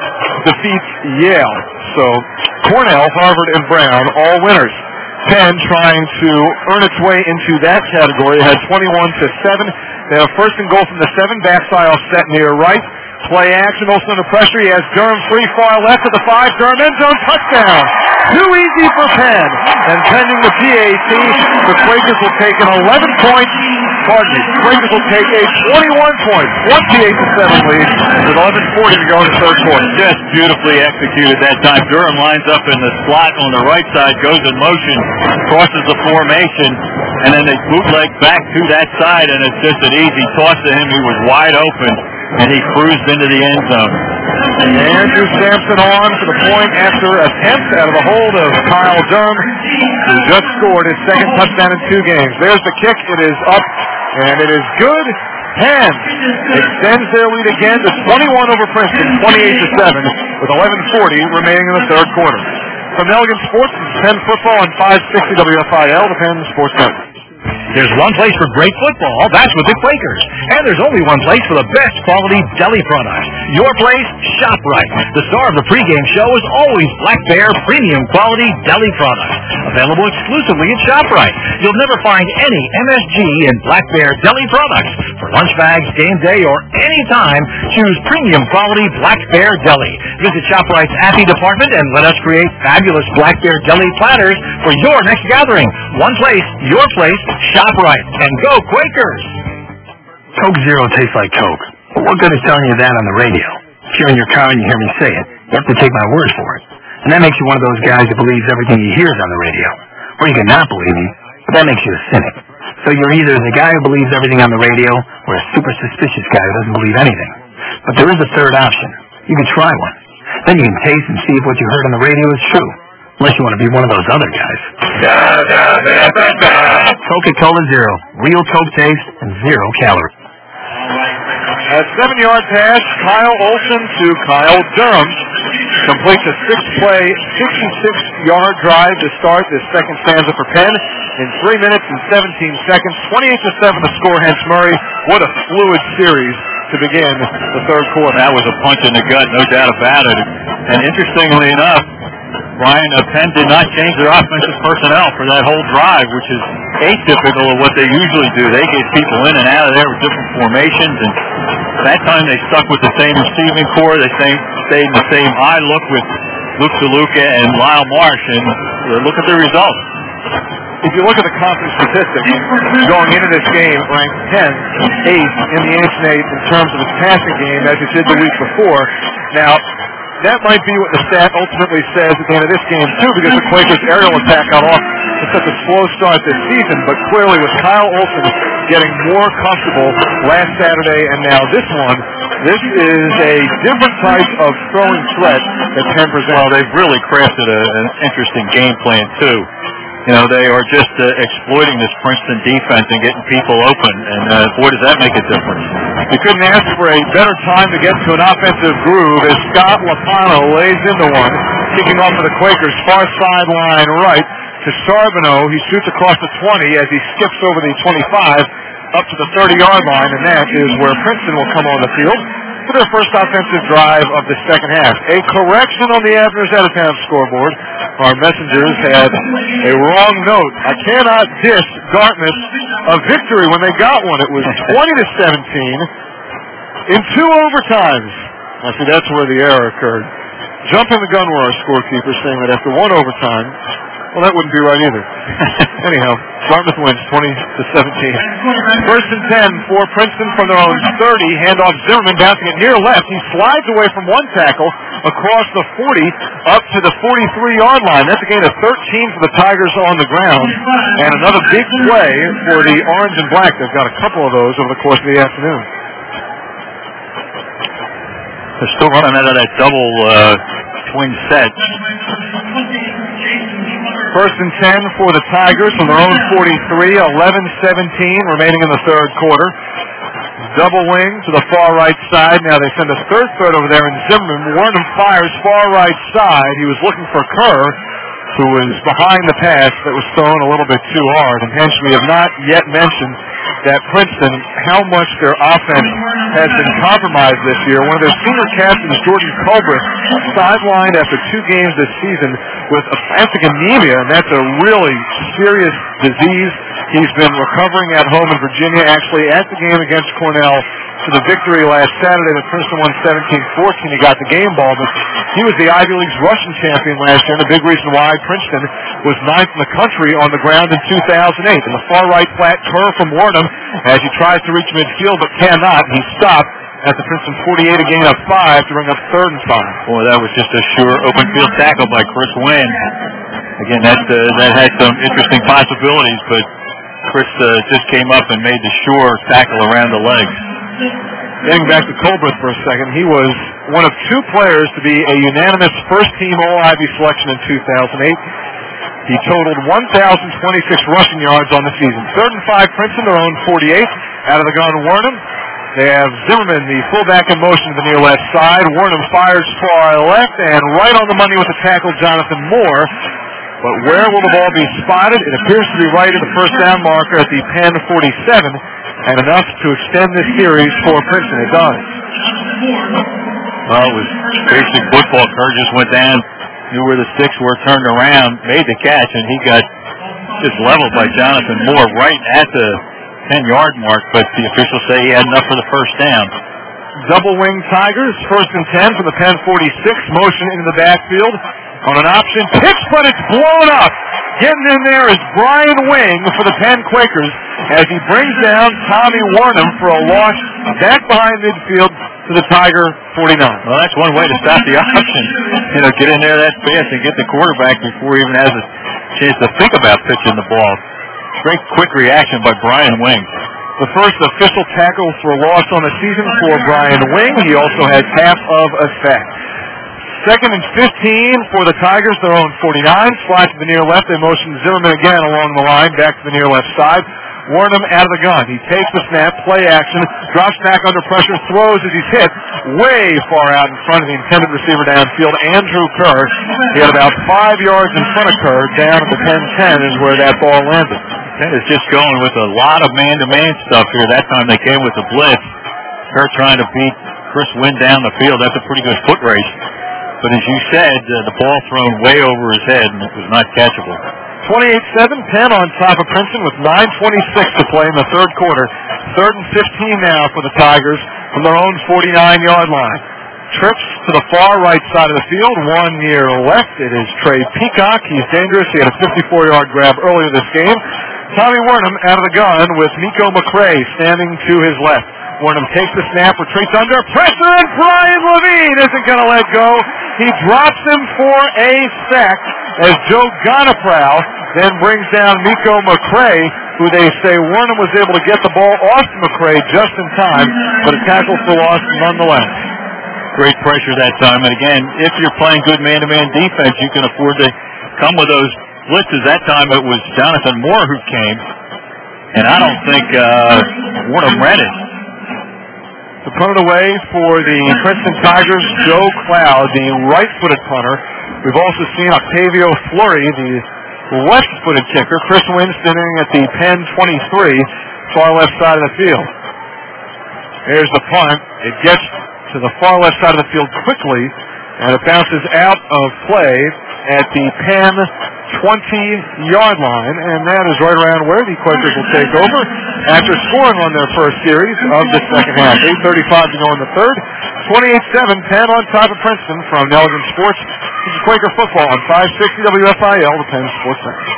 defeats Yale. So Cornell, Harvard, and Brown all winners. Penn trying to earn its way into that category. It had twenty-one to seven. They have first and goal from the seven. Backside set near right. Play action, also under pressure. He has Durham free far left at the five. Durham end zone touchdown. Too easy for Penn. And pending the P A T, the Quakers will take an eleven point. Pardon me. The Quakers will take a twenty-one point, twenty-eight to seven lead with eleven forty to go in the third quarter. Just beautifully executed that time. Durham lines up in the slot on the right side, goes in motion, crosses the formation, and then they bootleg back to that side, and it's just an easy toss to him. He was wide open, and he cruised into the end zone. Andrew Sampson on for the point after attempt out of the hold of Kyle Durham, who just scored his second touchdown in two games. There's the kick. It is up, and it is good. Penn extends their lead again to twenty-one over Princeton, twenty-eight to seven, with eleven forty remaining in the third quarter. From Elgin Sports, it's Penn Football on five sixty W F I L, the Penn Sports Network. There's one place for great football, that's with the Quakers. And there's only one place for the best quality deli products. Your place, ShopRite. The star of the pregame show is always Black Bear premium quality deli products. Available exclusively at ShopRite. You'll never find any M S G in Black Bear deli products. For lunch bags, game day, or any time, choose premium quality Black Bear Deli. Visit ShopRite's Appy department and let us create fabulous Black Bear deli platters for your next gathering. One place, your place, ShopRite. And go Quakers! Coke Zero tastes like Coke. But what good is telling you that on the radio? If you're in your car and you hear me say it, you have to take my word for it. And that makes you one of those guys that believes everything he hears on the radio. Or you can not believe me, but that makes you a cynic. So you're either the guy who believes everything on the radio or a super suspicious guy who doesn't believe anything. But there is a third option. You can try one. Then you can taste and see if what you heard on the radio is true. Unless you want to be one of those other guys. Coca-Cola Zero. Real Coke taste and zero calories. A seven-yard pass, Kyle Olsen to Kyle Durham. Completes a six-play, sixty-six-yard drive to start this second stanza for Penn in three minutes and seventeen seconds. twenty-eight to seven to score, hence Murray. What a fluid series to begin the third quarter. That was a punch in the gut, no doubt about it. And interestingly enough, Brian, uh, Penn did not change their offensive personnel for that whole drive, which is atypical of what they usually do. They get people in and out of there with different formations, and that time they stuck with the same receiving core. They same, stayed in the same high look with Luke DeLuca and Lyle Marsh, and uh, look at the results. If you look at the conference statistics, going into this game, ranked tenth, eighth in the Ancient Eight in terms of its passing game, as it did the week before. Now, that might be what the stat ultimately says at the end of this game, too, because the Quakers' aerial attack got off to such a slow start this season. But clearly, with Kyle Olsen getting more comfortable last Saturday and now this one, this is a different type of throwing threat that Penn presents. Well, they've really crafted a, an interesting game plan, too. You know, they are just uh, exploiting this Princeton defense and getting people open, and uh, boy, does that make a difference. You couldn't ask for a better time to get to an offensive groove as Scott Lapano lays into one, kicking off for the Quakers, far sideline right to Charbonneau. He shoots across the twenty as he skips over the twenty-five up to the thirty-yard line, and that is where Princeton will come on the field. for their first offensive drive of the second half. A correction on the Abner's out-of-town scoreboard. Our messengers had a wrong note. I cannot dish Dartmouth a victory when they got one. It was twenty to seventeen in two overtimes. I see that's where the error occurred. Jumping the gun were our scorekeeper, saying that after one overtime, well, that wouldn't be right either. Anyhow, Dartmouth wins twenty to seventeen. First and ten for Princeton from their own thirty. Handoff Zimmerman bouncing it near left. He slides away from one tackle across the forty up to the forty-three-yard line. That's a gain of thirteen for the Tigers on the ground. And another big play for the Orange and Black. They've got a couple of those over the course of the afternoon. They're still running out of that double uh, twin set. First and ten for the Tigers from their own forty-three, eleven seventeen remaining in the third quarter. Double wing to the far right side. Now they send a third threat over there in Zimmerman. Warren fires far right side. He was looking for Kerr, who was behind the pass that was thrown a little bit too hard. And hence we have not yet mentioned that Princeton, how much their offense has been compromised this year. One of their senior captains, Jordan Culbreth, sidelined after two games this season with aplastic anemia, and that's a really serious disease. He's been recovering at home in Virginia, actually at the game against Cornell for the victory last Saturday that Princeton won seventeen fourteen. He got the game ball, but he was the Ivy League's rushing champion last year, and the big reason why Princeton was ninth in the country on the ground in two thousand eight. In the far right flat, Kerr from Warnham as he tries to reach midfield but cannot. He stopped at the Princeton forty-eight, a gain of five to bring up third and five. Boy, that was just a sure open field tackle by Chris Wynn. Again, that uh, that had some interesting possibilities, but Chris uh, just came up and made the sure tackle around the legs. Getting back to Culbreth for a second, he was one of two players to be a unanimous first-team All-Ivy selection in two thousand eight. He totaled one thousand twenty-six rushing yards on the season. Third and five, Princeton, their own forty-eight. Out of the gun, Warnham. They have Zimmerman, the fullback in motion to the near left side. Warnham fires far left, and right on the money with the tackle, Jonathan Moore. But where will the ball be spotted? It appears to be right at the first down marker at the Penn forty-seven, and enough to extend this series for Princeton. It does. Well, it was basic football. Kerr just went down, knew where the sticks were, turned around, made the catch, and he got just leveled by Jonathan Moore right at the ten-yard mark, but the officials say he had enough for the first down. Double wing Tigers, first and ten from the Penn forty-six, motion into the backfield on an option pitch, but it's blown up. Getting in there is Brian Wing for the Penn Quakers as he brings down Tommy Warnham for a loss back behind midfield to the Tiger forty-nine. Well, that's one way to stop the option. You know, get in there that fast and get the quarterback before he even has a chance to think about pitching the ball. Great quick reaction by Brian Wing. The first official tackle for a loss on the season for Brian Wing. He also has half of a sack. Second and fifteen for the Tigers, their own forty-nine. Slide to the near left. They motion Zimmerman again along the line, back to the near left side. Warnham out of the gun. He takes the snap, play action, drops back under pressure, throws as he's hit way far out in front of the intended receiver downfield, Andrew Kerr. He had about five yards in front of Kerr. Down at the ten ten is where that ball landed. Penn is just going with a lot of man-to-man stuff here. That time they came with the blitz. Kerr trying to beat Chris Wynn down the field. That's a pretty good foot race. But as you said, uh, the ball thrown way over his head, and it was not catchable. twenty-eight seven, Penn on top of Princeton with nine twenty-six to play in the third quarter. Third and fifteen now for the Tigers from their own forty-nine-yard line. Trips to the far right side of the field, one near left. It is Trey Peacock. He's dangerous. He had a fifty-four-yard grab earlier this game. Tommy Warnham out of the gun with Nico McCray standing to his left. Warnham takes the snap, retreats under pressure, and Brian Levine isn't going to let go. He drops him for a sack as Joe Gonaprow then brings down Nico McCray, who they say Warnham was able to get the ball off to McCray just in time, but a tackle for loss nonetheless. Great pressure that time, and again, if you're playing good man-to-man defense, you can afford to come with those blitzes. That time it was Jonathan Moore who came, and I don't think uh, Warnham ran it. The punt away for the Princeton Tigers, Joe Cloud, the right-footed punter. We've also seen Octavio Fleury, the left-footed kicker. Chris Wynn standing at the Penn twenty-three, far left side of the field. There's the punt. It gets to the far left side of the field quickly, and it bounces out of play at the Penn twenty-yard line, and that is right around where the Quakers will take over after scoring on their first series of the second half. eight thirty-five to go in the third. twenty-eight seven, Penn on top of Princeton from Nelligan Sports. This is Quaker football on five sixty W F I L, the Penn Sports Center.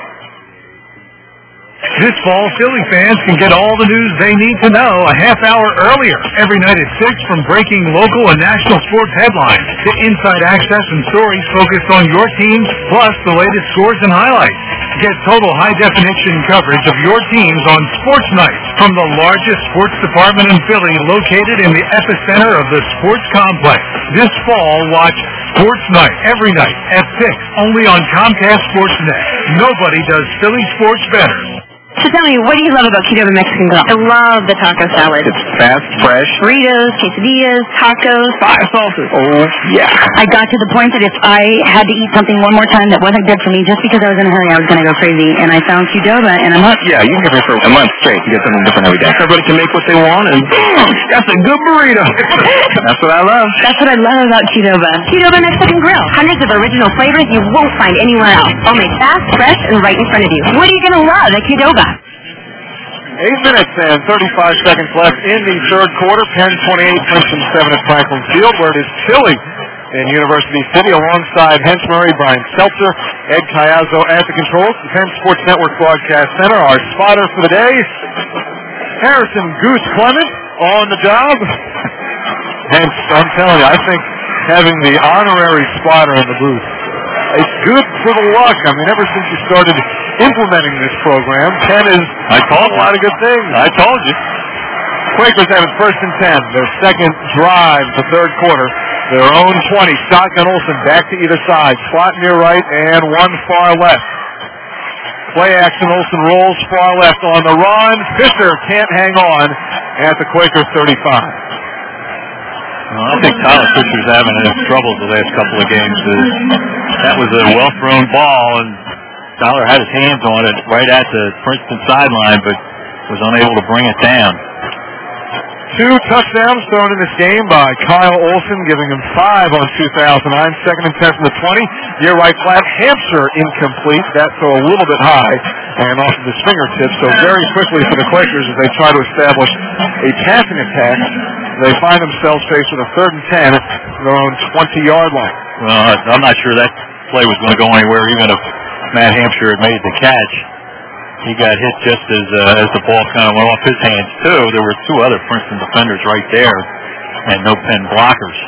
This fall, Philly fans can get all the news they need to know a half hour earlier. Every night at six, from breaking local and national sports headlines to inside access and stories focused on your teams, plus the latest scores and highlights. Get total high-definition coverage of your teams on Sports Nights from the largest sports department in Philly, located in the epicenter of the sports complex. This fall, watch Sports Night every night at six, only on Comcast Sportsnet. Nobody does Philly sports better. So tell me, what do you love about Qdoba Mexican Grill? I love the taco salad. It's fast, fresh. Burritos, quesadillas, tacos. Fire sauces. Oh, yeah. I got to the point that if I had to eat something one more time that wasn't good for me, just because I was in a hurry, I was going to go crazy. And I found Qdoba, and I'm hooked. Yeah, you can get it for a month straight. You get something different every day. Everybody can make what they want, and that's a good burrito. That's what I love. That's what I love about Qdoba. Qdoba Mexican Grill. Hundreds of original flavors you won't find anywhere else. All made fast, fresh, and right in front of you. What are you going to love at Qdoba? Eight minutes and thirty-five seconds left in the third quarter. Penn twenty-eight, Princeton seven at Franklin Field, where it is chilly in University City. Alongside Hence Murray, Brian Seltzer, Ed Cayazzo at the controls. The Penn Sports Network Broadcast Center. Our spotter for the day, Harrison Goose Clement, on the job. Hence, I'm telling you, I think having the honorary spotter in the booth, it's good for the luck. I mean, ever since you started implementing this program, Penn is I told a lot of good things. I told you. Quakers have it first and ten. Their second drive, the third quarter. Their own twenty. Shotgun Olsen back to either side. Slot near right and one far left. Play action. Olsen rolls far left on the run. Fisher can't hang on at the Quakers thirty-five. Well, I think Tyler Fisher's having enough trouble the last couple of games. That was a well-thrown ball, and Tyler had his hands on it right at the Princeton sideline, but was unable to bring it down. Two touchdowns thrown in this game by Kyle Olsen, giving him five on two thousand nine. Second and ten from the twenty. Near right flat, Hampshire incomplete. That throw a little bit high and off of his fingertips. So very quickly for the Quakers as they try to establish a passing attack, they find themselves faced with a third and ten at their own twenty-yard line. Well, I'm not sure that play was going to go anywhere, even if Matt Hampshire had made the catch. He got hit just as uh, as the ball kind of went off his hands, too. There were two other Princeton defenders right there, and no Penn blockers.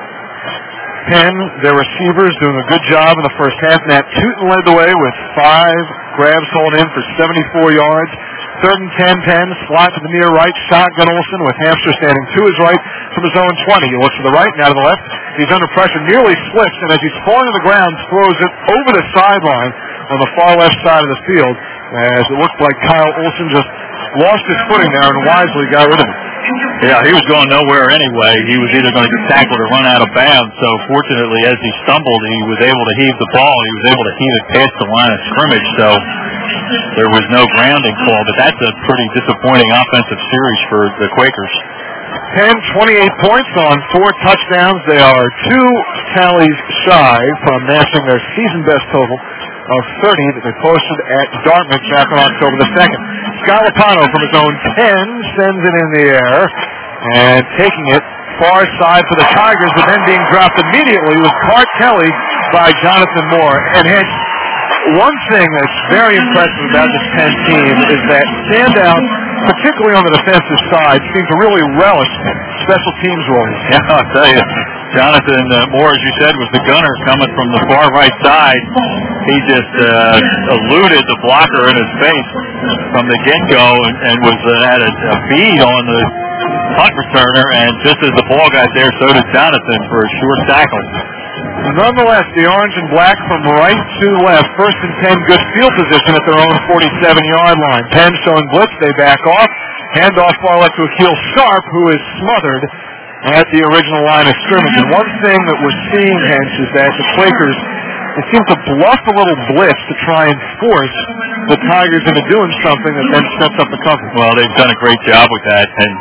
Penn, their receivers, doing a good job in the first half. Matt Tootin led the way with five grabs hauled in for seventy-four yards. Third and ten, Penn, slot to the near right. Shotgun Olsen with Hampshire standing to his right from his own twenty. He looks to the right, now to the left. He's under pressure, nearly slips, and as he's falling to the ground, throws it over the sideline on the far left side of the field, as it looked like Kyle Olsen just lost his footing there and wisely got rid of it. Yeah, he was going nowhere anyway. He was either going to get tackled or run out of bounds. So fortunately, as he stumbled, he was able to heave the ball. He was able to heave it past the line of scrimmage. So there was no grounding call. But that's a pretty disappointing offensive series for the Quakers. Penn, twenty-eight points on four touchdowns. They are two tallies shy from matching their season best total of thirty that they posted at Dartmouth back on October the second. Scott Lopano from his own ten sends it in the air and taking it far side for the Tigers, but then being dropped immediately was Cart Kelly by Jonathan Moore. And Hence, one thing that's very impressive about this Penn team is that standout, particularly on the defensive side, seem to really relish special teams roles. Yeah, I'll tell you, Jonathan uh, Moore, as you said, was the gunner coming from the far right side. He just uh, eluded the blocker in his face from the get-go and, and was uh, at a, a bead on the punt returner, and just as the ball got there, so did Jonathan for a short tackle. Nonetheless, the orange and black from right to left. First and ten, good field position at their own forty-seven-yard line. Penn showing blitz, they back off. Handoff far left to Akil Sharp, who is smothered at the original line of scrimmage. And one thing that we're seeing, hence, is that the Quakers, they seem to bluff a little blitz to try and force the Tigers into doing something that then sets up the cover. Well, they've done a great job with that, and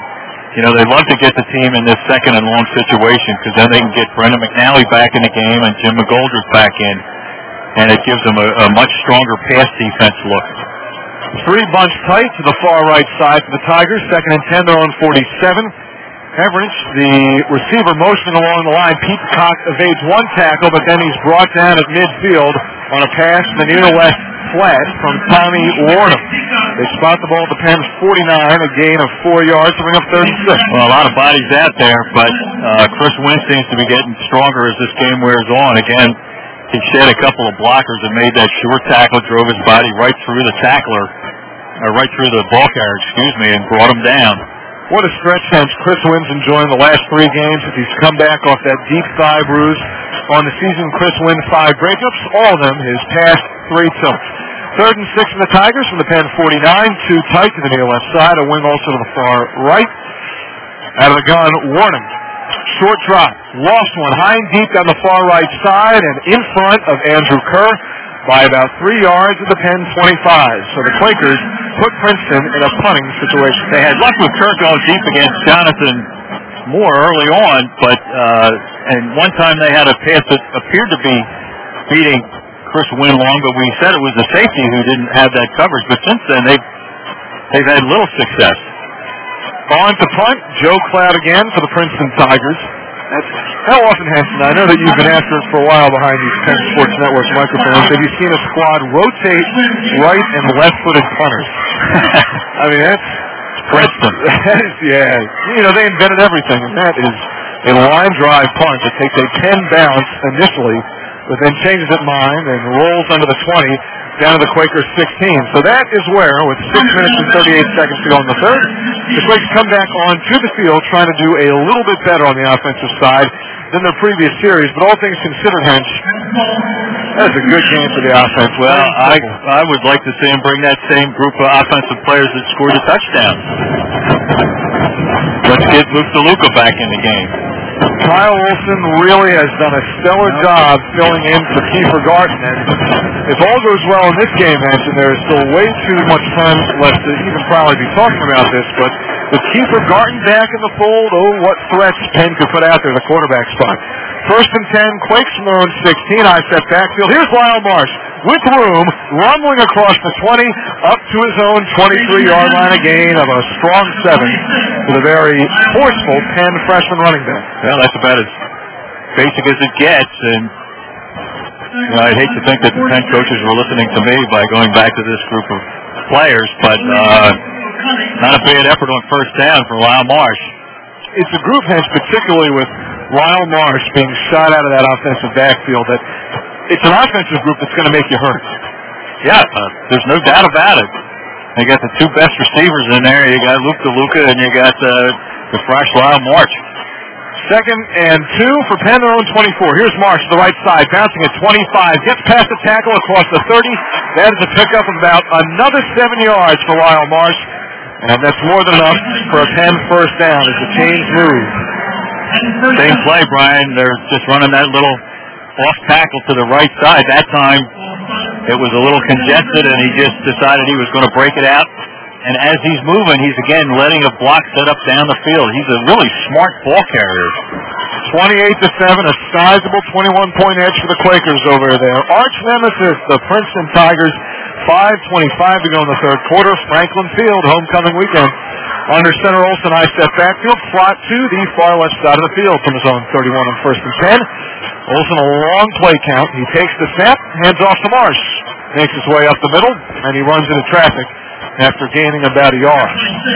you know, they love to get the team in this second and long situation because then they can get Brendan McNally back in the game and Jim McGoldrick back in, and it gives them a, a much stronger pass defense look. Three bunch tight to the far right side for the Tigers. Second and ten, their own forty-seven. Everidge, the receiver, motioning along the line. Pete Cox evades one tackle, but then he's brought down at midfield on a pass to the near left flat from Tommy Warnham. They spot the ball at the Penn's forty-nine, a gain of four yards to bring up thirty-six. Well, a lot of bodies out there, but uh, Chris Wynn seems to be getting stronger as this game wears on. Again, he shed a couple of blockers and made that short tackle, drove his body right through the tackler, or right through the ball carrier, excuse me, and brought him down. What a stretch since Chris Wynn's enjoying the last three games. If he's come back off that deep thigh bruise on the season, Chris Wynn five breakups, all of them his past three tilts. Third and six for the Tigers from the Penn forty-nine, two tight to the near left side, a wing also to the far right. Out of the gun, Warning. Short drop, lost one high and deep down the far right side and in front of Andrew Kerr by about three yards at the Penn twenty-five. So the Quakers put Princeton in a punting situation. They had luck with Kerr going deep against Jonathan Moore early on, but uh, and one time they had a pass that appeared to be beating Chris Wynn long, but we said it was the safety who didn't have that coverage. But since then, they've they've had little success. On to punt, Joe Cloud again for the Princeton Tigers. That's, how often, Hanson, I know that you've been after it for a while behind these Penn Sports Network microphones, have you seen a squad rotate right and left-footed punters? I mean, that's Princeton. That is, yeah. You know, they invented everything, and that is a line drive punt that takes a ten bounce initially, but then changes its mind and rolls under the twenty down to the Quakers sixteen. So that is where, with six minutes and thirty-eight seconds to go in the third, the Quakers come back onto the field trying to do a little bit better on the offensive side than their previous series. But all things considered, Hench, that was a good game for the offense. Well, I I would like to see him bring that same group of offensive players that scored a touchdown. Let's get Luke DeLuca back in the game. Kyle Olson really has done a stellar job filling in for Kiefer Garten. And if all goes well in this game, Hanson, there is still way too much time left to even probably be talking about this. But with Kiefer Garten back in the fold, oh, what threats Penn could put out there in the quarterback spot. First and ten, Quakes from their own sixteen, I step backfield. Here's Lyle Marsh with room, rumbling across the twenty, up to his own twenty-three-yard line, a gain of a strong seven for the very forceful Penn freshman running back. Well, that's about as basic as it gets, and you know, I'd hate to think that the Penn coaches were listening to me by going back to this group of players, but uh, not a bad effort on first down for Lyle Marsh. It's a group, Hens, particularly with Lyle Marsh being shot out of that offensive backfield, that it's an offensive group that's going to make you hurt. Yeah, uh, there's no doubt about it. You got the two best receivers in there. You got Luke DeLuca and you got uh, the fresh Lyle Marsh. Second and two for Penn, their own twenty-four. Here's Marsh to the right side, bouncing at twenty-five. Gets past the tackle across the thirty. That is a pickup of about another seven yards for Lyle Marsh. And that's more than enough for a Penn first down as the chains move. Same play, Brian. They're just running that little off tackle to the right side. That time it was a little congested, and he just decided he was going to break it out. And as he's moving, he's again letting a block set up down the field. He's a really smart ball carrier. twenty-eight to seven, a sizable twenty-one point edge for the Quakers over there. Arch nemesis, the Princeton Tigers. five twenty-five to go in the third quarter. Franklin Field, homecoming weekend. Under center Olson, I step backfield, slot to the far left side of the field from his own thirty-one on first and ten. Olson, a long play count. He takes the snap, hands off to Marsh. Makes his way up the middle, and he runs into traffic after gaining about a yard.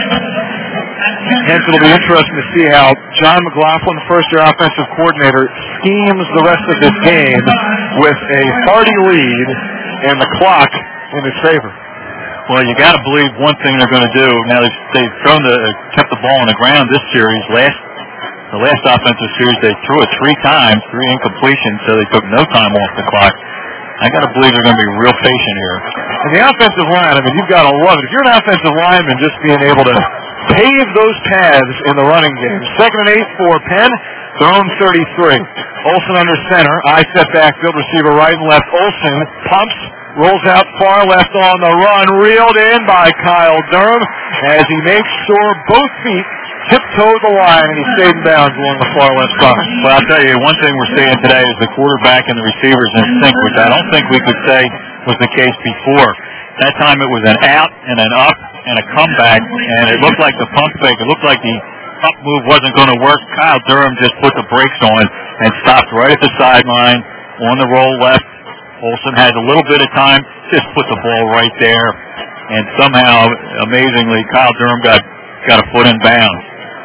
Hence, it'll be interesting to see how John McLaughlin, first-year offensive coordinator, schemes the rest of this game with a hearty lead and the clock in his favor. Well, you got to believe one thing they're going to do. Now they've, they've thrown the uh, kept the ball on the ground this series. Last the last offensive series, they threw it three times, three incompletions, so they took no time off the clock. I got to believe they're going to be real patient here. And the offensive line, I mean, you've got to love it. If you're an offensive lineman, just being able to pave those paths in the running game. Second and eight for Penn, their own thirty-three. Olson under center, I step backfield, receiver right and left. Olson pumps, rolls out far left on the run, reeled in by Kyle Durham as he makes sure both feet tiptoed the line, and he stayed in bounds along the far left side. Well, I'll tell you, one thing we're seeing today is the quarterback and the receivers in sync, which I don't think we could say was the case before. That time it was an out and an up and a comeback, and it looked like the pump fake. It looked like the up move wasn't going to work. Kyle Durham just put the brakes on and stopped right at the sideline on the roll left. Olsen had a little bit of time, just put the ball right there, and somehow, amazingly, Kyle Durham got, got a foot in bounds.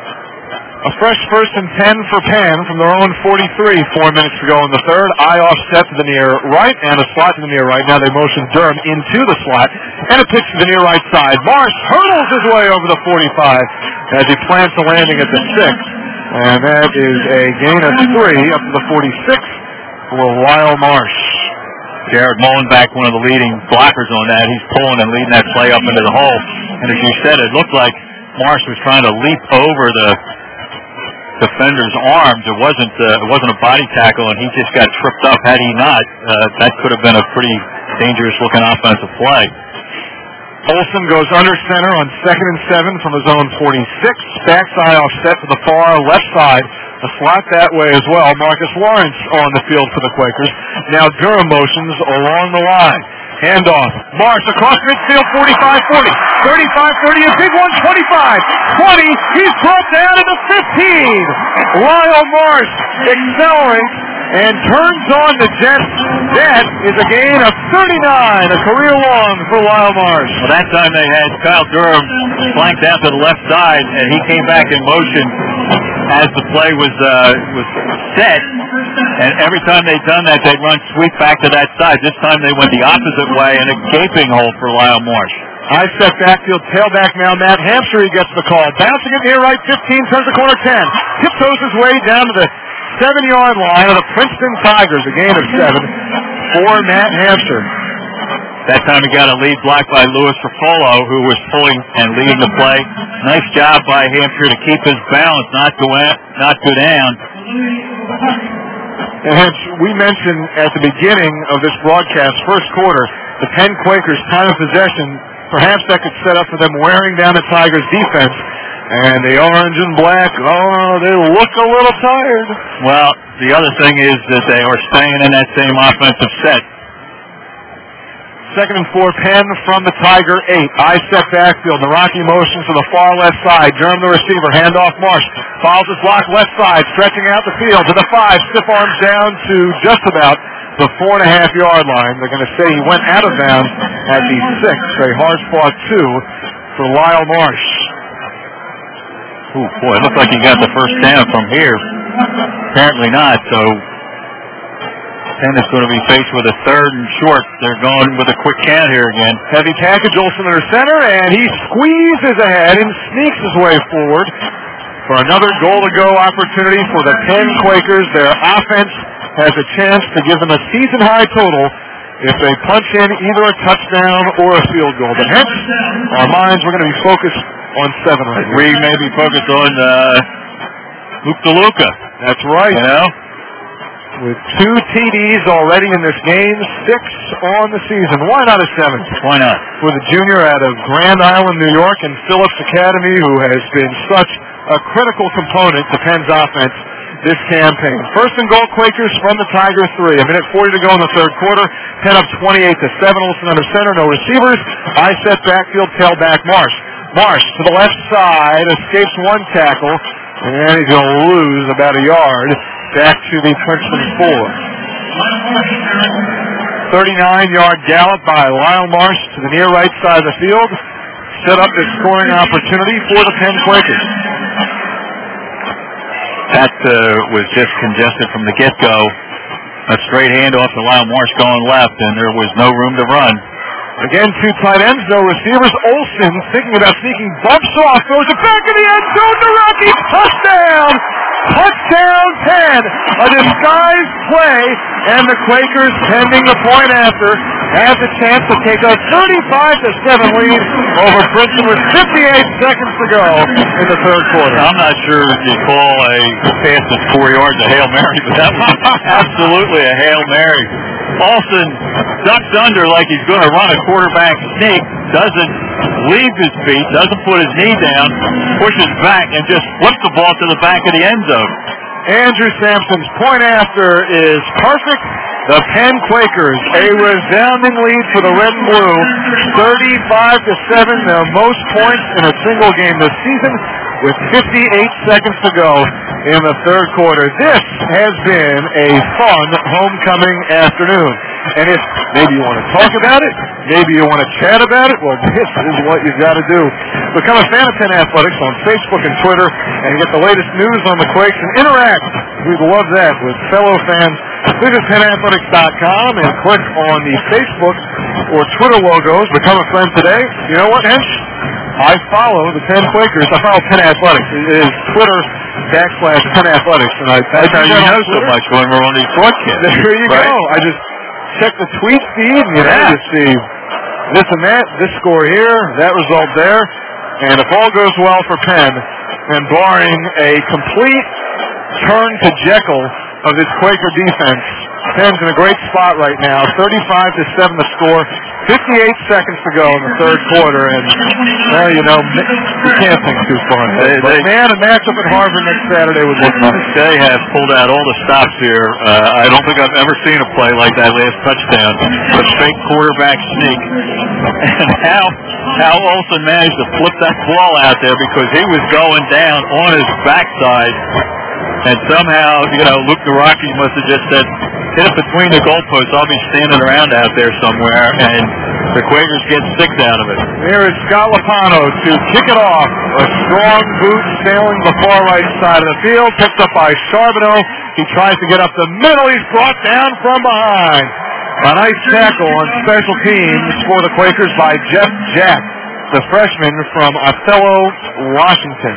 A fresh first and ten for Penn from their own forty-three, four minutes to go in the third. Eye offset to the near right and a slot to the near right. Now they motion Durham into the slot and a pitch to the near right side. Marsh hurdles his way over the forty-five as he plants a landing at the six. And that is a gain of three up to the forty-six for Lyle Marsh. Jared Molenbeek, one of the leading blockers on that. He's pulling and leading that play up into the hole. And as you said, it looked like Marsh was trying to leap over the defender's arms. It wasn't uh, it wasn't a body tackle, and he just got tripped up. Had he not, uh, that could have been a pretty dangerous-looking offensive play. Olsen goes under center on second and seven from his own forty-six. Backside offset to the far left side. A slot that way as well. Marcus Lawrence on the field for the Quakers. Now Durham motions along the line. Handoff. Marsh across midfield, forty-five forty. thirty-five thirty, a big one, twenty-five. twenty, he's brought down to the fifteen. Lyle Marsh accelerates and turns on the Jets. That is a gain of thirty-nine, a career long for Lyle Marsh. Well, that time they had Kyle Durham flanked out to the left side, and he came back in motion as the play was uh, was set. And every time they'd done that, they'd run sweep back to that side. This time they went the opposite way, and a gaping hole for Lyle Marsh. I step backfield, tailback now, Matt Hampshire gets the call. Bouncing it near right, fifteen, turns the corner, ten. Tiptoes his way down to the seven-yard line of the Princeton Tigers, a gain of seven for Matt Hampshire. That time he got a lead block by Louis Raffolo, who was pulling and leading the play. Nice job by Hampshire to keep his balance, not go out, not go down. And hence, we mentioned at the beginning of this broadcast, first quarter, the Penn Quakers' time of possession, perhaps that could set up for them wearing down the Tigers' defense. And the orange and black, oh, they look a little tired. Well, the other thing is that they are staying in that same offensive set. Second and four, Penn from the Tiger eight. I step backfield. The Rocky motion to the far left side. Durham the receiver. Handoff Marsh. Follows his block left side. Stretching out the field to the five. Stiff arms down to just about the four and a half yard line. They're going to say he went out of bounds at the six. A hard fought two for Lyle Marsh. Ooh, boy, it looked like he got the first down from here. Apparently not, so Penn is going to be faced with a third and short. They're going with a quick count here again. Heavy package, Olsen under center, and he squeezes ahead and sneaks his way forward for another goal-to-go opportunity for the Penn Quakers. Their offense has a chance to give them a season-high total if they punch in either a touchdown or a field goal. But hence, our minds, we're going to be focused on seven right now. We may be focused on uh, Luke DeLuca. That's right. You know? With two T Ds already in this game, six on the season. Why not a seventh? Why not? With a junior out of Grand Island, New York, and Phillips Academy, who has been such a critical component to Penn's offense this campaign. First and goal, Quakers from the Tiger three. A minute forty to go in the third quarter. Penn up twenty-eight to seven. Olsen under center, no receivers. I set backfield, tailback Marsh. Marsh to the left side, escapes one tackle, and he's going to lose about a yard. Back to the Princeton four. thirty-nine yard gallop by Lyle Marsh to the near right side of the field. Set up the scoring opportunity for the Penn Quakers. That uh, was just congested from the get-go. A straight handoff to Lyle Marsh going left, and there was no room to run. Again, two tight ends, no receivers. Olsen, thinking about sneaking, bumps off, throws it back in the end zone to Rocky. Touchdown! Touchdown Penn! A disguised play, and the Quakers, pending the point after, have the chance to take a thirty-five to seven lead over Princeton with fifty-eight seconds to go in the third quarter. I'm not sure if you call a pass that's four yards a Hail Mary, but that was absolutely a Hail Mary. Olsen ducks under like he's going to run a quarterback sneak, doesn't, leaves his feet, doesn't put his knee down, pushes back, and just flips the ball to the back of the end zone. Andrew Sampson's point after is perfect. The Penn Quakers, a resounding lead for the red and blue, thirty-five to seven, their most points in a single game this season, with fifty-eight seconds to go in the third quarter. This has been a fun homecoming afternoon. And if maybe you want to talk about it, maybe you want to chat about it, well, this is what you've got to do. Become a fan of Penn Athletics on Facebook and Twitter and get the latest news on the Quakes and interact. We'd love that with fellow fans. Visit penn athletics dot com and click on the Facebook or Twitter logos. Become a friend today. You know what, Hench? I follow the Penn Quakers. I follow Penn Athletics. It is Twitter backslash Penn Athletics. And I, That's I how you know so much when we're on these broadcasts. There you right? go. I just check the tweet feed and you know, you see this and that, this score here, that result there. And if all goes well for Penn, and barring a complete turn to Jekyll of this Quaker defense, Penn's in a great spot right now. thirty-five to seven the score. fifty-eight seconds to go in the third quarter, and well, you know, you can't think too far. They, but they, man, a matchup at Harvard next Saturday would look nice. They have pulled out all the stops here. Uh, I don't think I've ever seen a play like that last touchdown. The fake quarterback sneak, and how how Olsen managed to flip that ball out there because he was going down on his backside. And somehow, you know, Luke Naraki must have just said, hit it between the goalposts. I'll be standing around out there somewhere. And the Quakers get six out of it. There is Scott Lopano to kick it off. A strong boot sailing the far right side of the field. Picked up by Charbonneau. He tries to get up the middle. He's brought down from behind. A nice tackle on special teams for the Quakers by Jeff Jack, the freshman from Othello, Washington.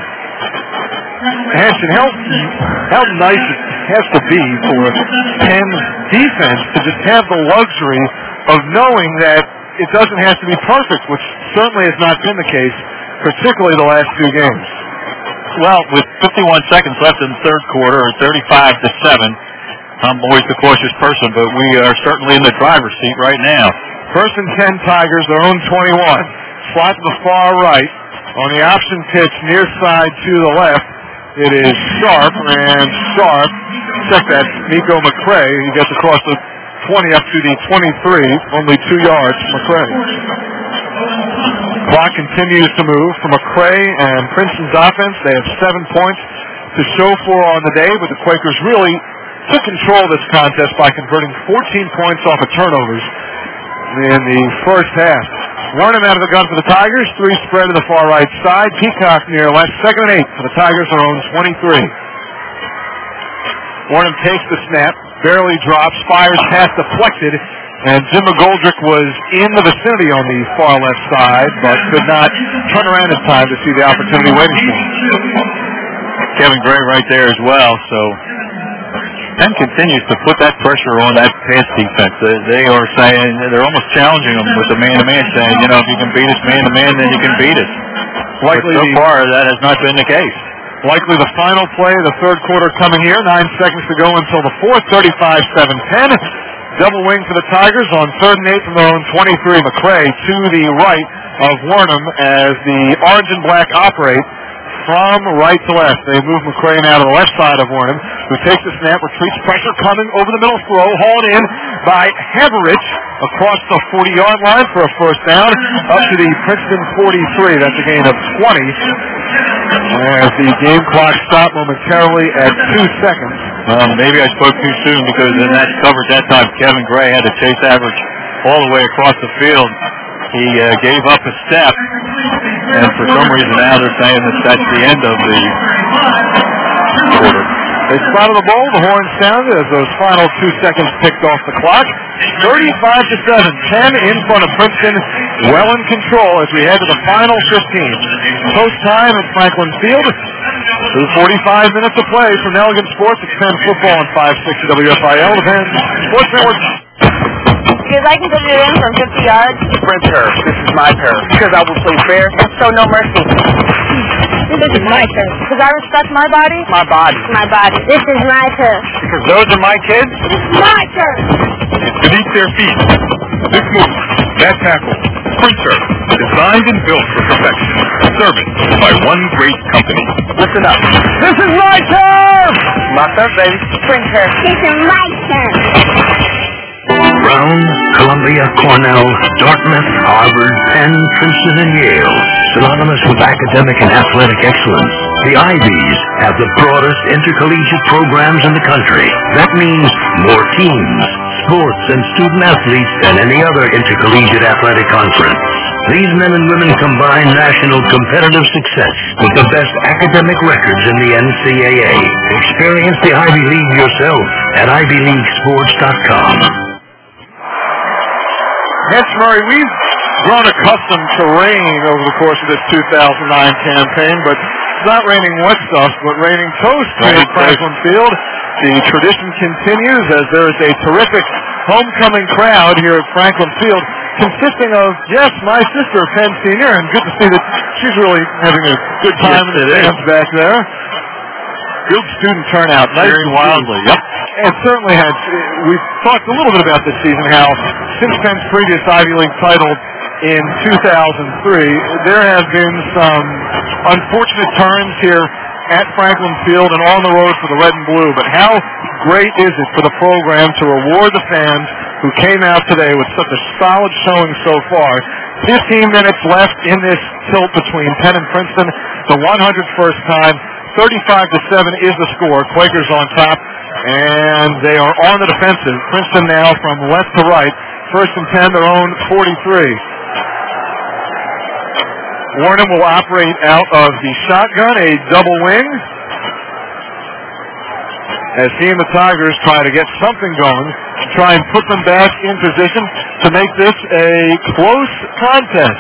Hanson, how, how nice it has to be for Penn's defense to just have the luxury of knowing that it doesn't have to be perfect, which certainly has not been the case, particularly the last two games. Well, with fifty-one seconds left in the third quarter, or thirty-five to seven, I'm always the cautious person, but we are certainly in the driver's seat right now. First and ten Tigers, their own twenty-one. Slot to the far right. On the option pitch, near side to the left, it is Sharp, and Sharp, check that, Nico McCray. He gets across the twenty up to the twenty-three, only two yards from McCray. Clock continues to move for McCray and Princeton's offense. They have seven points to show for on the day, but the Quakers really took control of this contest by converting fourteen points off of turnovers in the first half. Warnham out of the gun for the Tigers. Three spread to the far right side. Peacock near left. Second and eight for the Tigers, their own twenty-three. Warnham takes the snap. Barely drops. Fires pass deflected. And Jim McGoldrick was in the vicinity on the far left side, but could not turn around in time to see the opportunity waiting for him. Kevin Gray right there as well, so Penn continues to put that pressure on that pass defense. They, they are saying, they're almost challenging them with the man-to-man, saying, you know, if you can beat us man-to-man, then you can beat us. Likely but so far, that has not been the case. Likely the final play of the third quarter coming here. Nine seconds to go until the fourth. thirty-five seven ten. Double wing for the Tigers on third and eight from their own twenty-three. McCray to the right of Warnham as the orange and black operate from right to left. They move McCray now to the left side of Warnham, who takes the snap, retreats, pressure coming over the middle throw, hauled in by Heverich across the forty-yard line for a first down, up to the Princeton forty-three. That's a gain of twenty. As the game clock stopped momentarily at two seconds. Um, maybe I spoke too soon because in that coverage that time, Kevin Gray had to chase average all the way across the field. He uh, gave up a step, and for some reason now they're saying that that's the end of the quarter. They spotted the ball, the horn sounded as those final two seconds ticked off the clock. thirty-five to seven, ten in front of Princeton, well in control as we head to the final fifteen. Post time at Franklin Field. Through forty-five minutes of play from Elegant Sports. It's Penn football on five sixty W F I L. The Penn Sports Network. Because I can put it in from fifty yards. Sprinter, this is my turn. Because I will play fair, So no mercy. This is my turn. Because I respect my body. my body. My body. This is my turn. Because those are my kids. This is my turn. Beneath their feet. This move. That tackle. Sprinter. Designed and built for perfection. Service by one great company. Listen up. This is my turf! My turf, baby. Spring turf. This is my turf. Brown, Columbia, Cornell, Dartmouth, Harvard, Penn, Princeton, and Yale. Synonymous with academic and athletic excellence. The Ivies have the broadest intercollegiate programs in the country. That means more teams, sports, and student athletes than any other intercollegiate athletic conference. These men and women combine national competitive success with the best academic records in the N C A A. Experience the Ivy League yourself at ivy league sports dot com. Hence, Murray, we've grown accustomed to rain over the course of this two thousand nine campaign, but it's not raining wet stuff, but raining toast here at Franklin Field. The tradition continues as there is a terrific homecoming crowd here at Franklin Field, consisting of, yes, my sister, Penn Senior, and good to see that she's really having a good time Yes, in the it is. stands back there. Good student turnout. Nice Cheering to see. wildly. Yep. And certainly has, we've talked a little bit about this season, how since Penn's previous Ivy League title in two thousand three, there have been some unfortunate turns here at Franklin Field and on the road for the red and blue. But how great is it for the program to reward the fans who came out today with such a solid showing so far. fifteen minutes left in this tilt between Penn and Princeton, the one hundred first time. thirty-five to seven is the score. Quakers on top, and they are on the defensive. Princeton now from left to right. First and ten, their own forty-three. Warnham will operate out of the shotgun, a double wing, as he and the Tigers try to get something going, to try and put them back in position to make this a close contest.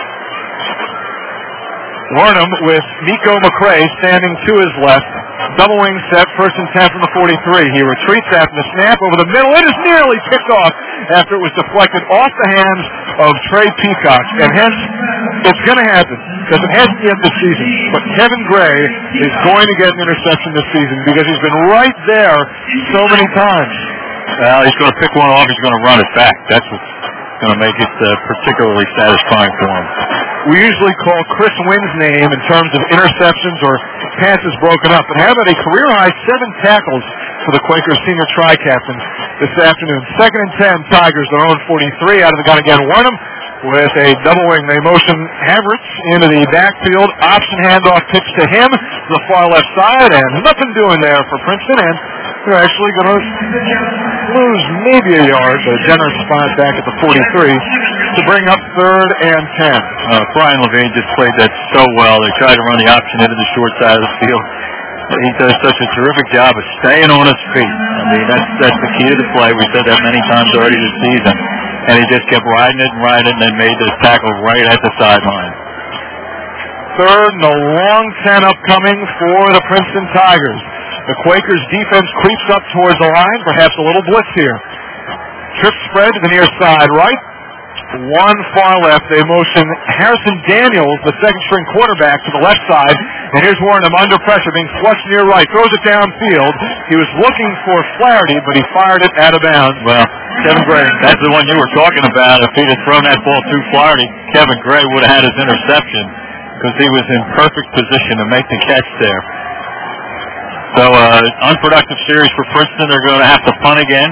Warnham with Nico McCray standing to his left. Double wing set, first and ten from the forty-three. He retreats after the snap over the middle. It is nearly picked off after it was deflected off the hands of Trey Peacock. And hence, it's going to happen, because it hasn't yet this season. But Kevin Gray is going to get an interception this season because he's been right there so many times. Well, he's going to pick one off. He's going to run it back. That's what's going to make it uh, particularly satisfying for him. We usually call Chris Wynn's name in terms of interceptions or passes broken up. But how about a career-high seven tackles for the Quakers senior tri-captain this afternoon? Second and ten, Tigers, their own forty-three. Out of the gun again, Warnham with a double wing. They motion Havertz into the backfield. Option handoff pitch to him to the far left side. And nothing doing there for Princeton. And they're actually going to lose maybe a yard, but a generous spot back at the forty-three to bring up third and ten. Uh, Brian Levine just played that so well. They tried to run the option into the short side of the field. He does such a terrific job of staying on his feet. I mean, that's that's the key to the play. We said that many times already this season. And he just kept riding it and riding it and then made this tackle right at the sideline. Third and a long ten upcoming for the Princeton Tigers. The Quakers defense creeps up towards the line, perhaps a little blitz here. Trip spread to the near side right. One far left. They motion Harrison Daniels, the second string quarterback, to the left side. And here's Warnham under pressure, being flushed near right. Throws it downfield. He was looking for Flaherty, but he fired it out of bounds. Well, Kevin Gray, that's the one you were talking about. If he'd have thrown that ball to Flaherty, Kevin Gray would have had his interception because he was in perfect position to make the catch there. So, uh, unproductive series for Princeton. They're going to have to punt again.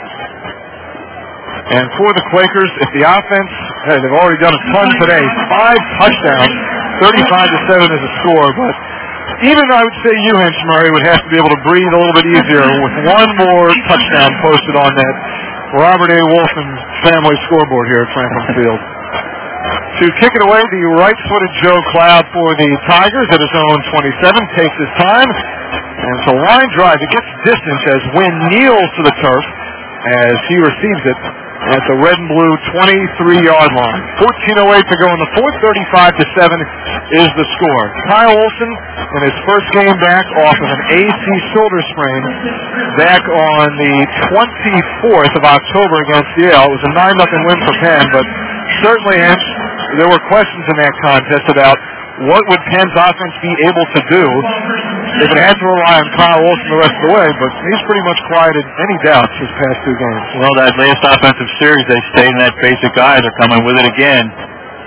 And for the Quakers, if the offense, hey, they've already done a ton today, five touchdowns, thirty-five to seven is a score, but even I would say you, Hinch Murray, would have to be able to breathe a little bit easier with one more touchdown posted on that Robert A. Wolfen family scoreboard here at Franklin Field. To kick it away, the right-footed Joe Cloud for the Tigers at his own twenty-seven, takes his time, and it's a line drive. It gets distance as Wynn kneels to the turf as he receives it at the red and blue twenty-three-yard line. fourteen oh eight to go in the fourth, thirty-five to seven is the score. Kyle Olson, in his first game back off of an A C shoulder sprain, back on the twenty-fourth of October against Yale. It was a nine nothing win for Penn, but certainly, Hinch, there were questions in that contest about what would Penn's offense be able to do if it had to rely on Kyle Olson the rest of the way, but he's pretty much quieted any doubts his past two games. Well, that last offensive series, they stayed in that basic eye. They're coming with it again.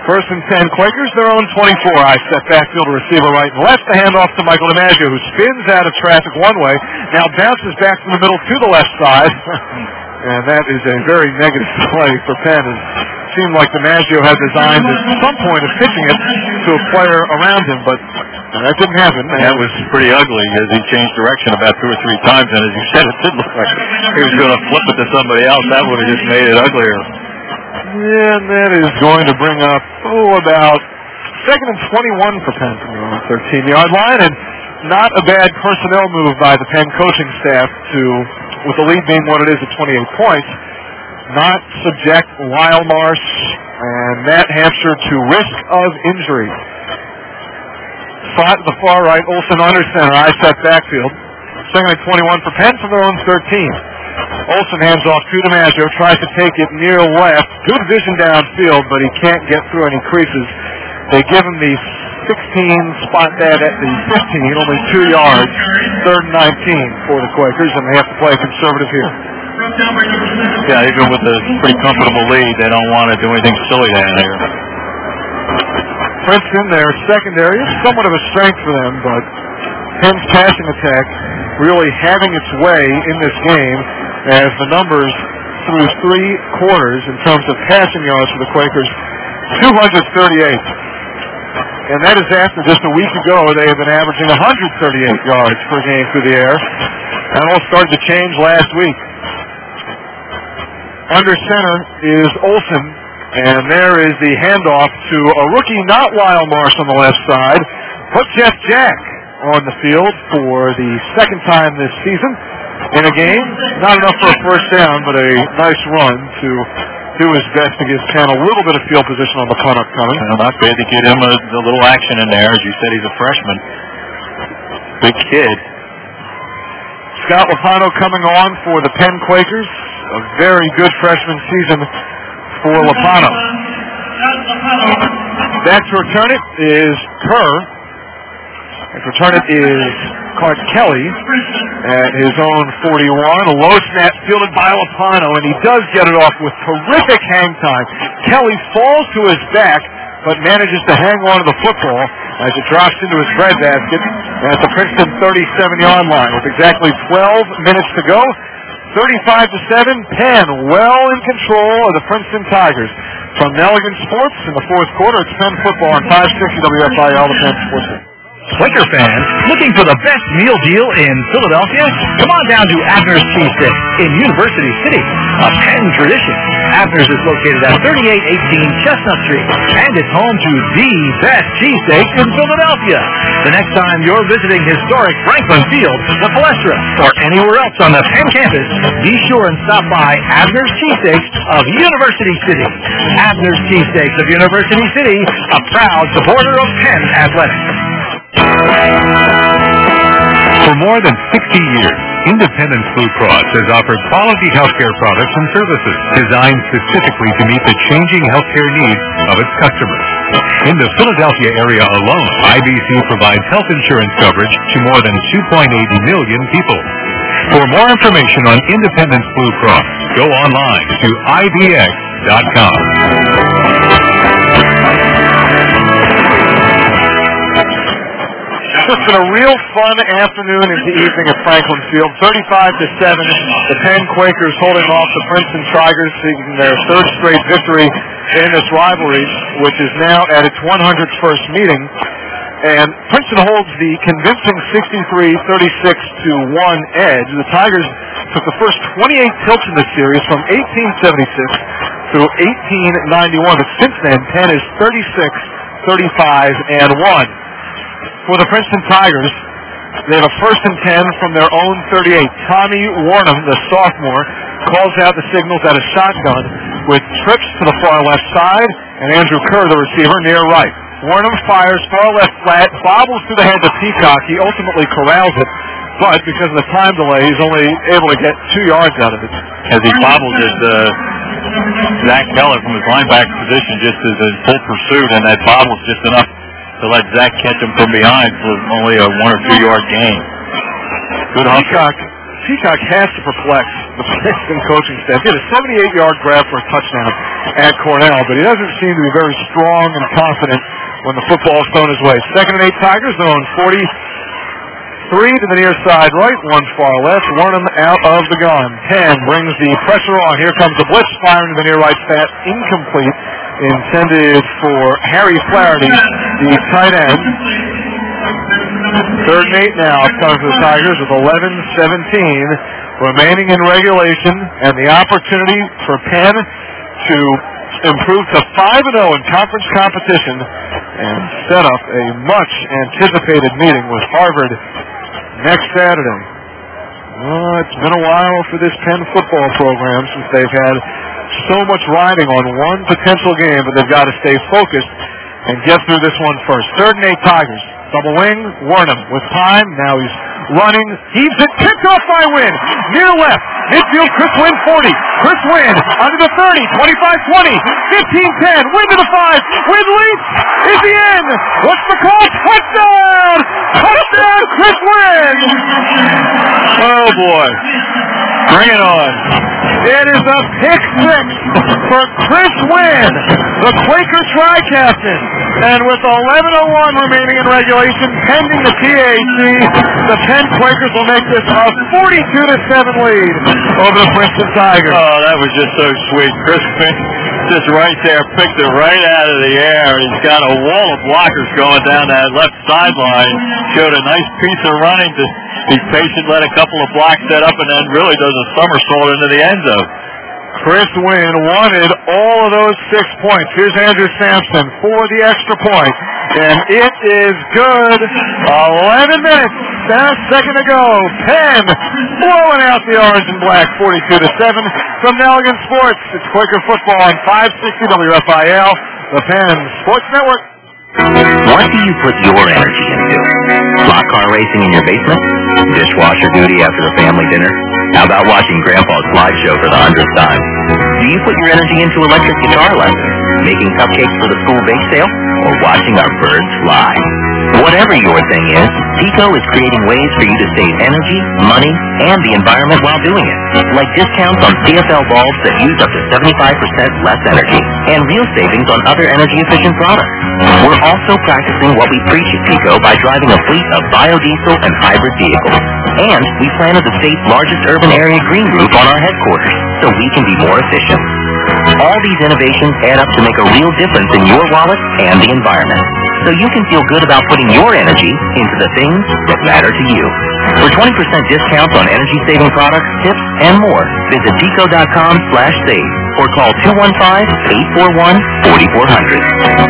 First and ten Quakers, their own twenty-four. I step backfield, receiver right and left. The handoff to Michael DiMaggio, who spins out of traffic one way, now bounces back from the middle to the left side. And that is a very negative play for Penn. It seemed like DiMaggio had designed at some point of pitching it to a player around him, but that didn't happen. And that was pretty ugly as he changed direction about two or three times, and as you said, it did look like he was going to flip it to somebody else. That would have just made it uglier. Yeah, and that is going to bring up, oh, about second and twenty-one for Penn from the thirteen-yard line, and not a bad personnel move by the Penn coaching staff to, with the lead being what it is at twenty-eight points, not subject Lyle Marsh and Matt Hampshire to risk of injury. Slot to the far right, Olsen under center, I set backfield. Second and twenty-one for Penn from their own thirteen. Olsen hands off to DiMaggio, tries to take it near left. Good vision downfield, but he can't get through any creases. They give him the sixteen spot dead at the fifteen, only two yards. Third and nineteen for the Quakers, and they have to play conservative here. Yeah, even with a pretty comfortable lead, they don't want to do anything silly down here. Princeton, their secondary, is somewhat of a strength for them, but Penn's passing attack really having its way in this game as the numbers through three quarters in terms of passing yards for the Quakers, two hundred thirty-eight. And that is after just a week ago they have been averaging one hundred thirty-eight yards per game through the air. That all started to change last week. Under center is Olsen, and there is the handoff to a rookie, not Lyle Marsh on the left side, but Jeff Jack on the field for the second time this season in a game. Not enough for a first down, but a nice run to do his best to give Penn a little bit of field position on the punt upcoming. Well, not bad to get him a, a little action in there. As you said, he's a freshman. Big kid. Scott Lopano coming on for the Penn Quakers. A very good freshman season for Lopano. Back to return it is Kerr. Back to return it is Clark Kelly at his own forty-one. A low snap fielded by Lopano, and he does get it off with terrific hang time. Kelly falls to his back, but manages to hang on to the football as it drops into his breadbasket at the Princeton thirty-seven-yard line with exactly twelve minutes to go. thirty-five to seven, Penn well in control of the Princeton Tigers. From Nelligan Sports in the fourth quarter, it's Penn football on five sixty W F I L, the Penn Sports. Quaker fans, looking for the best meal deal in Philadelphia? Come on down to Abner's Cheesesteak in University City, a Penn tradition. Abner's is located at thirty-eight eighteen Chestnut Street, and it's home to the best cheesesteak in Philadelphia. The next time you're visiting historic Franklin Field, the Palestra, or anywhere else on the Penn campus, be sure and stop by Abner's Cheesesteaks of University City. Abner's Cheesesteaks of University City, a proud supporter of Penn Athletics. For more than sixty years, Independence Blue Cross has offered quality healthcare products and services designed specifically to meet the changing healthcare needs of its customers. In the Philadelphia area alone, I B C provides health insurance coverage to more than two point eight million people. For more information on Independence Blue Cross, go online to I B X dot com. It's been a real fun afternoon into evening at Franklin Field. thirty-five to seven, the Penn Quakers holding off the Princeton Tigers, seeking their third straight victory in this rivalry, which is now at its one hundred first meeting. And Princeton holds the convincing sixty-three thirty-six to one edge. The Tigers took the first twenty-eight tilts in the series from eighteen seventy-six through eighteen ninety-one. But since then, Penn is thirty-six thirty-five and one. For the Princeton Tigers, they have a first and ten from their own thirty-eight. Tommy Warnham, the sophomore, calls out the signals at a shotgun with trips to the far left side, and Andrew Kerr, the receiver, near right. Warnham fires far left flat, bobbles through the hands of Peacock. He ultimately corrals it, but because of the time delay, he's only able to get two yards out of it. As he bobbles it, uh, Zach Keller from his linebacker position just is in full pursuit, and that bobble's just enough to let Zach catch him from behind for only a one or two yard gain. Good Peacock Peacock has to perplex the Princeton coaching staff. He had a seventy-eight-yard grab for a touchdown at Cornell, but he doesn't seem to be very strong and confident when the football is thrown his way. Second and eight Tigers, their own forty-three to the near side right, one far left. Wernham out of the gun. ten brings the pressure on. Here comes the blitz, firing to the near right fat, incomplete. Intended for Harry Flaherty, the tight end. Third and eight now coming for the Tigers with eleven seventeen remaining in regulation, and the opportunity for Penn to improve to five and oh in conference competition and set up a much-anticipated meeting with Harvard next Saturday. Oh, it's been a while for this Penn football program since they've had so much riding on one potential game, but they've got to stay focused and get through this one first. Third and eight Tigers. Double wing, Wernham with time. Now he's running. Heaves it. Picked off by Wynn. Near left. Midfield, Chris Wynn, forty. Chris Wynn under the thirty. twenty-five twenty. fifteen ten. Wynn to the five. Wynn leaps. Is he in? What's the call? Touchdown! Touchdown, Chris Wynn! Oh, boy. Bring it on. It is a pick six for Chris Wynn, the Quaker Tri-Captain. And with eleven oh one remaining in regulation, pending the P A C, the Penn Quakers will make this a forty-two to seven lead over the Princeton Tigers. Oh, that was just so sweet. Chris Wynn just right there, picked it right out of the air. He's got a wall of blockers going down that left sideline. Showed a nice piece of running to be patient, let a couple of blocks set up, and then really does a somersault into the end zone. Chris Wynn wanted all of those six points. Here's Andrew Sampson for the extra point. And it is good. eleven minutes. Now second to go. Penn blowing out the orange and black. forty-two to seven from Nelligan Sports. It's Quaker football on five sixty W F I L, the Penn Sports Network. What do you put your energy into? Slot car racing in your basement? Dishwasher duty after the family dinner? How about watching Grandpa's slideshow for the hundredth time? Do you put your energy into electric guitar lessons, making cupcakes for the school bake sale, or watching our birds fly? Whatever your thing is, Pico is creating ways for you to save energy, money, and the environment while doing it. Like discounts on C F L bulbs that use up to seventy-five percent less energy, and real savings on other energy-efficient products. We're also practicing what we preach at Pico by driving a fleet of biodiesel and hybrid vehicles. And we planted the state's largest urban area green group on our headquarters, so we can be more efficient. All these innovations add up to make a real difference in your wallet and the environment, so you can feel good about putting your energy into the things that matter to you. For twenty percent discounts on energy-saving products, tips, and more, visit pico.com slash save or call two one five, eight four one, four four zero zero.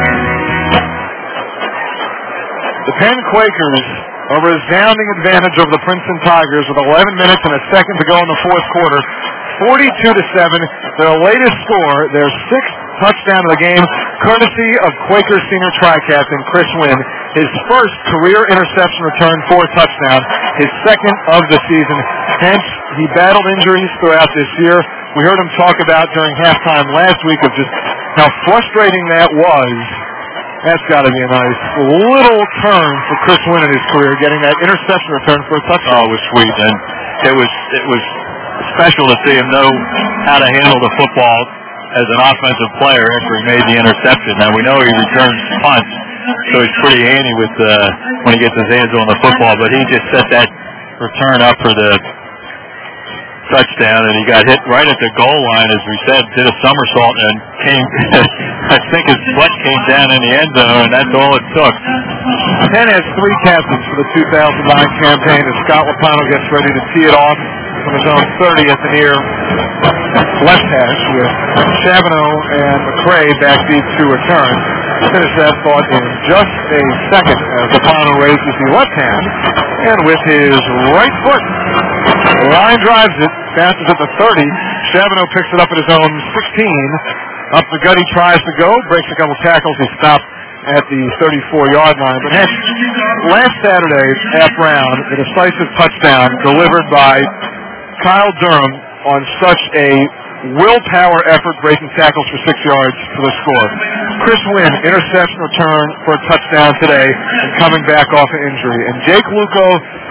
The Penn Quakers a resounding advantage over the Princeton Tigers with eleven minutes and a second to go in the fourth quarter. forty-two to seven, their latest score, their sixth touchdown of the game, courtesy of Quaker senior tri-captain Chris Wynn. His first career interception return for a touchdown, his second of the season. Hence, he battled injuries throughout this year. We heard him talk about during halftime last week of just how frustrating that was. That's got to be a nice little turn for Chris Wynn in his career, getting that interception return for a touchdown. Oh, it was sweet, and it was it was special to see him know how to handle the football as an offensive player after he made the interception. Now, we know he returns punts, so he's pretty handy with uh, when he gets his hands on the football, but he just set that return up for the touchdown, and he got hit right at the goal line, as we said, did a somersault, and came, I think his butt came down in the end zone, and that's all it took. Penn has three captains for the two thousand nine campaign, as Scott Lopano gets ready to tee it off from his own thirty at the near left hash, with Chavano and McCray backbeat to return. Finish that thought in just a second as Lopano raises the left hand, and with his right foot, line drives it, bounces at the thirty. Chavano picks it up at his own sixteen. Up the gut he tries to go, breaks a couple tackles, he stopped at the thirty-four-yard line. But heck, last Saturday at Brown, the decisive touchdown delivered by Kyle Durham on such a willpower effort, breaking tackles for six yards for the score. Chris Wynn, interception return for a touchdown today, and coming back off an injury. And Jake Luco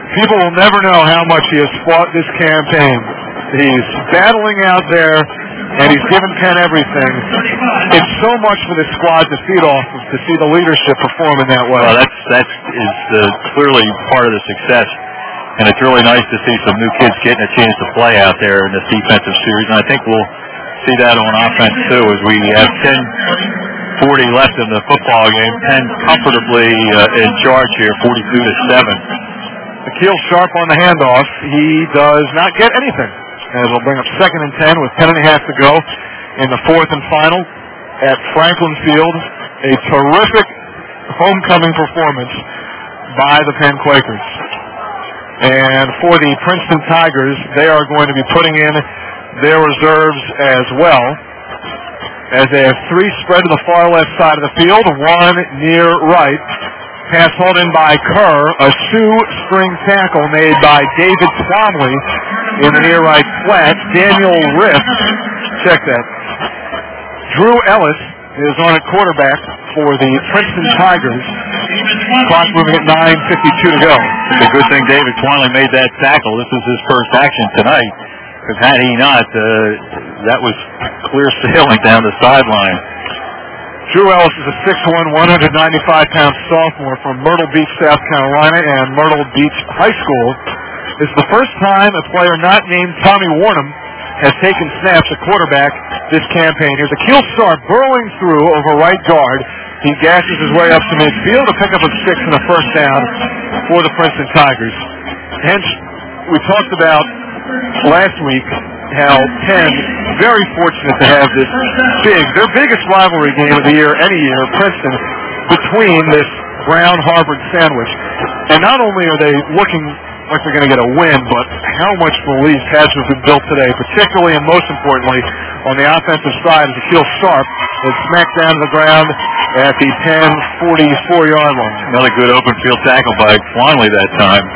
people will never know how much he has fought this campaign. He's battling out there, and he's given Penn everything. It's so much for this squad to feed off of, to see the leadership perform in that way. Well, that's that is uh, clearly part of the success, and it's really nice to see some new kids getting a chance to play out there in this defensive series, and I think we'll see that on offense too, as we have ten forty left in the football game. Penn comfortably uh, in charge here, forty-two to seven. Akil Sharp on the handoff. He does not get anything. As we'll bring up second and ten with ten and a half to go in the fourth and final at Franklin Field. A terrific homecoming performance by the Penn Quakers. And for the Princeton Tigers, they are going to be putting in their reserves as well, as they have three spread to the far left side of the field, one near right. Pass hauled in by Kerr, a Sioux spring tackle made by David Twomley in the near right flat. Daniel Riff, check that. Drew Ellis is on at quarterback for the Princeton Tigers. Clock moving at nine fifty-two to go. It's a good thing David Twomley made that tackle. This was his first action tonight, because had he not, uh, that was clear sailing down the sideline. Drew Ellis is a six one, one hundred ninety-five pound sophomore from Myrtle Beach, South Carolina, and Myrtle Beach High School. This is the first time a player not named Tommy Warnham has taken snaps at quarterback this campaign. Here's Akil Sharp burrowing through over right guard. He gashes his way up to midfield to pick up a six and a first down for the Princeton Tigers. Hence, we talked about last week how Penn, very fortunate to have this big, their biggest rivalry game of the year, any year, Princeton, between this Brown-Harvard sandwich. And not only are they looking like they're going to get a win, but how much belief has been built today, particularly and most importantly on the offensive side, as Akil Sharp is smacked down to the ground at the Penn forty-four yard line. Another good open field tackle by Twomley that time.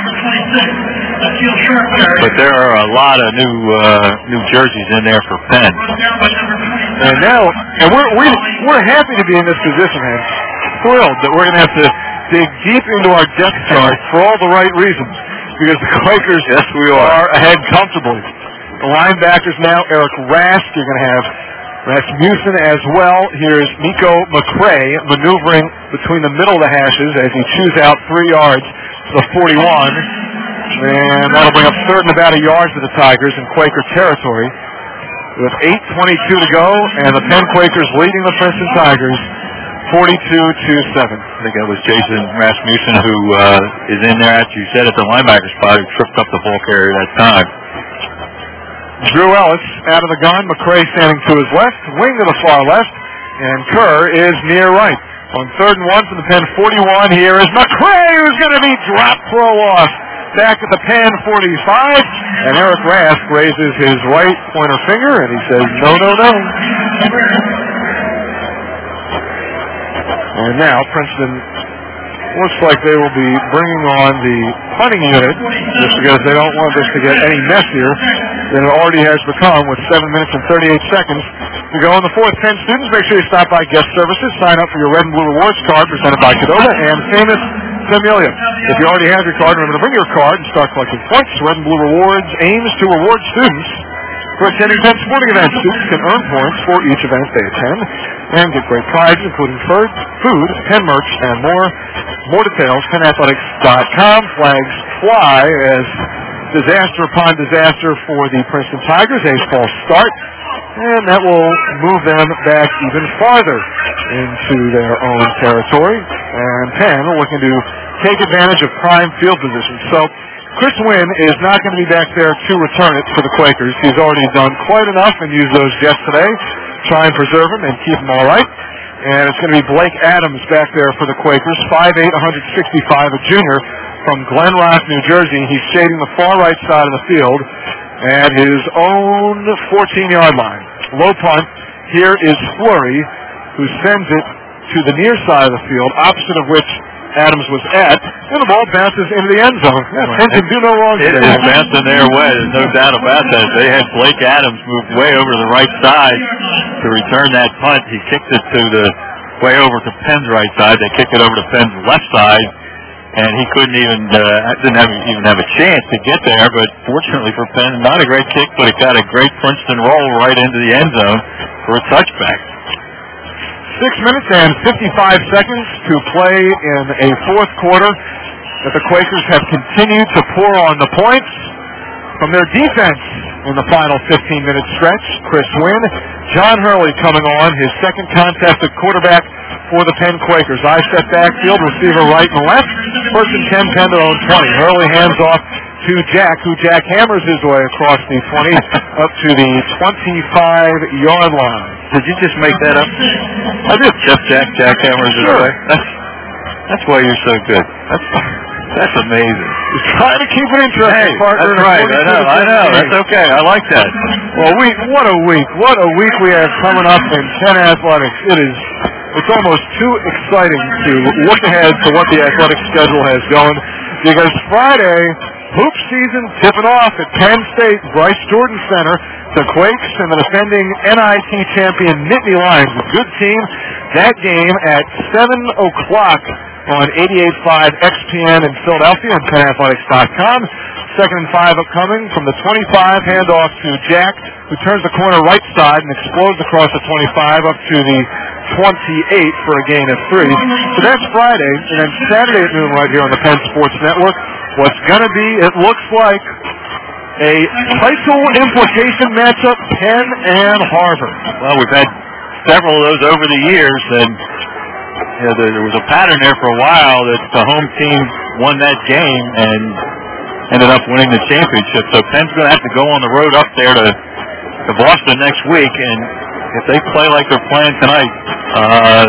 But there are a lot of new uh, new jerseys in there for Penn. And now, and we're we, we're happy to be in this position, man. Thrilled that we're going to have to dig deep into our depth chart for all the right reasons, because the Quakers, yes, we are, are ahead comfortably. The linebackers now, Eric Rask. You're going to have Rasmussen as well. Here's Nico McCray maneuvering between the middle of the hashes as he chews out three yards to the forty-one. And that'll bring up third and about a yard for the Tigers in Quaker territory. With eight twenty-two to go, and the Penn Quakers leading the Princeton Tigers forty-two to seven. I think that was Jason Rasmussen who uh, is in there, as you said, at the linebacker spot, who tripped up the ball carrier that time. Drew Ellis out of the gun. McCray standing to his left, wing to the far left, and Kerr is near right. On third and one from the Penn forty-one, here is McCray, who's going to be dropped throw off. Back at the Penn forty-five, and Eric Rask raises his right pointer finger, and he says, no, no, no. And now Princeton looks like they will be bringing on the punting unit, just because they don't want this to get any messier than it already has become, with seven minutes and thirty-eight seconds to go in the fourth. Penn students, make sure you stop by Guest Services, sign up for your Red and Blue Rewards card presented by Cadova and Famous Familia. If you already have your card, remember to bring your card and start collecting points. Red and Blue Rewards aims to reward students for attending Penn sporting events. Students can earn points for each event they attend and get great prizes, including food, food, Penn merch, and more. More details, penn athletics dot com. Flags fly as disaster upon disaster for the Princeton Tigers. A false start, and that will move them back even farther into their own territory. And Penn looking to take advantage of prime field position. So Chris Wynn is not going to be back there to return it for the Quakers. He's already done quite enough and used those jets today. Try and preserve them and keep them all right. And it's going to be Blake Adams back there for the Quakers, five eight, one sixty-five, a junior from Glen Rock, New Jersey. He's shading the far right side of the field at his own fourteen yard line. Low punt. Here is Fleury, who sends it to the near side of the field, opposite of which Adams was at, and the ball bounces into the end zone. Yeah, Penn can do no wrong today. It is bouncing their way. There's no doubt about that. They had Blake Adams move way over to the right side to return that punt. He kicked it to the way over to Penn's right side. They kicked it over to Penn's left side, and he couldn't even uh, didn't have, even have a chance to get there. But fortunately for Penn, not a great kick, but it got a great Princeton roll right into the end zone for a touchback. Six minutes and fifty-five seconds to play in a fourth quarter that the Quakers have continued to pour on the points from their defense in the final fifteen-minute stretch. Chris Wynn, John Hurley coming on, his second contested quarterback for the Penn Quakers. I set backfield, receiver right and left. First and ten, Penn their own twenty. Hurley hands off to Jack, who Jack hammers his way across the twenty up to the twenty-five-yard line. Did you just make that up? I did. Just Jack, Jack hammers his Sure. way? That's, that's why you're so good. That's that's amazing. He's trying to keep it interesting, Hey, partner. that's right. I know, I know. That's okay. I like that. Well, we, what a week. What a week we have coming up in Penn Athletics. It is, it's almost too exciting to look ahead to what the athletic schedule has going, because Friday, hoop season tipping off at Penn State, Bryce Jordan Center. The Quakes and the defending N I T champion Nittany Lions, a good team. That game at seven o'clock on eighty-eight point five X P N in Philadelphia and Penn Athletics dot com. Second and five upcoming from the twenty-five, handoff to Jack, who turns the corner right side and explodes across the twenty-five up to the twenty-eight for a gain of three. So that's Friday, and then Saturday at noon right here on the Penn Sports Network. What's going to be, it looks like, a title implication matchup, Penn and Harvard. Well, we've had several of those over the years, and you know, there, there was a pattern there for a while that the home team won that game and ended up winning the championship. So Penn's going to have to go on the road up there to, to Boston next week, and if they play like they're playing tonight, uh,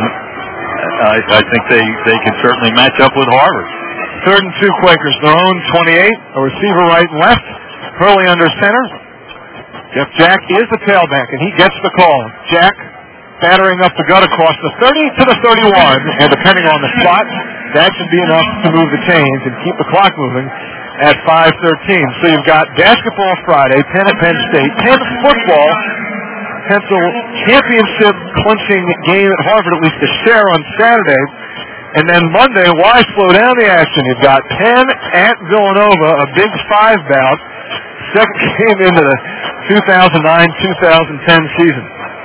I, I think they, they can certainly match up with Harvard. Third and two Quakers, their own twenty-eight, a receiver right and left. Hurley under center. Jeff Jack is the tailback, and he gets the call. Jack battering up the gut across the thirty to the thirty-one, and depending on the spot, that should be enough to move the chains and keep the clock moving at five thirteen. So you've got basketball Friday, Penn at Penn State, Penn football, pencil championship clinching game at Harvard, at least a share on Saturday. And then Monday, why slow down the action? You've got Penn at Villanova, a Big Five bout. Second game into the two thousand nine two thousand ten season.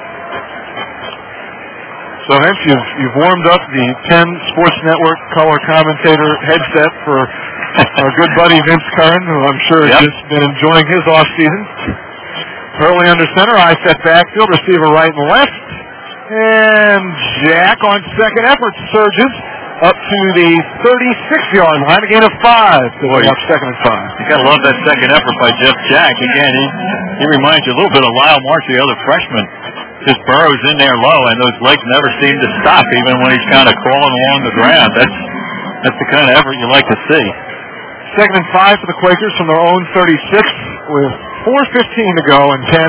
So, Vince, you've, you've warmed up the Penn Sports Network color commentator headset for our good buddy Vince Curran, who I'm sure has yep. just been enjoying his off-season. Hurley under center, I set backfield, receiver right and left. And Jack on second effort surges up to the thirty-six-yard line, a gain of five. Boy, up second and five. You got to love that second effort by Jeff Jack. Again, he, he reminds you a little bit of Lyle March, the other freshman. Just burrows in there low, and those legs never seem to stop, even when he's kind of crawling along the ground. That's that's the kind of effort you like to see. Second and five for the Quakers from their own thirty-six with four fifteen to go, and Penn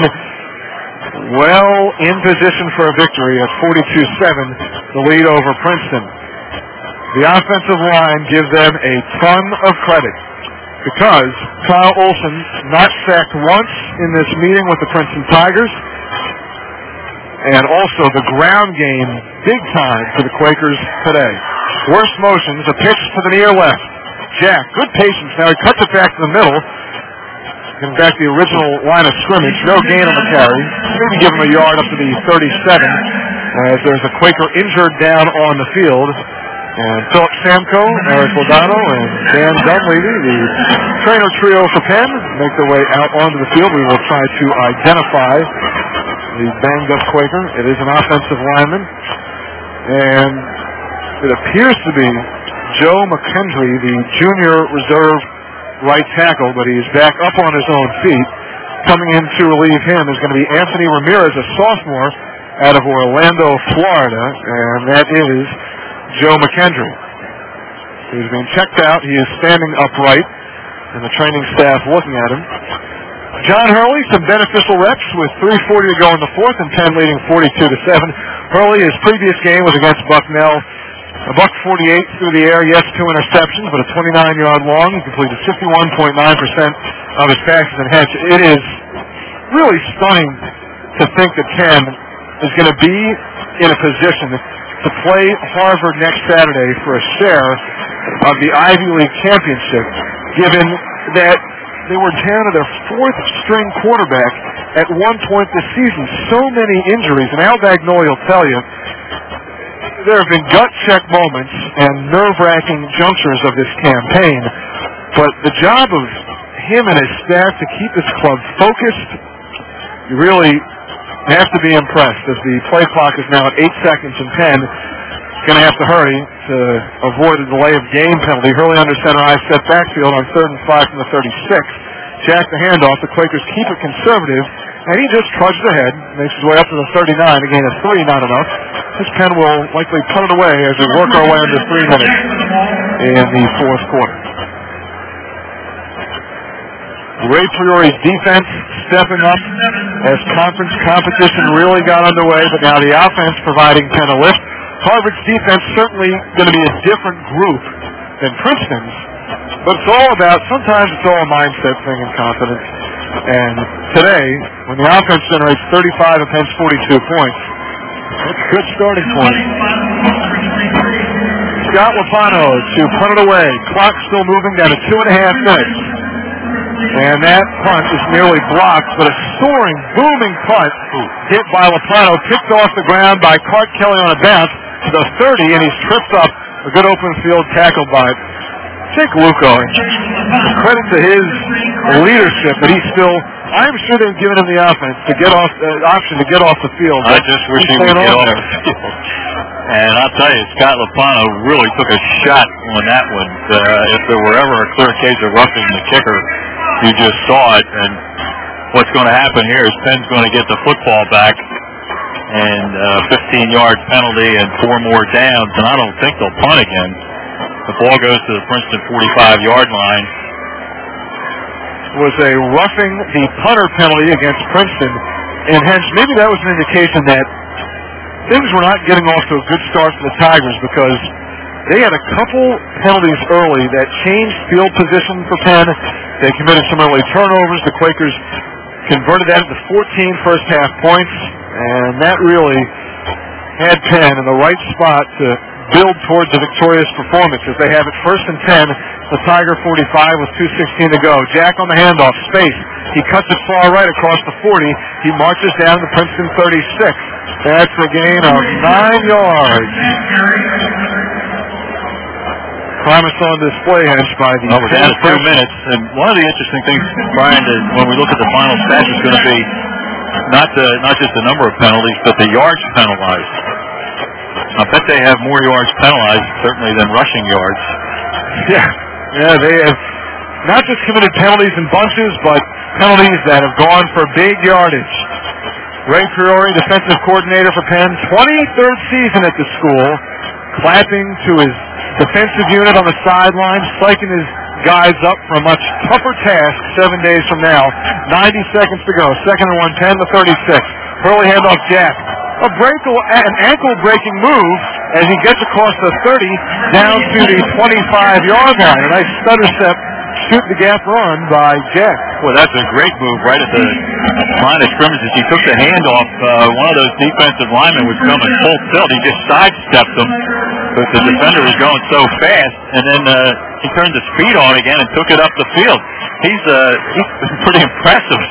well in position for a victory at forty-two seven, the lead over Princeton. The offensive line gives them a ton of credit because Kyle Olson not sacked once in this meeting with the Princeton Tigers, and also the ground game big time for the Quakers today. Worst motions, a pitch to the near left. Jack, good patience now. He cuts it back to the middle. Getting back to the original line of scrimmage. No gain on the carry. Maybe give him a yard up to the thirty-seven as there's a Quaker injured down on the field. And Philip Samko, Eric Lodano, and Dan Dunleavy, the trainer trio for Penn, make their way out onto the field. We will try to identify the banged-up Quaker. It is an offensive lineman. And it appears to be Joe McKendry, the junior reserve right tackle, but he's back up on his own feet. Coming in to relieve him is going to be Anthony Ramirez, a sophomore out of Orlando, Florida, and that is Joe McKendry. He's been checked out. He is standing upright, and the training staff looking at him. John Hurley, some beneficial reps with three forty to go in the fourth, and Penn leading forty-two to seven. Hurley, his previous game was against Bucknell. A buck forty-eight through the air, yes, two interceptions, but a twenty-nine-yard long. He completed fifty-one point nine percent of his passes and hits. It is really stunning to think that Penn is going to be in a position to play Harvard next Saturday for a share of the Ivy League championship, given that they were down to their fourth-string quarterback at one point this season. So many injuries, and Al Dagnoli will tell you, there have been gut-check moments and nerve-wracking junctures of this campaign, but the job of him and his staff to keep this club focused, you really have to be impressed, as the play clock is now at eight seconds and ten. Going to have to hurry to avoid a delay of game penalty. Hurley under center, I set backfield on third and five from the thirty-six. Jack the handoff. The Quakers keep it conservative, and he just trudges ahead, makes his way up to the thirty-nine. A gain of three, not enough. This Penn will likely punt it away as we work our way under three minutes in the fourth quarter. Ray Priori's defense stepping up as conference competition really got underway, but now the offense providing Penn a lift. Harvard's defense certainly going to be a different group than Princeton's, but it's all about, sometimes it's all a mindset thing and confidence. And today, when the offense generates thirty-five and Penn's forty-two points, that's a good starting point. Scott Lopano to punt it away. Clock still moving down to two and a half minutes. And that punt is nearly blocked, but a soaring, booming punt hit by Lopano, kicked off the ground by Cart Kelly on a bounce to the thirty, and he's tripped up. A good open field tackle by Jake Luco. Credit to his leadership, but he's still, I'm sure they've given him the offense to get off, uh, option to get off the field. I just wish he would get off the field. And I'll tell you, Scott Lopano really took a shot on that one. Uh, if there were ever a clear case of roughing the kicker, you just saw it. And what's going to happen here is Penn's going to get the football back, and uh, fifteen-yard penalty and four more downs, and I don't think they'll punt again. The ball goes to the Princeton forty-five-yard line. It was a roughing the punter penalty against Princeton, and hence maybe that was an indication that things were not getting off to a good start for the Tigers, because they had a couple penalties early that changed field position for Penn. They committed some early turnovers. The Quakers converted that into fourteen first-half points, and that really had Penn in the right spot to build towards a victorious performance as they have it first and ten. The Tiger forty-five with two sixteen to go. Jack on the handoff, space. He cuts it far right across the forty. He marches down to Princeton thirty-six. That's a gain of nine yards. Promise on display, hence, by the... Well, we're down to two minutes, and one of the interesting things, Brian, is when we look at the final stats, is going to be not the, not just the number of penalties, but the yards penalized. I bet they have more yards penalized, certainly, than rushing yards. Yeah, yeah, they have not just committed penalties in bunches, but penalties that have gone for big yardage. Ray Priori, defensive coordinator for Penn, twenty-third season at the school, clapping to his defensive unit on the sideline, psyching his guys up for a much tougher task seven days from now. ninety seconds to go. Second and one, ten to thirty-six. Hurley handoff Jack. A break, an ankle-breaking move as he gets across the thirty down to the twenty-five-yard line. A nice stutter step, shoot the gap run by Jack. Well, that's a great move right at the line of scrimmage. As he took the handoff, uh, one of those defensive linemen was coming full tilt. He just sidestepped him, but the defender was going so fast, and then uh, he turned the speed on again and took it up the field. He's, uh, he's pretty impressive.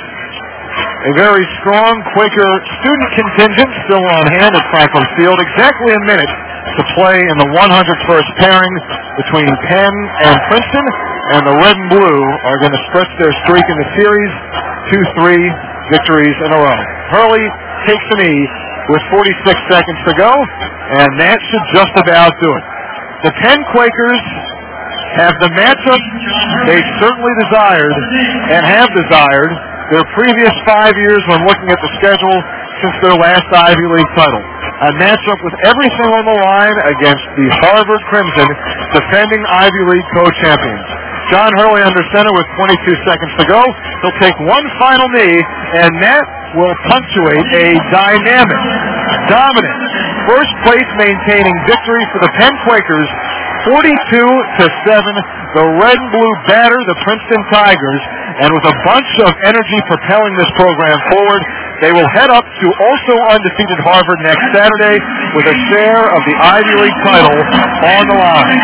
A very strong Quaker student contingent still on hand at Franklin Field. Exactly a minute to play in the one hundred first pairing between Penn and Princeton, and the red and blue are going to stretch their streak in the series. Two, three victories in a row. Hurley takes the knee with forty-six seconds to go, and that should just about do it. The Penn Quakers have the matchup they certainly desired and have desired their previous five years when looking at the schedule since their last Ivy League title. A matchup with everything on the line against the Harvard Crimson, defending Ivy League co-champions. John Hurley under center with twenty-two seconds to go. He'll take one final knee, and that will punctuate a dynamic, dominant, first place maintaining victory for the Penn Quakers, forty-two to seven. The red and blue batter the Princeton Tigers, and with a bunch of energy propelling this program forward, They will head up to also undefeated Harvard next Saturday with a share of the Ivy League title on the line.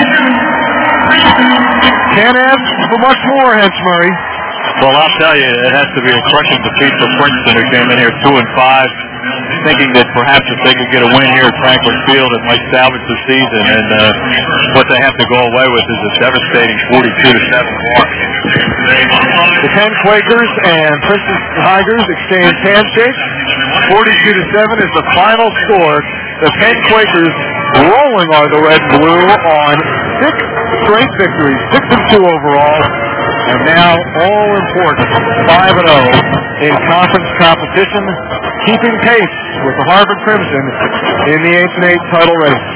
Can't ask for much more, Hence Murray. Well, I'll tell you, it has to be a crushing defeat for Princeton, who came in here two and five, thinking that perhaps if they could get a win here at Franklin Field, it might salvage the season. And uh, what they have to go away with is a devastating forty-two to seven loss. The Penn Quakers and Princeton Tigers exchange handshakes. forty-two to seven is the final score. The Penn Quakers rolling are the red and blue on six straight victories, six and two overall. And now all important, five and oh in conference competition, keeping pace with the Harvard Crimson in the eight and eight title race.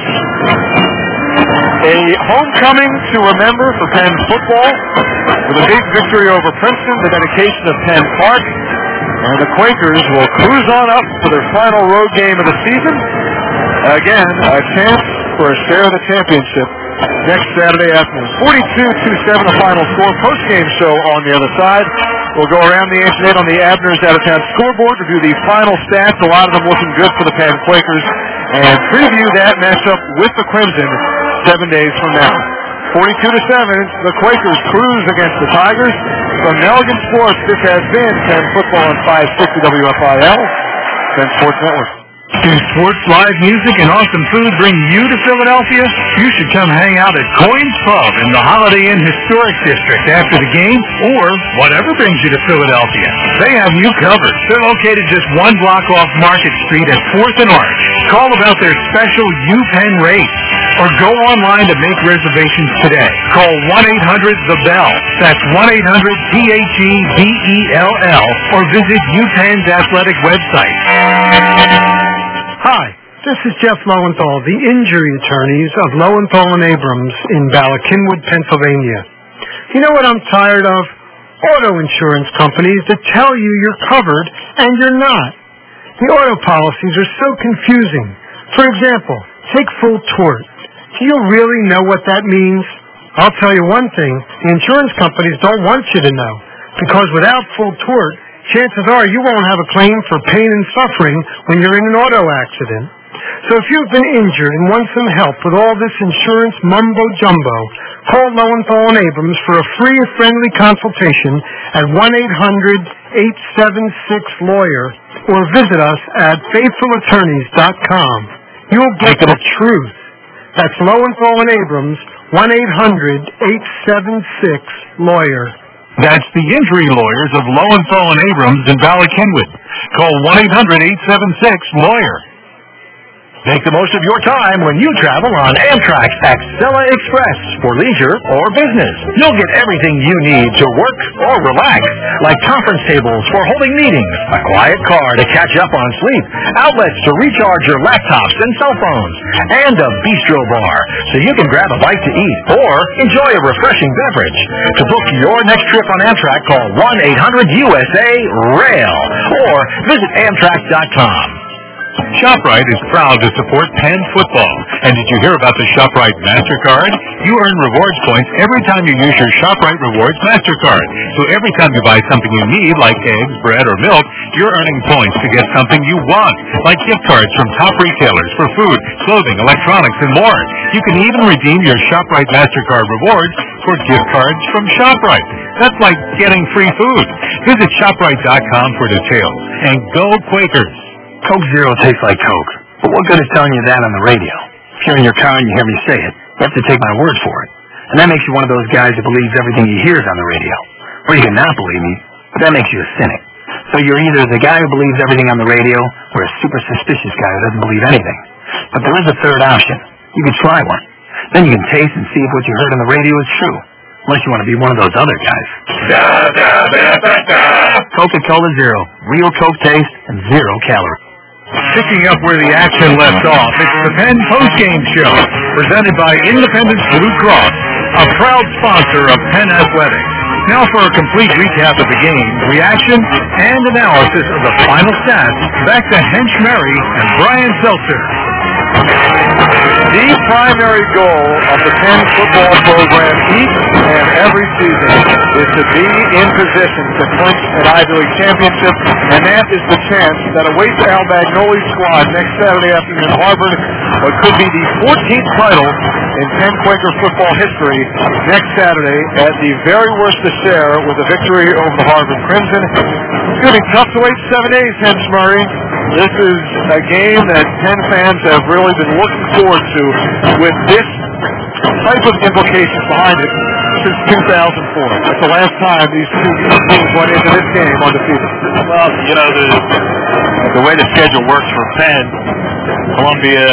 A homecoming to remember for Penn football with a big victory over Princeton, the dedication of Penn Park. And the Quakers will cruise on up for their final road game of the season. Again, a chance for a share of the championship next Saturday afternoon. forty-two to seven the final score. Post-game show on the other side. We'll go around the eight and eight on the Abner's out-of-town scoreboard, review the final stats, a lot of them looking good for the Penn Quakers, and preview that matchup with the Crimson seven days from now. forty-two to seven, the Quakers cruise against the Tigers. From Nelligan Sports, this has been Penn Football on five sixty W F I L, Penn Sports Network. Do sports, live music, and awesome food bring you to Philadelphia? You should come hang out at Coyne's Pub in the Holiday Inn Historic District after the game, or whatever brings you to Philadelphia. They have you covered. They're located just one block off Market Street at fourth and Arch. Call about their special U-Penn rates, or go online to make reservations today. Call one eight hundred the bell. That's one eight hundred T H E B E L L, or visit UPenn's athletic website. Hi, this is Jeff Lowenthal, the injury attorneys of Lowenthal and Abrams in Ballackinwood, Pennsylvania. You know what I'm tired of? Auto insurance companies that tell you you're covered and you're not. The auto policies are so confusing. For example, take full tort. Do you really know what that means? I'll tell you one thing, the insurance companies don't want you to know, because without full tort, chances are you won't have a claim for pain and suffering when you're in an auto accident. So if you've been injured and want some help with all this insurance mumbo-jumbo, call Lowenthal and Abrams for a free friendly consultation at one eight hundred eight seven six lawyer or visit us at faithful attorneys dot com. You'll get the truth. That's Lowenthal and Abrams, one eight hundred eight seven six lawyer. That's the injury lawyers of Lowenthal and Abrams in Ballackinwood. Call one eight hundred eight seven six lawyer. Make the most of your time when you travel on Amtrak's Axela Express for leisure or business. You'll get everything you need to work or relax, like conference tables for holding meetings, a quiet car to catch up on sleep, outlets to recharge your laptops and cell phones, and a bistro bar so you can grab a bite to eat or enjoy a refreshing beverage. To book your next trip on Amtrak, call one eight hundred U S A rail or visit Amtrak dot com. ShopRite is proud to support Penn football. And did you hear about the ShopRite MasterCard? You earn rewards points every time you use your ShopRite Rewards MasterCard. So every time you buy something you need, like eggs, bread, or milk, you're earning points to get something you want, like gift cards from top retailers for food, clothing, electronics, and more. You can even redeem your ShopRite MasterCard rewards for gift cards from ShopRite. That's like getting free food. Visit ShopRite dot com for details. And go Quakers! Coke Zero tastes like Coke, but what good is telling you that on the radio? If you're in your car and you hear me say it, you have to take my word for it. And that makes you one of those guys who believes everything he hears on the radio. Or you can not believe me, but that makes you a cynic. So you're either the guy who believes everything on the radio, or a super suspicious guy who doesn't believe anything. But there is a third option. You can try one. Then you can taste and see if what you heard on the radio is true. Unless you want to be one of those other guys. Coca-Cola Zero. Real Coke taste and zero calories. Picking up where the action left off, it's the Penn Postgame Show, presented by Independence Blue Cross, a proud sponsor of Penn Athletics. Now for a complete recap of the game, reaction, and analysis of the final stats, back to Hench Murray and Brian Seltzer. The primary goal of the Penn football program each and every season is to be in position to clinch an Ivy League championship, and that is the chance that awaits Al Bagnoli's squad next Saturday afternoon in Harvard, what could be the fourteenth title in Penn Quaker football history next Saturday at the very worst to share with a victory over the Harvard Crimson. It's going to be tough to wait seven days, Hence Murray. This is a game that Penn fans have really been looking forward to with this type of implications behind it since two thousand four. That's the last time these two teams went into this game undefeated. Well, you know, the, the way the schedule works for Penn, Columbia,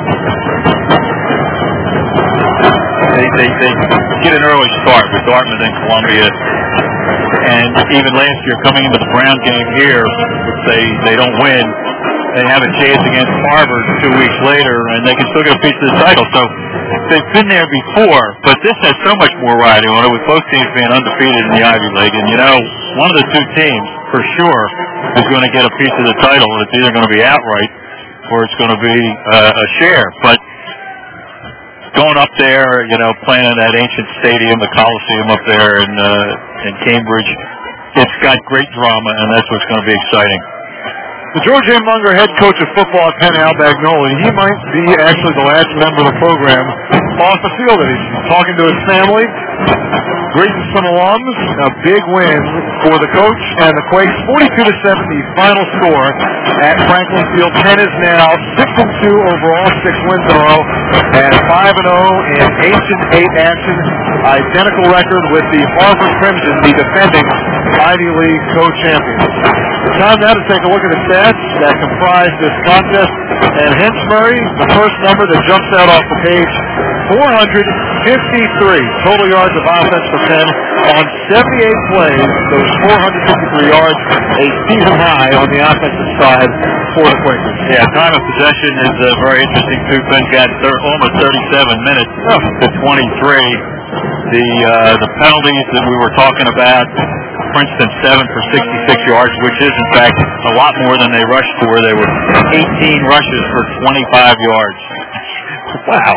they, they, they get an early start with Dartmouth and Columbia. And even last year, coming into the Brown game here, if they, they don't win, they have a chance against Harvard two weeks later, and they can still get a piece of the title. So they've been there before, but this has so much more riding on it, with both teams being undefeated in the Ivy League. And, you know, one of the two teams, for sure, is going to get a piece of the title. It's either going to be outright or it's going to be uh, a share. But going up there, you know, playing in that ancient stadium, the Coliseum up there in, uh, in Cambridge, it's got great drama, and that's what's going to be exciting. The George A. Munger head coach of football at Penn, Al Bagnoli, he might be actually the last member of the program off the field. He's talking to his family, greeting some alums. A big win for the coach and the Quakes, forty-two to seven, the final score at Franklin Field. Penn is now six and two overall, six wins in a row, and five and oh in ancient eight action. Identical record with the Harvard Crimson, the defending Ivy League co-champions. Time now to take a look at the stats that comprise this contest. And Hence Murray, the first number that jumps out off the page, four hundred fifty-three total yards of offense for Penn on seventy-eight plays. Those four hundred fifty-three yards, a season high on the offensive side for the Quakers. Yeah, time of possession is uh, very interesting too. Penn got thir- almost thirty-seven minutes oh. to twenty-three. The uh, the penalties that we were talking about, Princeton seven for sixty-six yards, which is in fact a lot more than they rushed for. They were eighteen rushes for twenty-five yards. Wow.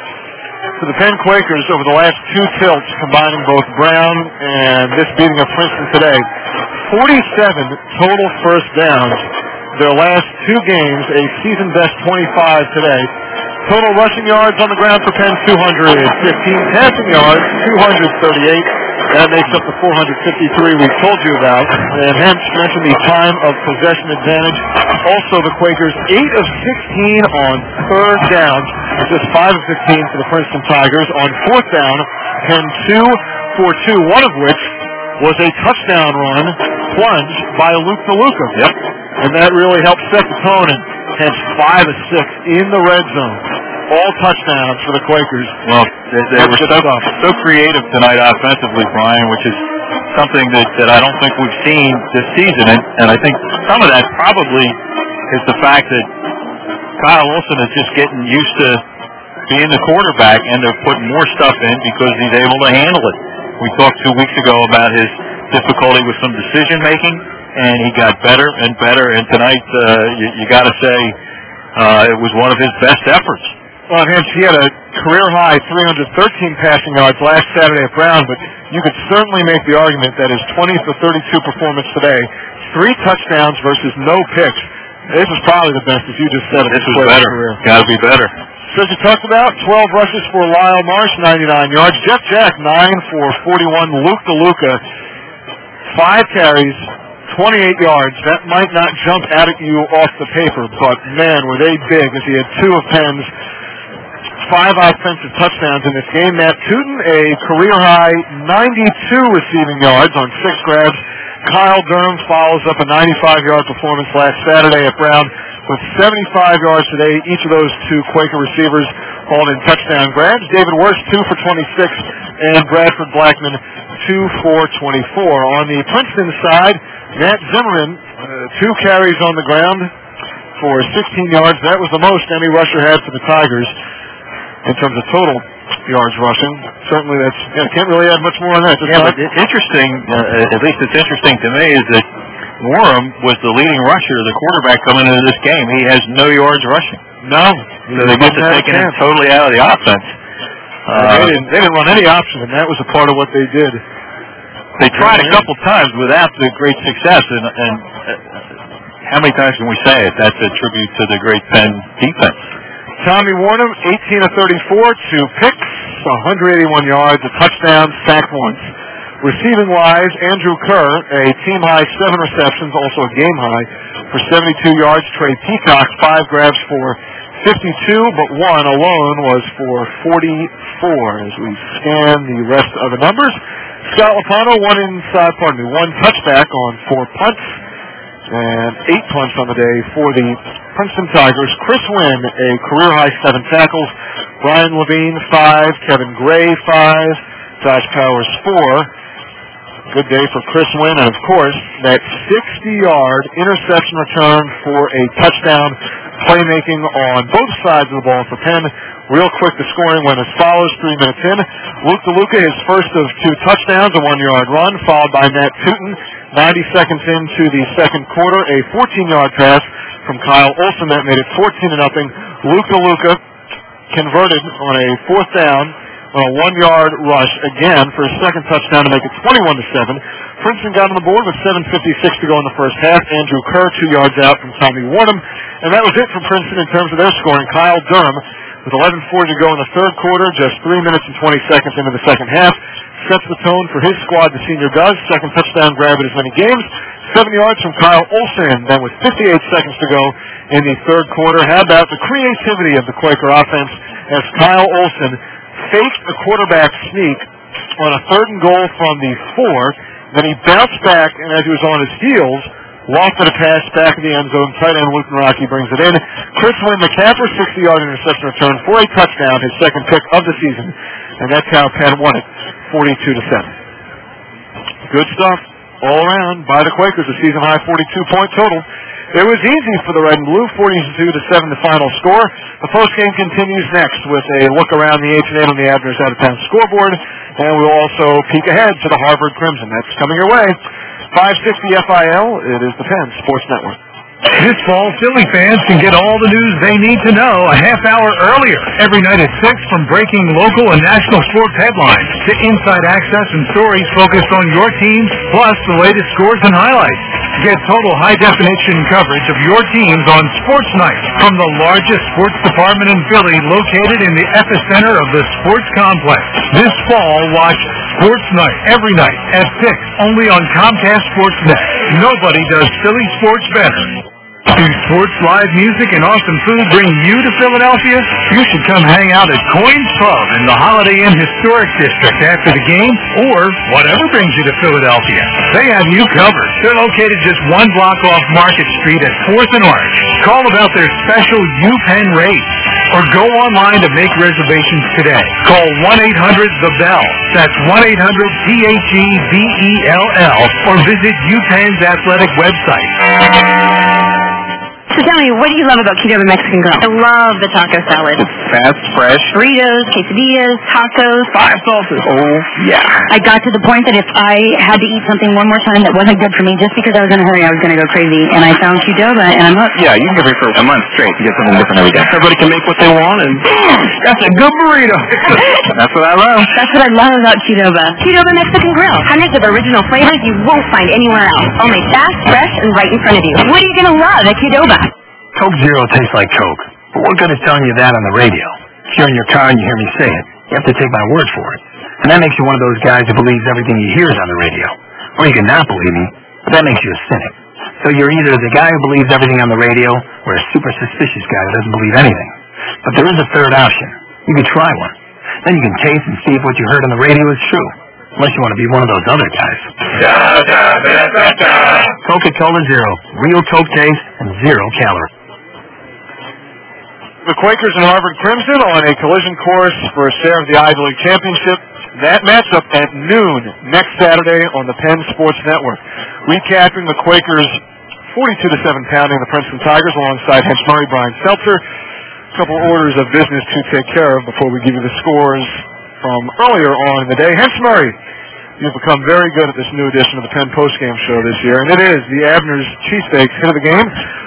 For the Penn Quakers, over the last two tilts, combining both Brown and this beating of Princeton today, forty-seven total first downs. Their last two games, a season best twenty-five today. Total rushing yards on the ground for Penn, two hundred fifteen. Passing yards, two hundred thirty-eight. That makes up the four hundred fifty-three we told you about. And Hence mentioned the time of possession advantage. Also, the Quakers, eight of sixteen on third downs. Just five of fifteen for the Princeton Tigers. On fourth down, Penn two for two, one of which was a touchdown run plunge by Luke DeLuca. Yep. And that really helped set the tone. And Hence five of six in the red zone. All touchdowns for the Quakers. Well, they, they were so, so creative tonight offensively, Brian, which is something that, that I don't think we've seen this season. And, and I think some of that probably is the fact that Kyle Olson is just getting used to being the quarterback, and they're putting more stuff in because he's able to handle it. We talked two weeks ago about his difficulty with some decision-making, and he got better and better. And tonight, uh, you, you got to say, uh, it was one of his best efforts. Well, Hence, he had a career-high three hundred thirteen passing yards last Saturday at Brown, but you could certainly make the argument that his twenty for thirty-two performance today, three touchdowns versus no picks, this is probably the best, as you just said. This was better. Got to be better. So as you talked about, twelve rushes for Lyle Marsh, ninety-nine yards. Jeff Jack, nine for forty-one. Luke DeLuca, five carries, twenty-eight yards. That might not jump out at you off the paper, but man, were they big, as he had two of Penn's five offensive touchdowns in this game. Matt Tootin, a career-high ninety-two receiving yards on six grabs. Kyle Durham follows up a ninety-five-yard performance last Saturday at Brown with seventy-five yards today. Each of those two Quaker receivers hauled in touchdown grabs. David Worst, two for twenty-six, and Bradford Blackman, two for twenty-four. On the Princeton side, Matt Zimmerman, uh, two carries on the ground for sixteen yards. That was the most any rusher had for the Tigers in terms of total yards rushing. Certainly, that's yeah, can't really add much more on that. Yeah, but it's interesting, uh, at least it's interesting to me, is that Warham was the leading rusher, the quarterback coming into this game. He has no yards rushing. No. So they must have taken it totally out of the offense. Uh, they, didn't, they didn't run any options, and that was a part of what they did. They tried a couple times without the great success, and, and uh, how many times can we say it? That's a tribute to the great Penn defense. Tommy Warnham, eighteen of thirty-four, two picks, one hundred eighty-one yards, a touchdown, sacked once. Receiving-wise, Andrew Kerr, a team-high seven receptions, also a game-high, for seventy-two yards. Trey Peacock, five grabs for fifty-two, but one alone was for forty-four. As we scan the rest of the numbers, Scott Lopano, one inside, pardon me, one touchback on four punts, and eight punts on the day for the Princeton Tigers. Chris Wynn, a career-high seven tackles. Brian Levine, five. Kevin Gray, five. Josh Powers, four. Good day for Chris Wynn, and of course, that sixty-yard interception return for a touchdown. Playmaking on both sides of the ball for Penn. Real quick, the scoring went as follows, three minutes in. Luke DeLuca, his first of two touchdowns, a one-yard run, followed by Matt Tootin. ninety seconds into the second quarter, a fourteen-yard pass from Kyle Olson that made it fourteen to nothing. Luke DeLuca converted on a fourth down on a one-yard rush again for his second touchdown to make it twenty-one to seven. Princeton got on the board with seven fifty-six to go in the first half. Andrew Kerr, two yards out from Tommy Warnham. And that was it for Princeton in terms of their scoring. Kyle Durham, with eleven forty to go in the third quarter, just three minutes and twenty seconds into the second half, sets the tone for his squad, the senior does. Second touchdown grab in as many games. Seven yards from Kyle Olson. Then with fifty-eight seconds to go in the third quarter, how about the creativity of the Quaker offense as Kyle Olson faked a quarterback sneak on a third and goal from the four. Then he bounced back, and as he was on his heels, lofted a pass back in the end zone. Tight end Luke Naraki brings it in. Chris Wynn McCaffrey, sixty-yard interception return for a touchdown, his second pick of the season. And that's how Penn won it, forty-two to seven. Good stuff all around by the Quakers, a season-high forty-two point total. It was easy for the Red and Blue, forty-two to seven the final score. The postgame continues next with a look around the H and eight on the Abner's out-of-town scoreboard, and we'll also peek ahead to the Harvard Crimson. That's coming your way. five sixty F I L, it is the Penn Sports Network. This fall, Philly fans can get all the news they need to know a half hour earlier. Every night at six, from breaking local and national sports headlines to inside access and stories focused on your team, plus the latest scores and highlights. Get total high-definition coverage of your teams on Sports Night from the largest sports department in Philly, located in the epicenter of the sports complex. This fall, watch Sports Night every night at six, only on Comcast Sportsnet. Nobody does Philly sports better. Do sports, live music, and awesome food bring you to Philadelphia? You should come hang out at Coins Pub in the Holiday Inn Historic District after the game, or whatever brings you to Philadelphia. They have you covered. They're located just one block off Market Street at fourth and Orange. Call about their special U-Penn rates, or go online to make reservations today. Call one eight hundred the bell. That's one eight hundred T H E B E L L, or visit UPenn's athletic website. So tell me, what do you love about Qdoba Mexican Grill? I love the taco salad. It's fast, fresh. Burritos, quesadillas, tacos. Five sauces. Oh, yeah. I got to the point that if I had to eat something one more time that wasn't good for me, just because I was in a hurry, I was going to go crazy. And I found Qdoba, and I'm hooked. Yeah, you can give it for a month straight to get something different every day. Everybody can make what they want, and that's a good burrito. That's what I love. That's what I love about Qdoba. Qdoba Mexican Grill. Hundreds of original flavors you won't find anywhere else. All made fast, fresh, and right in front of you. What are you going to love at Qdoba? Coke Zero tastes like Coke. But what good is telling you that on the radio? If you're in your car and you hear me say it, you have to take my word for it. And that makes you one of those guys who believes everything he hears on the radio. Or you can not believe me, but that makes you a cynic. So you're either the guy who believes everything on the radio, or a super suspicious guy who doesn't believe anything. But there is a third option. You can try one. Then you can taste and see if what you heard on the radio is true. Unless you want to be one of those other guys. Coca-Cola Zero. Real Coke taste and zero calories. The Quakers and Harvard Crimson on a collision course for a share of the Ivy League Championship. That matchup at noon next Saturday on the Penn Sports Network. Recapping the Quakers' forty-two to seven pounding the Princeton Tigers alongside Hench Murray, Brian Seltzer. A couple orders of business to take care of before we give you the scores from earlier on in the day. Hench Murray, you've become very good at this new edition of the Penn postgame show this year, and it is the Abner's Cheesesteaks hit of the game.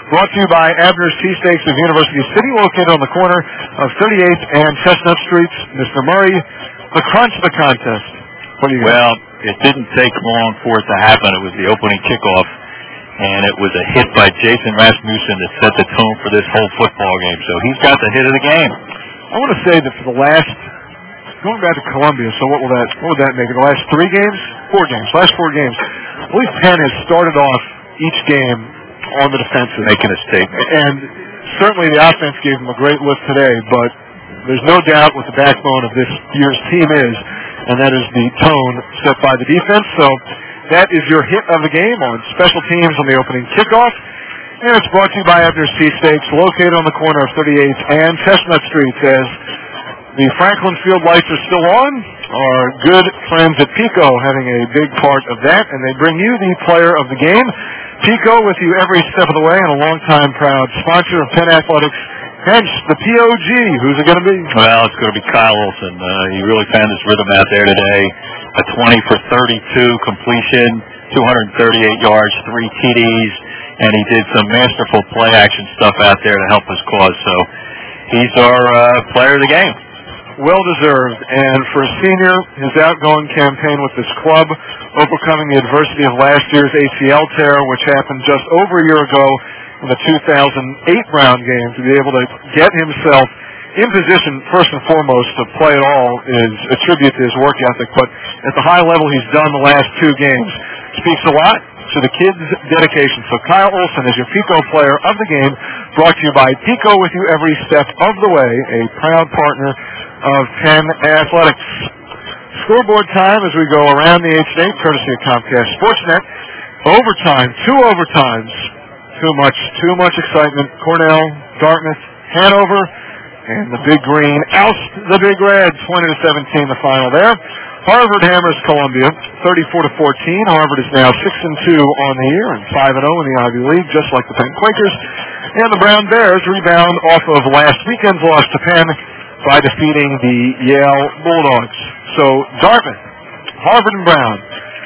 Brought to you by Abner's Cheesesteaks of University City, located on the corner of thirty-eighth and Chestnut Streets. Mister Murray, the crunch of the contest. What do you got? Well, it didn't take long for it to happen. It was the opening kickoff, and it was a hit by Jason Rasmussen that set the tone for this whole football game. So he's got the hit of the game. I want to say that for the last, going back to Columbia, so what will that, what would that make it? The last three games? Four games. Last four games. I believe Penn has started off each game on the defensive. Making a statement. And certainly the offense gave them a great lift today, but there's no doubt what the backbone of this year's team is, and that is the tone set by the defense. So that is your hit of the game on special teams on the opening kickoff. And it's brought to you by Abner's Cheesesteaks, located on the corner of thirty-eighth and Chestnut Streets. As the Franklin Field lights are still on, our good friends at Pico having a big part of that, and they bring you the player of the game. Pico with you every step of the way, and a longtime proud sponsor of Penn Athletics. Hence, the P O G. Who's it going to be? Well, it's going to be Kyle Olson. Uh, he really found his rhythm out there today. A twenty for thirty-two completion, two hundred thirty-eight yards, three T Ds, and he did some masterful play-action stuff out there to help his cause. So he's our uh, player of the game. Well-deserved. And for a senior, his outgoing campaign with this club, overcoming the adversity of last year's A C L tear, which happened just over a year ago in the two thousand eight Brown game, to be able to get himself in position, first and foremost, to play at all is a tribute to his work ethic. But at the high level he's done the last two games, speaks a lot to the kids' dedication. So Kyle Olson is your Pico player of the game, brought to you by Pico with you every step of the way, a proud partner of Penn Athletics. Scoreboard time as we go around the H and eight, courtesy of Comcast Sportsnet. Overtime, two overtimes, too much, too much excitement. Cornell, Dartmouth, Hanover, and the Big Green oust the Big Red, twenty to seventeen the final there. Harvard hammers Columbia, thirty-four to fourteen. Harvard is now six and two on the year and five and oh in the Ivy League, just like the Penn Quakers. And the Brown Bears rebound off of last weekend's loss to Penn by defeating the Yale Bulldogs. So Dartmouth, Harvard, and Brown,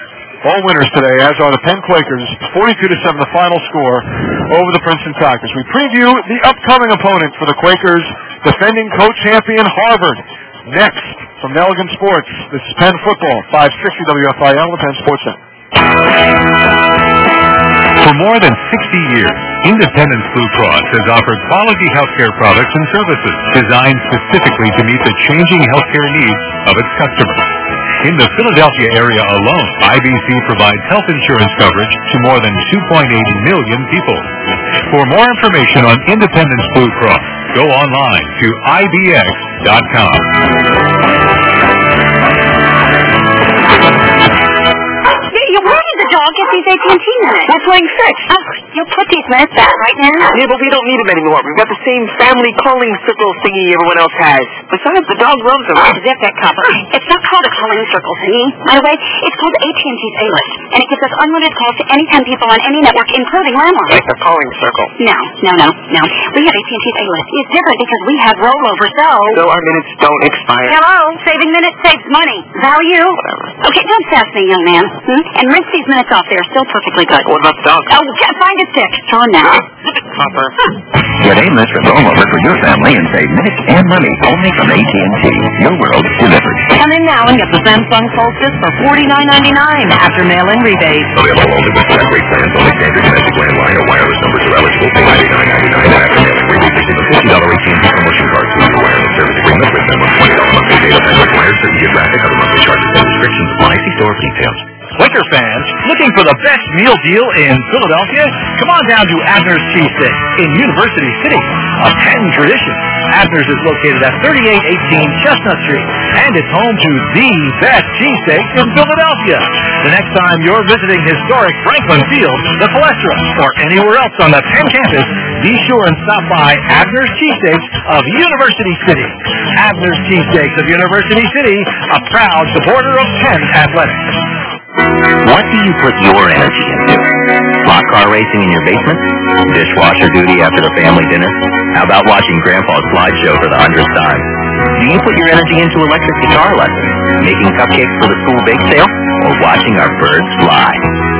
all winners today, as are the Penn Quakers, forty-two to seven the final score over the Princeton Tigers. We preview the upcoming opponent for the Quakers, defending co-champion Harvard. Next, from Nelligan Sports, this is Penn Football, five sixty W F I L, the Penn Sports Center. For more than sixty years, Independence Blue Cross has offered quality healthcare products and services designed specifically to meet the changing healthcare needs of its customers. In the Philadelphia area alone, I B C provides health insurance coverage to more than two point eight million people. For more information on Independence Blue Cross, go online to I B X dot com. Where did the dog get these A T and T minutes? We're playing six. Oh, you put these minutes back right now? Yeah, but we don't need them anymore. We've got the same family calling circle thingy everyone else has. Besides, the dog loves them. Zip that cover. It's not called a calling circle thingy. By the way, it's called A T and T's A-List, and it gives us unlimited calls to any ten people on any network, including landline. Like the calling circle. No, no, no, no. We have A T and T's A-List. It's different because we have rollover, so... So our minutes don't expire. Hello? Saving minutes saves money. Value? Whatever. Okay, don't sass me, young man. Hmm? And rinse these minutes off. They're still perfectly good. What about the dog? Oh, find a stick. Draw now. Copper. Get A-List with rollover for your family and save minutes and money only from A T and T. Your world delivered. Come in now and get the Samsung Solstice for forty-nine ninety-nine after mail-in rebate. Available only with flat rate plans, only standard domestic landline or wireless numbers are eligible. Pay ninety-nine ninety-nine after mail-in rebate. Receive a fifty dollars A T and T promotion card through your wireless service agreement with minimum twenty dollars monthly data plan required. Certain geographic other monthly charges and restrictions apply. See store for details. Quaker fans, looking for the best meal deal in Philadelphia? Come on down to Abner's Cheesesteaks in University City, a Penn tradition. Abner's is located at thirty-eight eighteen Chestnut Street, and it's home to the best cheesesteaks in Philadelphia. The next time you're visiting historic Franklin Field, the Palestra, or anywhere else on the Penn campus, be sure and stop by Abner's Cheesesteaks of University City. Abner's Cheesesteaks of University City, a proud supporter of Penn Athletics. What do you put your energy into? Slot car racing in your basement? Dishwasher duty after the family dinner? How about watching Grandpa's slideshow for the hundredth time? Do you put your energy into electric guitar lessons, making cupcakes for the school bake sale, or watching our birds fly?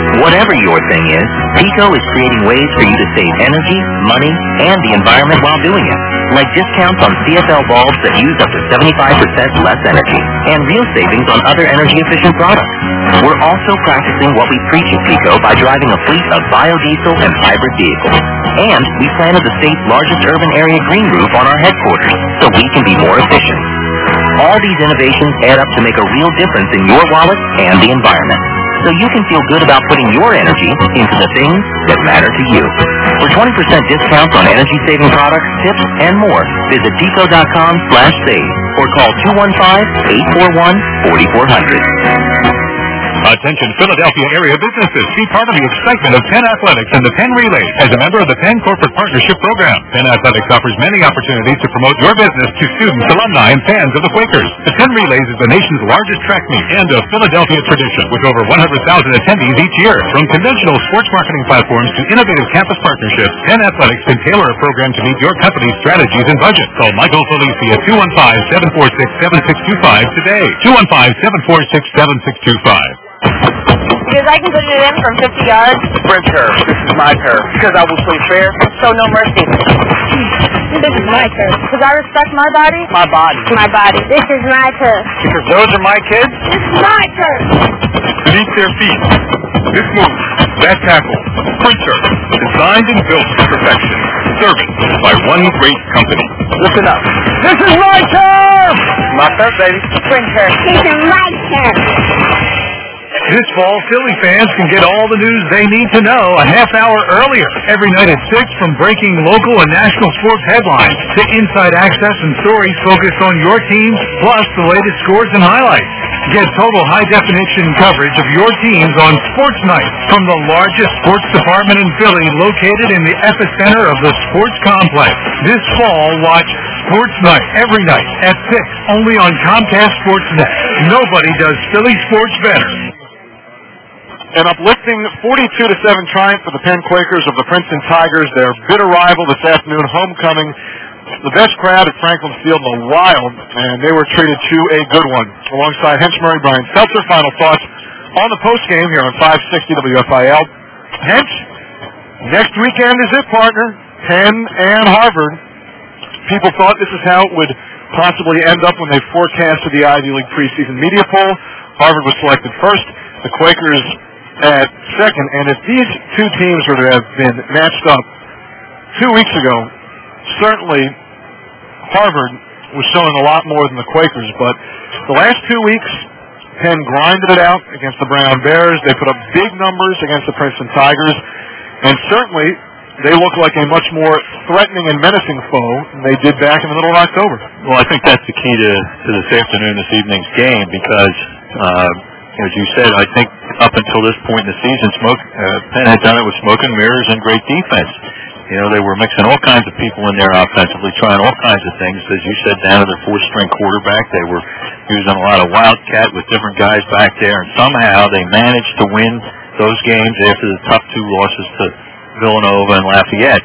Whatever your thing is, Pico is creating ways for you to save energy, money, and the environment while doing it. Like discounts on C F L bulbs that use up to seventy-five percent less energy, and real savings on other energy-efficient products. We're also practicing what we preach at Pico by driving a fleet of biodiesel and hybrid vehicles. And we planted the state's largest urban area green roof on our headquarters, so we can be more efficient. All these innovations add up to make a real difference in your wallet and the environment, so you can feel good about putting your energy into the things that matter to you. For twenty percent discounts on energy-saving products, tips, and more, visit pico.com slash save or call two one five, eight four one, four four zero zero. Attention Philadelphia area businesses. See part of the excitement of Penn Athletics and the Penn Relays as a member of the Penn Corporate Partnership Program. Penn Athletics offers many opportunities to promote your business to students, alumni, and fans of the Quakers. The Penn Relays is the nation's largest track meet and a Philadelphia tradition with over one hundred thousand attendees each year. From conventional sports marketing platforms to innovative campus partnerships, Penn Athletics can tailor a program to meet your company's strategies and budget. Call Michael Felici at two one five, seven four six, seven six two five today. two one five, seven four six, seven six two five. Because I can put it in from fifty yards. Sprint curve. This is my curve. Because I will play fair. Show no mercy. This is my curve. Because I respect my body. My body. My body. This is my curve. Because those are my kids. This is my curve. Beneath their feet. This move, that tackle, Sprint curve, designed and built to perfection. Service by one great company. Listen up. This is my curve. My curve, baby. Sprint curve. This is my curve. This fall, Philly fans can get all the news they need to know a half hour earlier. Every night at six, from breaking local and national sports headlines to inside access and stories focused on your team, plus the latest scores and highlights. Get total high-definition coverage of your teams on Sports Night from the largest sports department in Philly, located in the epicenter of the sports complex. This fall, watch Sports Night every night at six, only on Comcast Sportsnet. Nobody does Philly sports better. An uplifting forty-two to seven triumph for the Penn Quakers of the Princeton Tigers. Their bitter rival this afternoon, homecoming. The best crowd at Franklin Field in a while, and they were treated to a good one. Alongside Hench Murray, Brian Seltzer, final thoughts on the postgame here on five sixty W F I L. Hench, next weekend is it, partner. Penn and Harvard. People thought this is how it would possibly end up when they forecasted the Ivy League preseason media poll. Harvard was selected first. The Quakers at second, and if these two teams were to have been matched up two weeks ago, certainly Harvard was showing a lot more than the Quakers, but the last two weeks, Penn grinded it out against the Brown Bears. They put up big numbers against the Princeton Tigers, and certainly they look like a much more threatening and menacing foe than they did back in the middle of October. Well, I think that's the key to, to this afternoon, this evening's game, because uh, as you said, I think up until this point in the season, Smoke, uh, Penn had done it with smoke and mirrors and great defense. You know, they were mixing all kinds of people in there offensively, trying all kinds of things. As you said, down to their fourth-string quarterback, they were using a lot of wildcat with different guys back there, and somehow they managed to win those games after the tough two losses to Villanova and Lafayette.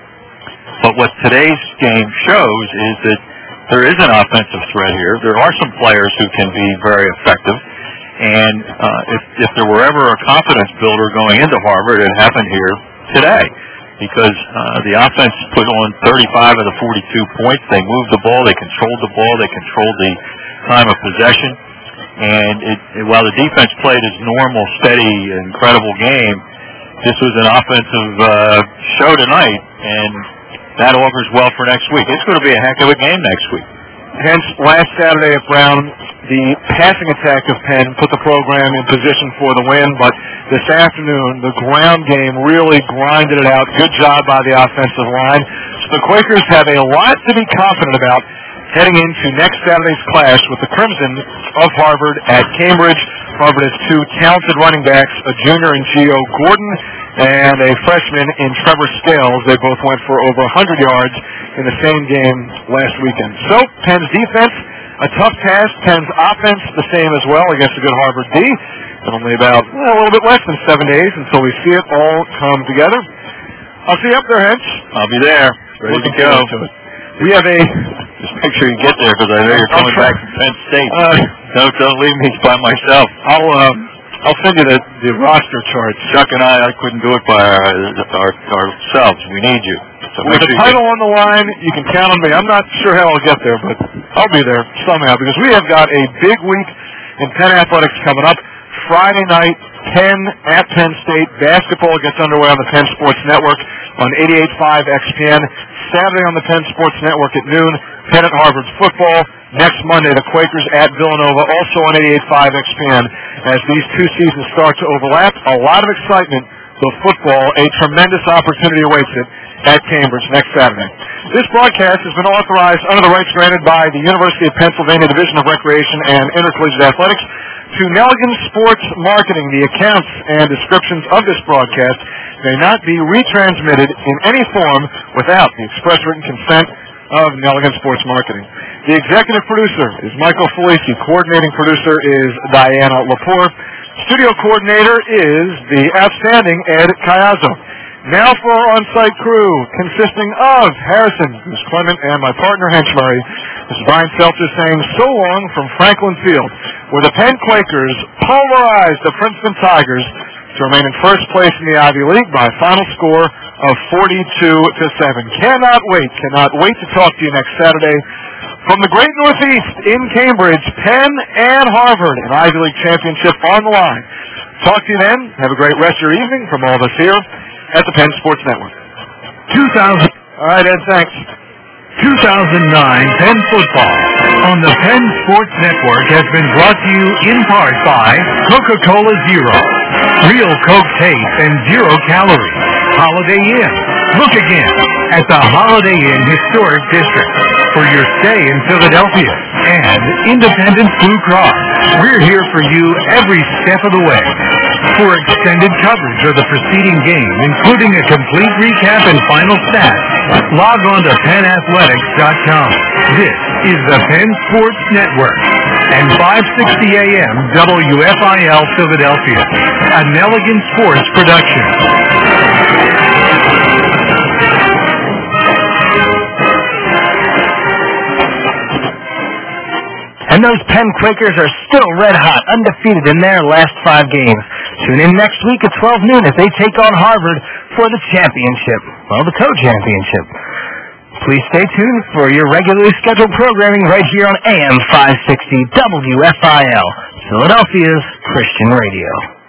But what today's game shows is that there is an offensive threat here. There are some players who can be very effective. And uh, if, if there were ever a confidence builder going into Harvard, it happened here today. Because uh, the offense put on thirty-five of the forty-two points. They moved the ball. They controlled the ball. They controlled the time of possession. And it, it, while the defense played its normal, steady, incredible game, this was an offensive uh, show tonight. And that augurs well for next week. It's going to be a heck of a game next week. Hence, last Saturday at Brown, the passing attack of Penn put the program in position for the win, but this afternoon, the ground game really grinded it out. Good job by the offensive line. So the Quakers have a lot to be confident about heading into next Saturday's clash with the Crimson of Harvard at Cambridge. Harvard has two talented running backs, a junior in Gio Gordon and a freshman in Trevor Scales. They both went for over one hundred yards in the same game last weekend. So, Penn's defense, a tough task. Penn's offense, the same as well against a good Harvard D. And only about well, a little bit less than seven days until we see it all come together. I'll see you up there, Hench. I'll be there, ready Looking to go. To it. We have a... Just make sure you get there, because I know you're coming back from Penn State. Uh, no, don't leave me by myself. I'll, uh, I'll send you the, the roster charts. Chuck and I, I couldn't do it by our, our, ourselves. We need you. So With the sure title on the line, you can count on me. I'm not sure how I'll get there, but I'll be there somehow because we have got a big week in Penn Athletics coming up. Friday night, Penn at Penn State. Basketball gets underway on the Penn Sports Network on eighty-eight point five X P N. Saturday on the Penn Sports Network at noon, Penn at Harvard football. Next Monday, the Quakers at Villanova, also on eighty-eight point five X P N. As these two seasons start to overlap, a lot of excitement. The football, a tremendous opportunity awaits it at Cambridge next Saturday. This broadcast has been authorized under the rights granted by the University of Pennsylvania Division of Recreation and Intercollegiate Athletics to Nelligan Sports Marketing. The accounts and descriptions of this broadcast may not be retransmitted in any form without the express written consent of Nelligan Sports Marketing. The executive producer is Michael Felici. Coordinating producer is Diana Lepore. Studio coordinator is the outstanding Ed Cayazzo. Now for our on-site crew, consisting of Harrison, Miz Clement, and my partner Henchmurray. This is Brian Seltzer saying so long from Franklin Field, where the Penn Quakers pulverized the Princeton Tigers to remain in first place in the Ivy League by a final score of forty-two to seven. Cannot wait, cannot wait to talk to you next Saturday. From the great Northeast in Cambridge, Penn and Harvard, an Ivy League championship on the line. Talk to you then. Have a great rest of your evening from all of us here at the Penn Sports Network. two thousand All right, Ed, thanks. two thousand nine Penn Football on the Penn Sports Network has been brought to you in part by Coca-Cola Zero, real Coke taste and zero calories. Holiday Inn. Look again at the Holiday Inn Historic District for your stay in Philadelphia. And Independent Blue Cross. We're here for you every step of the way. For extended coverage of the preceding game, including a complete recap and final stats, log on to penn athletics dot com. This is the Penn Sports Network and five sixty A M W F I L Philadelphia, a Nelligan Sports production. And those Penn Quakers are still red hot, undefeated in their last five games. Tune in next week at twelve noon as they take on Harvard for the championship. Well, the co-championship. Please stay tuned for your regularly scheduled programming right here on A M five sixty W F I L, Philadelphia's Christian Radio.